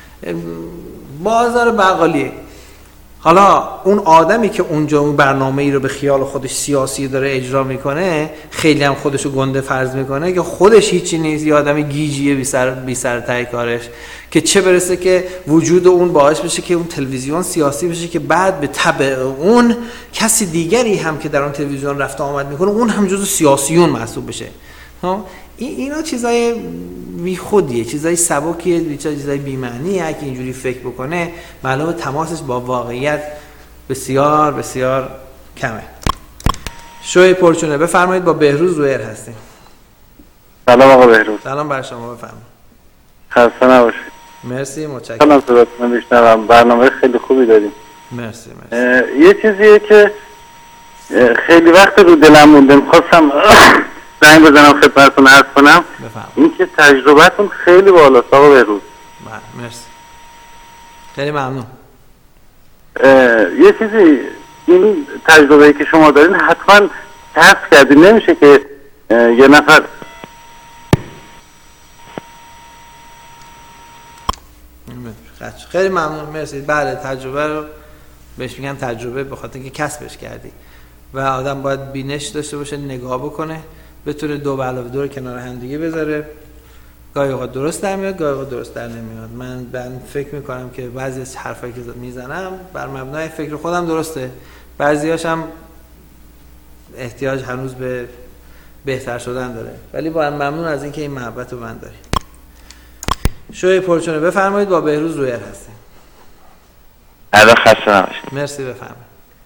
بازار بقالیه. حالا اون آدمی که اونجا اون برنامه‌ای رو به خیال خودش سیاسی داره اجرا میکنه خیلی هم خودشو گنده فرض میکنه که خودش هیچی نیست یه آدم گیجیه بی سر بی سر تای کارش که چه برسه که وجود اون باعث بشه که اون تلویزیون سیاسی بشه که بعد به تبع اون کسی دیگری هم که در اون تلویزیون رفت آمد میکنه اون هم جزو سیاسیون محسوب بشه. ها اینا چیزای بی خودیه چیزای سبکیه چیزای بی معنیه. اگه اینجوری فکر بکنه معلومه تماسش با واقعیت بسیار بسیار کمه. شوی پرچونه بفرمایید با بهروز رویر هستیم. سلام آقا بهروز. سلام بر شما بفرمایید. خسته نباشید. مرسی متشکرم. سلام صداتون میشنوم برنامه خیلی خوبی داریم. مرسی مرسی. یه چیزیه که خیلی وقت رو دلم مونده می‌خواستم زنگ بزنم خدمتتون عرض کنم این که تجربتون خیلی بالاست آقا بهروز. بله مرسی خیلی ممنون. یه چیزی این تجربه‌ای که شما دارین حتما حس کردین نمیشه که یه نفر خیلی ممنون مرسی. بله تجربه رو بهش میگن تجربه به خاطر اینکه کسبش کردی و آدم باید بینش داشته باشه نگاه بکنه بتونه دو به علاوه دو رو کنار هم دیگه بذاره گاهی اوقات درست در میاد، گاهی اوقات درست در نمیاد. من من فکر میکنم که بعضی از حرفایی که میزنم بر مبنای فکر خودم درسته، بعضیاش هم احتیاج هنوز به بهتر شدن داره، ولی با ممنون از اینکه این محبت رو من دارید. شوی پرچونه بفرمایید، با بهروز رویر هستیم. الان خسته نباشید. مرسی، بفرمایید.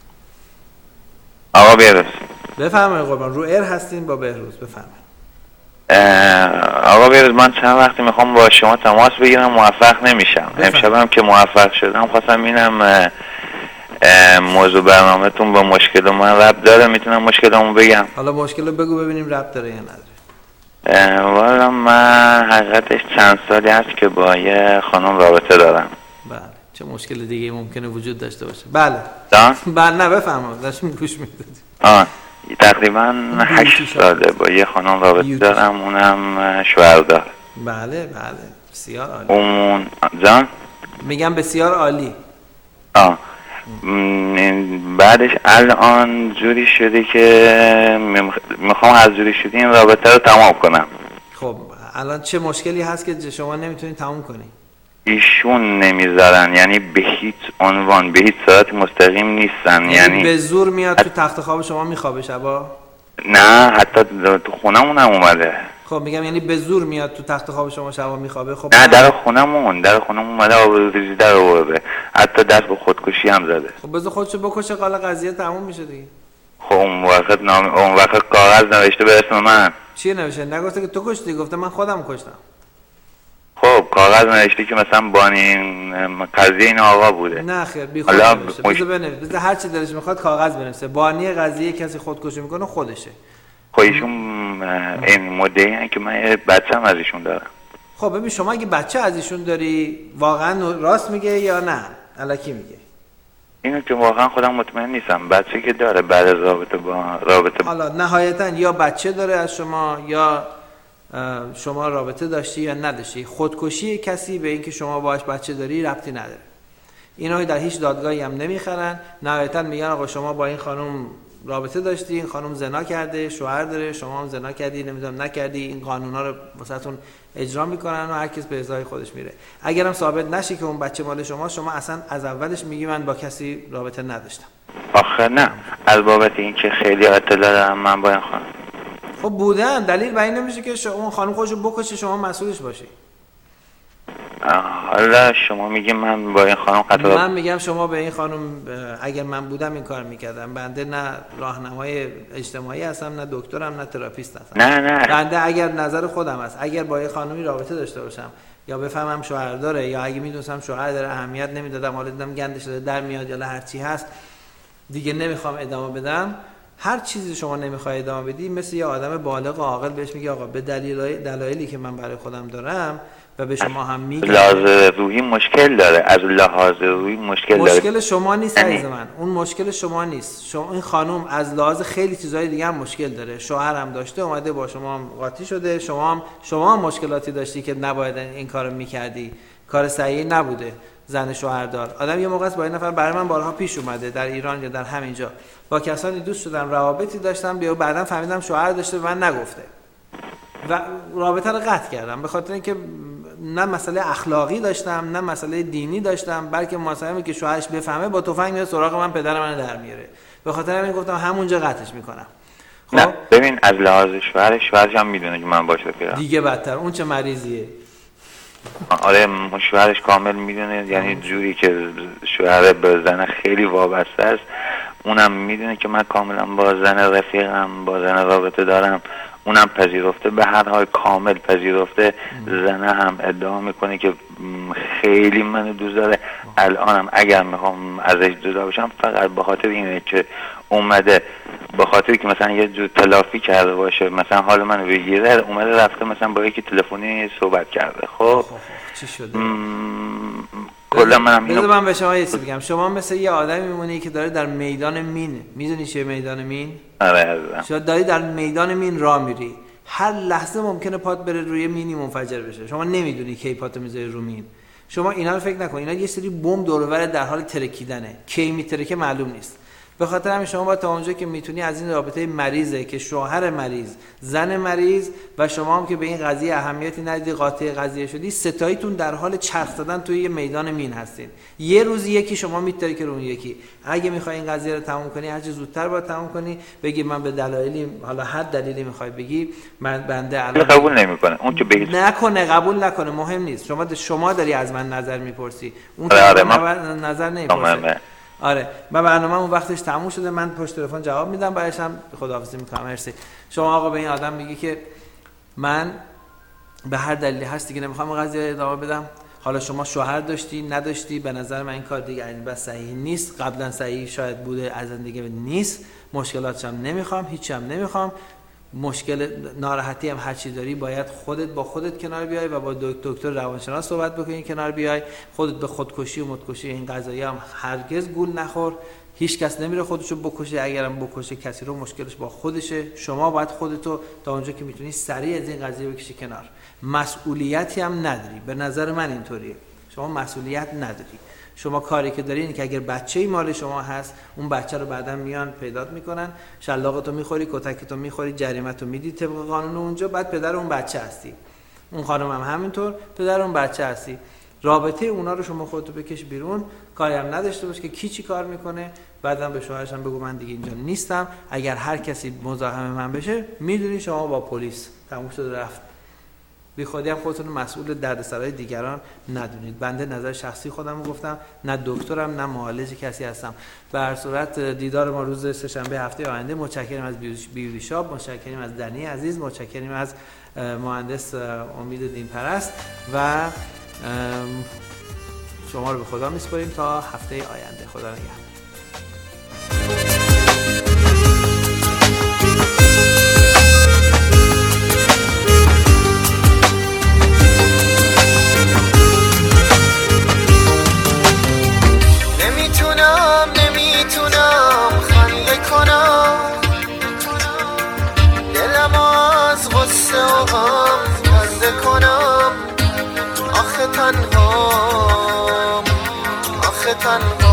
آقا بهروز بفرمایید قربان، رویر هستیم با بهروز، بفرمایید. آقا بهروز من چند وقتی میخوام با شما تماس بگیرم موفق نمیشم. امشب هم که موفق شدم خواستم ببینم موضوع برنامه‌تون با مشکل من ربط داره، میتونم مشکلمو بگم؟ حالا مشکل رو بگو ببینیم ربط داره یا نداره. والا من حقیقتش چند سالی هست که با یه خانم رابطه دارم. بله، چه مشکل دیگه ممکنه وجود داشته باشه؟ بله دان؟ بله، نه بفرمایید، داشتم گوش میدادم. آه تقریبا هشت ساله با یه خانم رابطه دارم، اونم شوهر داره. بله بله، بسیار عالی. اون جان؟ میگم بسیار عالی. آه بعدش الان جوری شده که میخوام از جوری شده این رابطه رو تمام کنم. خب الان چه مشکلی هست که شما نمیتونید تمام کنی؟ ایشون نمیذارن، یعنی به هیچ عنوان به هیچ صورت مستقیم نیستن. یعنی, یعنی به زور میاد تو تخت خواب شما میخوابه شبا؟ نه حتی تو خونمون هم اومده. خب میگم یعنی به زور میاد تو تخت خواب شما شبا میخوابه؟ خب نه در خونمون در خونمون اومده آبروریزی در آورده، حتی دست به خودکشی هم زده. خب بذار خودشو بکشه، قال قضیه تموم میشه دیگه. خب اون وقت نام اون وقت کاغذ نوشته به اسم من. چی نوشته؟ نگفته که تو کشتی، گفته من خودم کشتم. خب کاغذ نوشته که مثلا بانی قضیه این آقا بوده. نه خیر، بی خود نوشته. بذار بنویس، بذار هر چی دلش میخواد کاغذ بنویسه. بانی قضیه کسی خودکشی میکنه خودشه. خب ایشون این مدعی هستن که من بچه‌م از ایشون دارم. خب ببین شما اگه بچه از ایشون داری واقعا راست میگه یا نه الکی میگه؟ اینو که واقعا خودم مطمئن نیستم. بچه که داره بعد از رابطه با رابطه حالا نهایتا یا بچه داره از شما یا شما رابطه داشتی یا نداشتی. خودکشی کسی به اینکه شما باهاش بچه داری ربطی نداره. اینا در هیچ دادگاهی هم نمیخرن. نهایتا میگن آقا شما با این خانم رابطه داشتی، این خانم زنا کرده، شوهر داره، شما هم زنا کردی، نمیدونم نکردی، این قانونا رو واسهتون اجرا میکنن و هر کس به ازای خودش میره. اگرم ثابت نشه که اون بچه مال شما، شما اصلا از اولش میگی من با کسی رابطه نداشتم. آخه نه، از بابت اینکه خیلی اطلاع دارم من با این خانم. خب بودن، دلیل بر این نمیشه که اون خانم خودشو بکشه شما مسئولش باشی. حالا شما میگی من با این خانم قطع. من میگم شما به این خانم، اگر من بودم این کار میکردم. بنده نه راهنمای اجتماعی هستم، نه دکترم، نه تراپیست هستم. نه نه بنده اگر نظر خودم است، اگر با این خانمی رابطه داشته باشم یا بفهمم شوهر داره یا اگه میدونستم شوهر داره اهمیت نمیدادم، حالا دیدم گندش داره در میاد یا هر چی هست دیگه نمیخوام ادامه بدم. هر چیزی شما نمیخوای ادامه بدی، مثل یه آدم بالغ و عاقل بهش میگه آقا به دلیل دلایلی که من برای خودم دارم و به شما هم میگم. لحاظ روحی مشکل داره، از لحاظ روحی مشکل داره. مشکل شما نیست عزیز من، اون مشکل شما نیست. شما این خانم از لحاظ خیلی چیزای دیگه هم مشکل داره. شوهر هم داشته، اومده با شما هم قاطی شده، شما هم شما هم مشکلاتی داشتی که نباید این کارو میکردی. کار صحیحی نبوده. زن شوهردار آدم یه موقع با این نفر، برای من بارها پیش اومده در ایران یا در همینجا، با کسانی دوست شدم، روابطی داشتم، بیا بعداً فهمیدم شوهر داشته و من نگفته و رابطه رو قطع کردم به خاطر اینکه نه مسئله اخلاقی داشتم نه مسئله دینی داشتم، بلکه مسئله که شوهرش بفهمه با تفنگ میاد سراغ من، پدر من در میاره. به خاطر همین گفتم همونجا قطعش میکنم. خب نه ببین از لحاظ شوهرش، شوهرش هم میدونه که من باش رفیقم. دیگه بدتر، اون چه مریضیه. آره شوهرش کامل میدونه، یعنی جوری که شوهر به زن خیلی وابسته است، اونم میدونه که من کاملا با زن رفیقم، با زن رابطه دارم. اونم پذیرفته، به هر حال کامل پذیرفته. زنه هم ادعا میکنه که خیلی منو دوست داره. الانم اگر میخوام ازش جدا بشم فقط به خاطر اینه که اومده، به خاطر که مثلا یه جور تلافی کرده باشه، مثلا حال منو بگیره، اومده رفته مثلا با یکی تلفنی صحبت کرده. خب چی شده؟ کلا منم اینو من به شما یه چیزی بگم. شما مثل یه آدمی میمونی که داره در میدان مین، میدونی چیه میدان مین؟ آره شما داری در میدان مین راه میری، هر لحظه ممکنه پات بره روی مینی منفجر بشه، شما نمیدونی کی پاتو میذاری رو مین. شما اینا رو فکر نکن، اینا یه سری بمب دور و بر در حال ترکیدنه، کی میترکه معلوم نیست. به خاطر همین شما باید تا اونجا که میتونی از این رابطه مریضه که شوهر مریض، زن مریض و شما هم که به این قضیه اهمیتی ندیدی، قاطع قضیه شدی، ستاییتون در حال چرخ زدن توی یه میدان مین هستین. یه روز یکی شما میتاری که رو اون یکی. اگه میخوای این قضیه رو تموم کنی هر چه زودتر باید تموم کنی. بگی من به دلایلی، حالا هر دلیلی میخوای بگی، من بنده الان قبول نمیکنه. اون که بگی نکنه، قبول نکنه، مهم نیست. شما شما داری از من نظر میپرسی، اون آره آره نظر نمیپرسه. آره من برنامه اون وقتش تموم شده، من پشت تلفن جواب میدم، بعدش هم خداحافظی میکنم. مرسی. شما آقا به این آدم میگی که من به هر دلیلی هست دیگه نمیخوام قضیه ادامه بدم. حالا شما شوهر داشتی نداشتی، به نظر من این کار دیگه این بس صحیح نیست. قبلا صحیح شاید بوده، از دیگه نیست. مشکلاتش هم نمیخوام، هیچ هم نمیخوام. مشکل ناراحتی هم هر چی داری باید خودت با خودت کنار بیای و با دکتر روانشناس صحبت بکنی کنار بیای. خودت به خودکشی و مدکشی این قضایا هم هرگز گول نخور. هیچ کس نمیره خودشو بکشه، اگرم بکشه کسی رو مشکلش با خودشه. شما باید خودتو تا اونجا که میتونی سریع از این قضیه بکشی کنار. مسئولیتی هم نداری، به نظر من اینطوریه. شما مسئولیت نداری. شما کاری که داری اینه که اگر بچه‌ای مال شما هست، اون بچه رو بعداً میان پیدات میکنن، شلاقتو میخوری، کتکتو میخوری، جریمتو میدی طبق قانون اونجا، بعد پدر اون بچه هستی. اون خانم هم همینطور پدر اون بچه هستی. رابطه اونا رو شما خودتو بکش بیرون، کاری هم نداشته باش که کی چی کار میکنه. بعدم به شوهرش هم بگو من دیگه اینجا نیستم. اگر هر کسی مزاحم من بشه، میدونی شما با پلیس تموم شده رفت. بی خودی هم خودتون مسئول دردسرای دیگران ندونید. بنده نظر شخصی خودم رو گفتم، نه دکترم نه معالج کسی هستم. به هر صورت دیدار ما روز سه‌شنبه هفته آینده. متشکرم از بیوتی شاپ، متشکرم از دنی عزیز، متشکرم از مهندس امید دین پرست و شما رو به خدا میسپاریم تا هفته آینده. خدا نگهدار. نمیتونم نمیتونم خنده کنم، دلم از غصه و غم کنده کنم. آخه تنها آخه تنها